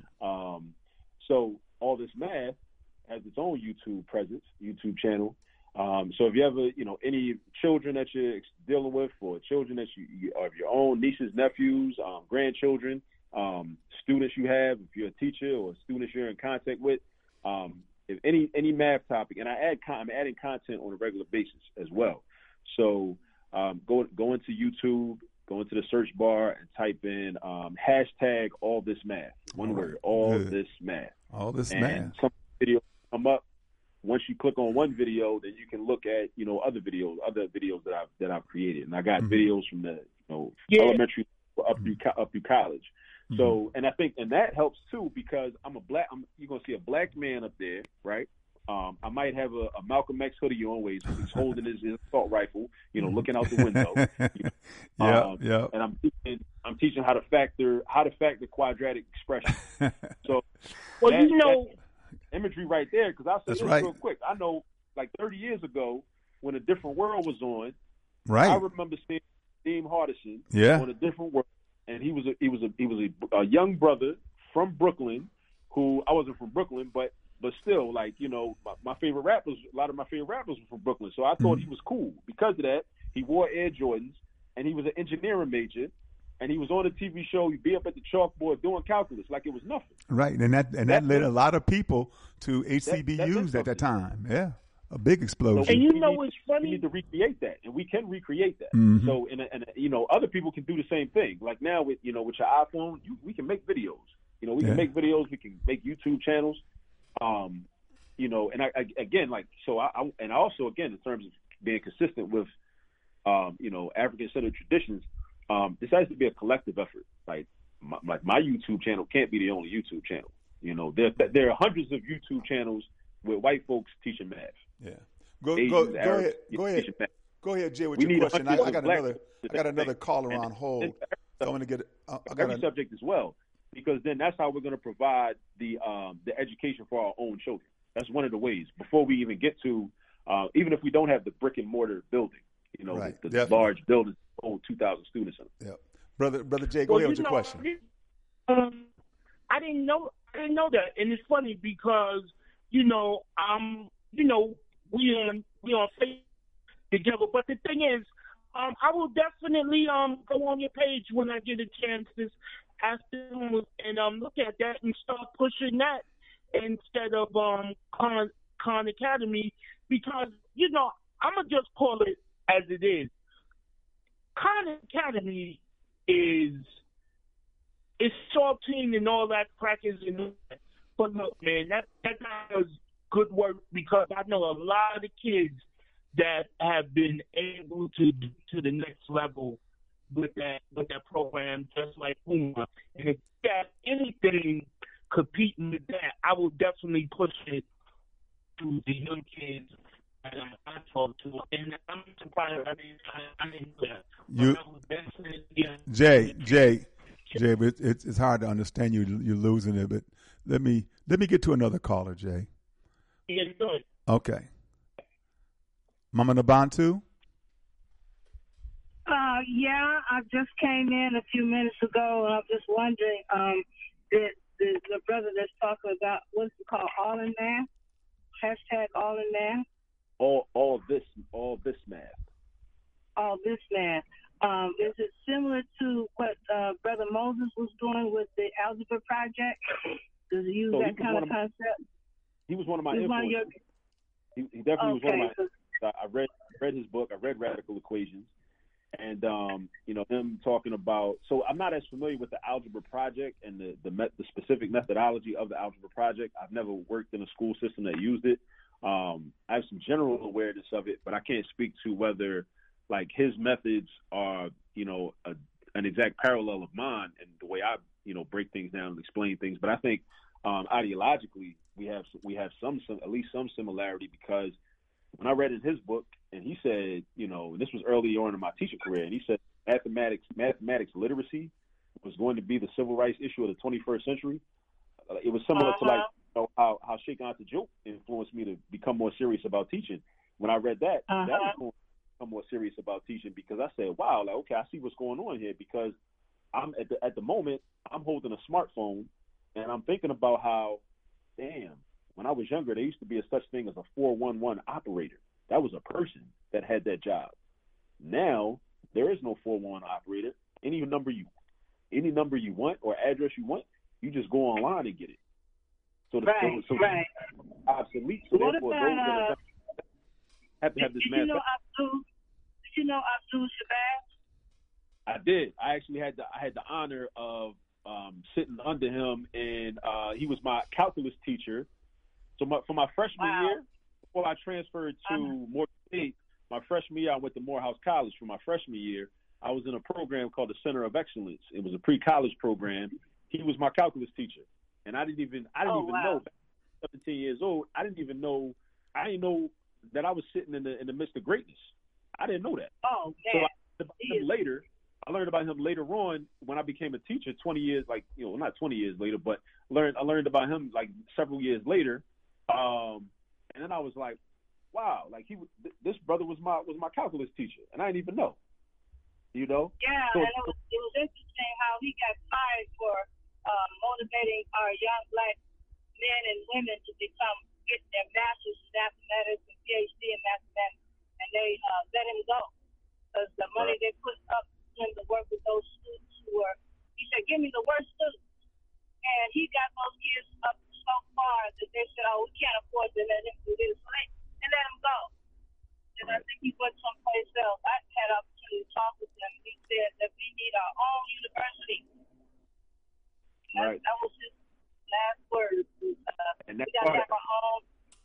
Um, so All This Math has its own YouTube presence, YouTube channel. Um, so if you ever, you know, any children that you're dealing with, or children that you, you of your own, nieces, nephews, um, grandchildren, um, students you have, if you're a teacher or students you're in contact with, um, if any any math topic, and I add, I'm adding content on a regular basis as well. So um, go go into YouTube, go into the search bar, and type in um, hashtag All This Math, one all word, right. All Good. This Math. All This and Math. Some videos come up. Once you click on one video, then you can look at, you know, other videos, other videos that I've that I've created, and I got mm-hmm. videos from the, you know, yeah. elementary up through up through college. Mm-hmm. So, and I think, and that helps too, because I'm a black. I'm, you're gonna see a black man up there, right? Um, I might have a, a Malcolm X hoodie on, where he's, he's holding his, his assault rifle, you know, looking out the window. You know? Yeah, um, yeah. And I'm teaching, I'm teaching how to factor how to factor quadratic expressions. So, well, that, you know. Imagery right there, because I'll say That's this right. real quick. I know, like thirty years ago, when A Different World was on, right? I remember seeing Dean Hardison yeah. on A Different World, and he was a, he was a he was a, a young brother from Brooklyn, who I wasn't from Brooklyn, but but still, like, you know, my, my favorite rappers, a lot of my favorite rappers were from Brooklyn, so I thought mm-hmm. he was cool because of that. He wore Air Jordans, and he was an engineering major. And he was on a T V show. He'd be up at the chalkboard doing calculus like it was nothing. Right, and that and that, that led a lot of people to H C B Us that, at that time. Yeah, a big explosion. So and you we know need, what's funny? We need to recreate that, and we can recreate that. Mm-hmm. So, and, and you know, other people can do the same thing. Like now, with you know, with your iPhone, you, we can make videos. You know, we can yeah. make videos. We can make YouTube channels. Um, you know, and I, I again, like, so I, I and also again in terms of being consistent with, um, you know, African-centered traditions. Um, this has to be a collective effort. Like my, like my YouTube channel can't be the only YouTube channel. You know, there there are hundreds of YouTube channels with white folks teaching math. Yeah, go Asians, go, go Arabs, ahead, go ahead, math. go ahead, Jay, with we your question. I, I got another, I got another thing. caller and on hold. And, so I'm going to get uh, I got every a, subject as well, because then that's how we're going to provide the um, the education for our own children. That's one of the ways before we even get to, uh, even if we don't have the brick and mortar building, you know, right. the, the large buildings, hold two thousand students in them. Yeah. Brother, brother Jay, go well, ahead with you your know, question. Um, I didn't know, I didn't know that, and it's funny because you know, um, you know, we on we on Facebook together. But the thing is, um, I will definitely um go on your page when I get a chance this afternoon and um look at that and start pushing that instead of um Khan, Khan Academy, because you know I'm gonna just call it as it is. Khan Academy is is saltine and all that crackers and all that. But look, man, that that does good work, because I know a lot of kids that have been able to to the next level with that with that program, just like Puma. And if that anything competing with that, I will definitely push it to the young kids. And I talk to, and I'm surprised. I didn't, I, I didn't know that. You, yeah. Jay, Jay, Jay, but it's it's hard to understand you. You're losing it, but let me let me get to another caller, Jay. Yeah, good. Okay. Mama Nabantu? Uh, yeah, I just came in a few minutes ago, and I'm just wondering, um, the, the the brother that's talking about what's it called, All in Math? Hashtag All in Math. All all this all this math. All this math. Um, is it similar to what uh, Brother Moses was doing with the Algebra Project? Does he use so that he kind of of my, concept? He was one of my He's influences. One of your... he, he definitely okay, was one of my. so, I, I read read his book. I read Radical Equations, and um, you know him talking about. So I'm not as familiar with the Algebra Project and the the, met, the specific methodology of the Algebra Project. I've never worked in a school system that used it. Um, I have some general awareness of it, but I can't speak to whether like his methods are you know a, an exact parallel of mine and the way I you know break things down and explain things. But I think um, ideologically we have we have some, some at least some similarity, because when I read in his book and he said, you know, and this was early on in my teaching career, and he said mathematics mathematics literacy was going to be the civil rights issue of the twenty-first century. Uh, it was similar uh-huh. to like you know, how how Sheikh Anta Diop influenced me to become more serious about teaching. When I read that, uh-huh. that was going to become more serious about teaching, because I said, wow, like okay, I see what's going on here, because I'm at the at the moment I'm holding a smartphone and I'm thinking about how, damn, when I was younger, there used to be a such thing as a four one one operator. That was a person that had that job. Now there is no four one one operator. Any number you, any number you want or address you want, you just go online and get it. So the right, so, so right. obsolete. So what therefore, about, those that uh, have to have this did math. you know Abdul? Did you know Abdul Shabazz? I did. I actually had the I had the honor of um, sitting under him, and uh, he was my calculus teacher. So my, for my freshman Wow. year, before I transferred to uh-huh. Morgan State, my freshman year I went to Morehouse College. For my freshman year, I was in a program called the Center of Excellence. It was a pre-college program. He was my calculus teacher, and I didn't even I didn't Oh, even wow. know. seventeen years old, I didn't even know. I didn't know that I was sitting in the in the midst of greatness. I didn't know that. Oh, So man. I learned about him later. I learned about him later on when I became a teacher. Twenty years, like you know, not twenty years later, but learned I learned about him like several years later. Um, and then I was like, wow, like he, th- this brother was my was my calculus teacher, and I didn't even know. You know? Yeah, So, and it was, it was interesting how he got fired for uh, motivating our young black men and women to become get their masters in mathematics and P H D in mathematics, and they uh, let him go because the money Right. they put up him to work with those students who were. He said, "Give me the worst students," and he got those kids up so far that they said, "Oh, we can't afford to let him do this," so they, they let him go. And I think he went someplace else. I had an opportunity to talk with him. He said that we need our own university. That, Right. that was his last words. Uh, And we that's got to part- have our own.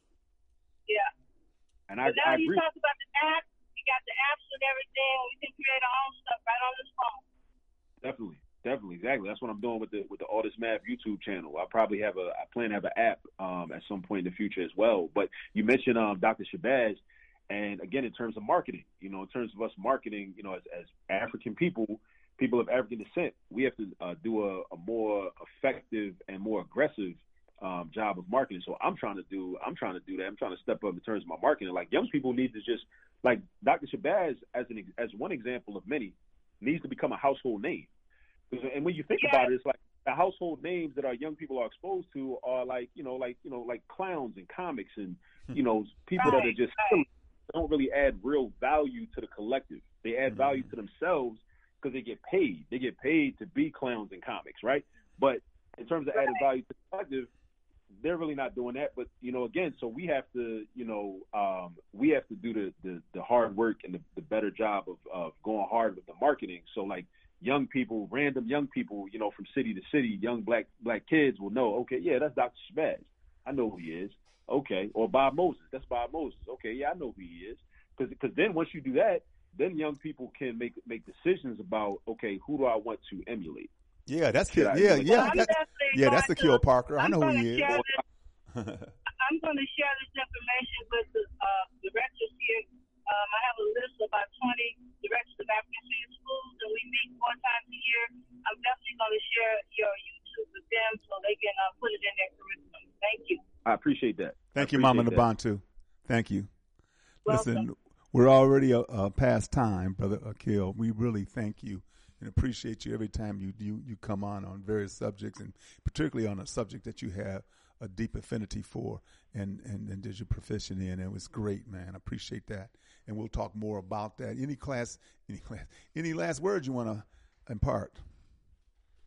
Yeah. and I, But now I you agree. talk about the app. We got the apps and everything. We can create our own stuff right on this phone. Definitely, definitely, exactly. That's what I'm doing with the with the All This Math YouTube channel. I probably have a I plan to have an app um, at some point in the future as well. But you mentioned um, Doctor Shabazz, and again, in terms of marketing, you know, in terms of us marketing, you know, as, as African people, people of African descent, we have to uh, do a, a more effective and more aggressive um, job of marketing. So I'm trying to do I'm trying to do that. I'm trying to step up in terms of my marketing. Like young people need to just like Doctor Shabazz as an as one example of many needs to become a household name. And when you think Yeah. about it, it's like the household names that our young people are exposed to are like, you know, like, you know, like clowns and comics and, you know, people that are Right, just right. don't really add real value to the collective. They add value to themselves because they get paid. They get paid to be clowns and comics, right? But in terms of adding value to the collective, they're really not doing that. But, you know, again, so we have to, you know, um, we have to do the, the, the hard work and the, the better job of, of going hard with the marketing. So, like, young people, random young people, you know, from city to city, young black black kids will know, okay, yeah, that's Doctor Shabazz. I know who he is. Okay. Or Bob Moses. That's Bob Moses. Okay, yeah, I know who he is. Because then once you do that, then young people can make make decisions about, okay, who do I want to emulate? Yeah, that's Should kill. I Yeah, emulate- yeah, I'm that, definitely yeah, that's going the kill to- Parker. I I'm know who gonna he is. share this- I'm going to share this information with the uh, directors here. Um, I have a list of about twenty directors of African City Schools, and we meet four times a year. I'm definitely going to share your YouTube with them so they can uh, put it in their curriculum. Thank you. I appreciate that. Thank I you, Mama appreciate that. Nabantu. Thank you. Welcome. Listen, we're already uh, uh, past time, Brother Akil. We really thank you and appreciate you every time you, you you come on on various subjects, and particularly on a subject that you have a deep affinity for and, and, and that you're proficient in. It was great, man. I appreciate that. And we'll talk more about that. Any class, any class, any last words you want to impart?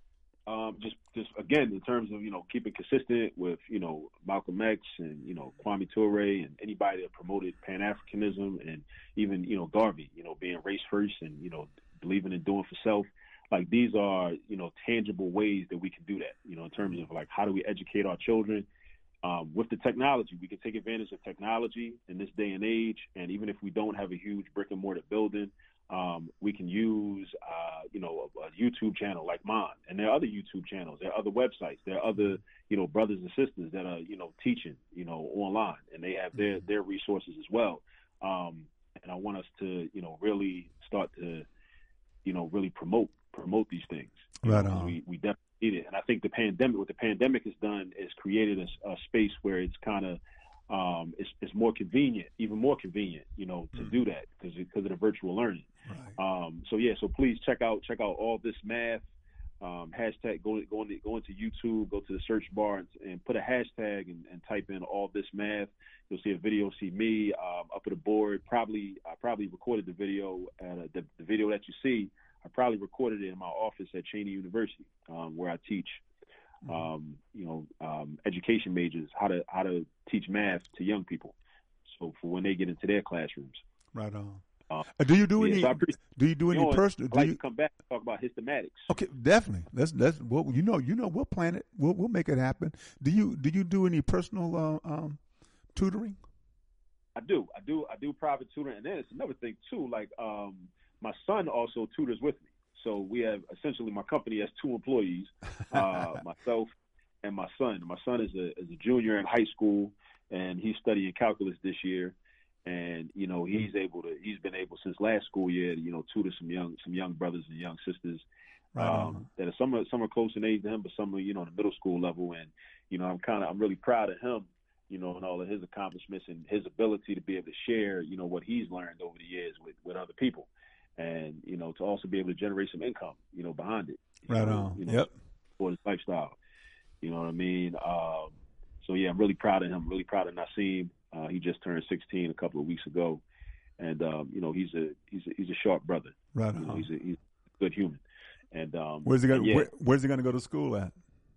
Um, just, just again, in terms of, you know, keeping consistent with, you know, Malcolm X and, you know, Kwame Ture and anybody that promoted Pan-Africanism, and even, you know, Garvey, you know, being race first and, you know, believing in doing for self. Like, these are, you know, tangible ways that we can do that, you know, in terms of, like, how do we educate our children? Um, with the technology, we can take advantage of technology in this day and age. And even if we don't have a huge brick and mortar building, um, we can use, uh, you know, a, a YouTube channel like mine. And there are other YouTube channels. There are other websites. There are other, you know, brothers and sisters that are, you know, teaching, you know, online. And they have their, their resources as well. Um, and I want us to, you know, really start to, you know, really promote, promote these things. Right know, on. We, we definitely need it. And I think the pandemic, what the pandemic has done is created a, a space where it's kind of, um, it's, it's more convenient, even more convenient, you know, to mm. do that because because of the virtual learning. Right. Um, so yeah, so please check out check out All This Math. Um, hashtag go go into, go into YouTube, go to the search bar and, and put a hashtag and, and type in All This Math. You'll see a video, see me um, up at the board. Probably I probably recorded the video. At a, the, the video that you see, I probably recorded it in my office at Cheney University, um, where I teach, um, you know, um, education majors how to how to teach math to young people. So for when they get into their classrooms. Right on. Uh, uh, do you do yeah, any? so do you do any you know, personal? I'd like you, to come back and talk about hystematics. Okay, definitely. That's that's well, you know, you know, we'll plan it. We'll we'll make it happen. Do you do you do any personal uh, um, tutoring? I do. I do. I do private tutoring, and then it's another thing too. Like um, my son also tutors with me. So we have essentially my company has two employees, uh, myself and my son. My son is a is a junior in high school, and he's studying calculus this year. And you know he's able to he's been able since last school year to you know tutor some young some young brothers and young sisters right um, that are some are some are close in age to him, but some are you know the middle school level. And you know I'm kind of I'm really proud of him, you know, and all of his accomplishments and his ability to be able to share you know what he's learned over the years with, with other people, and you know to also be able to generate some income you know behind it. Right know, on. You know, yep. For his lifestyle. You know what I mean? Um, so yeah, I'm really proud of him. Really proud of Nassim. Uh, he just turned sixteen a couple of weeks ago, and um, you know he's a he's a, he's a sharp brother. Right. You know, he's a he's a good human. And um, where's he going? Yeah. Where, where's he going to go to school at?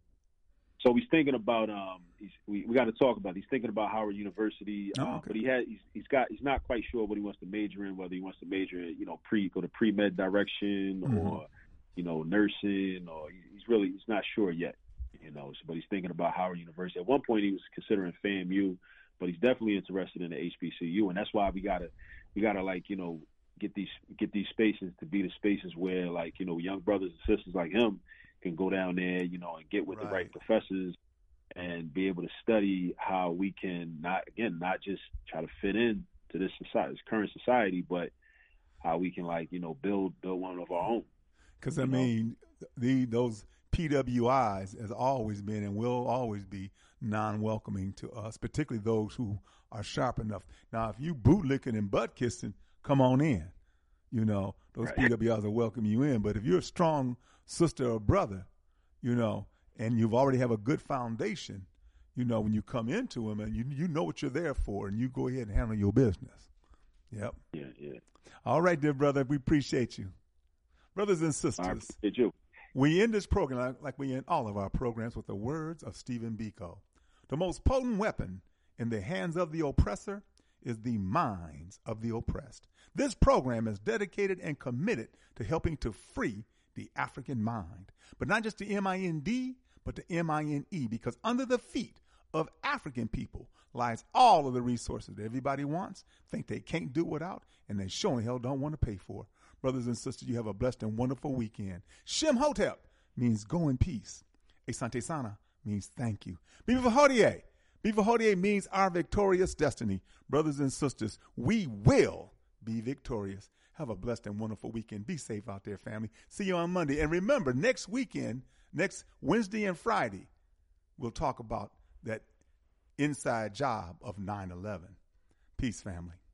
So he's thinking about um, he's, we we got to talk about. It. He's thinking about Howard University, oh, uh, okay. but he had he's, he's got he's not quite sure what he wants to major in. Whether he wants to major in you know pre go to pre med direction mm-hmm. or you know nursing, or he's really he's not sure yet. You know, so, but he's thinking about Howard University. At one point, he was considering FAMU. But he's definitely interested in the H B C U, and that's why we gotta, we gotta like you know get these get these spaces to be the spaces where like you know young brothers and sisters like him can go down there, you know, and get with right. the right professors and be able to study how we can not again not just try to fit in to this society, this current society, but how we can like you know build build one of our own. Because I mean, the those P W Is has always been and will always be non-welcoming to us, particularly those who are sharp enough. Now, if you bootlicking and butt kissing, come on in. You know, those right. P W Is will welcome you in. But if you're a strong sister or brother, you know, and you've already have a good foundation, you know, when you come into them and you you know what you're there for, and you go ahead and handle your business. Yep. Yeah, yeah. All right, dear brother, we appreciate you. Brothers and sisters. I appreciate you. We end this program like, like we end all of our programs with the words of Stephen Biko. The most potent weapon in the hands of the oppressor is the minds of the oppressed. This program is dedicated and committed to helping to free the African mind. But not just the M I N D, but the M I N E, because under the feet of African people lies all of the resources that everybody wants, think they can't do without, and they sure in hell don't want to pay for. Brothers and sisters, you have a blessed and wonderful weekend. Shem Hotep means go in peace. Asante Sana means thank you. Biva Hodie. Biva Hodie means our victorious destiny. Brothers and sisters, we will be victorious. Have a blessed and wonderful weekend. Be safe out there, family. See you on Monday. And remember, next weekend, next Wednesday and Friday, we'll talk about that inside job of nine eleven. Peace, family.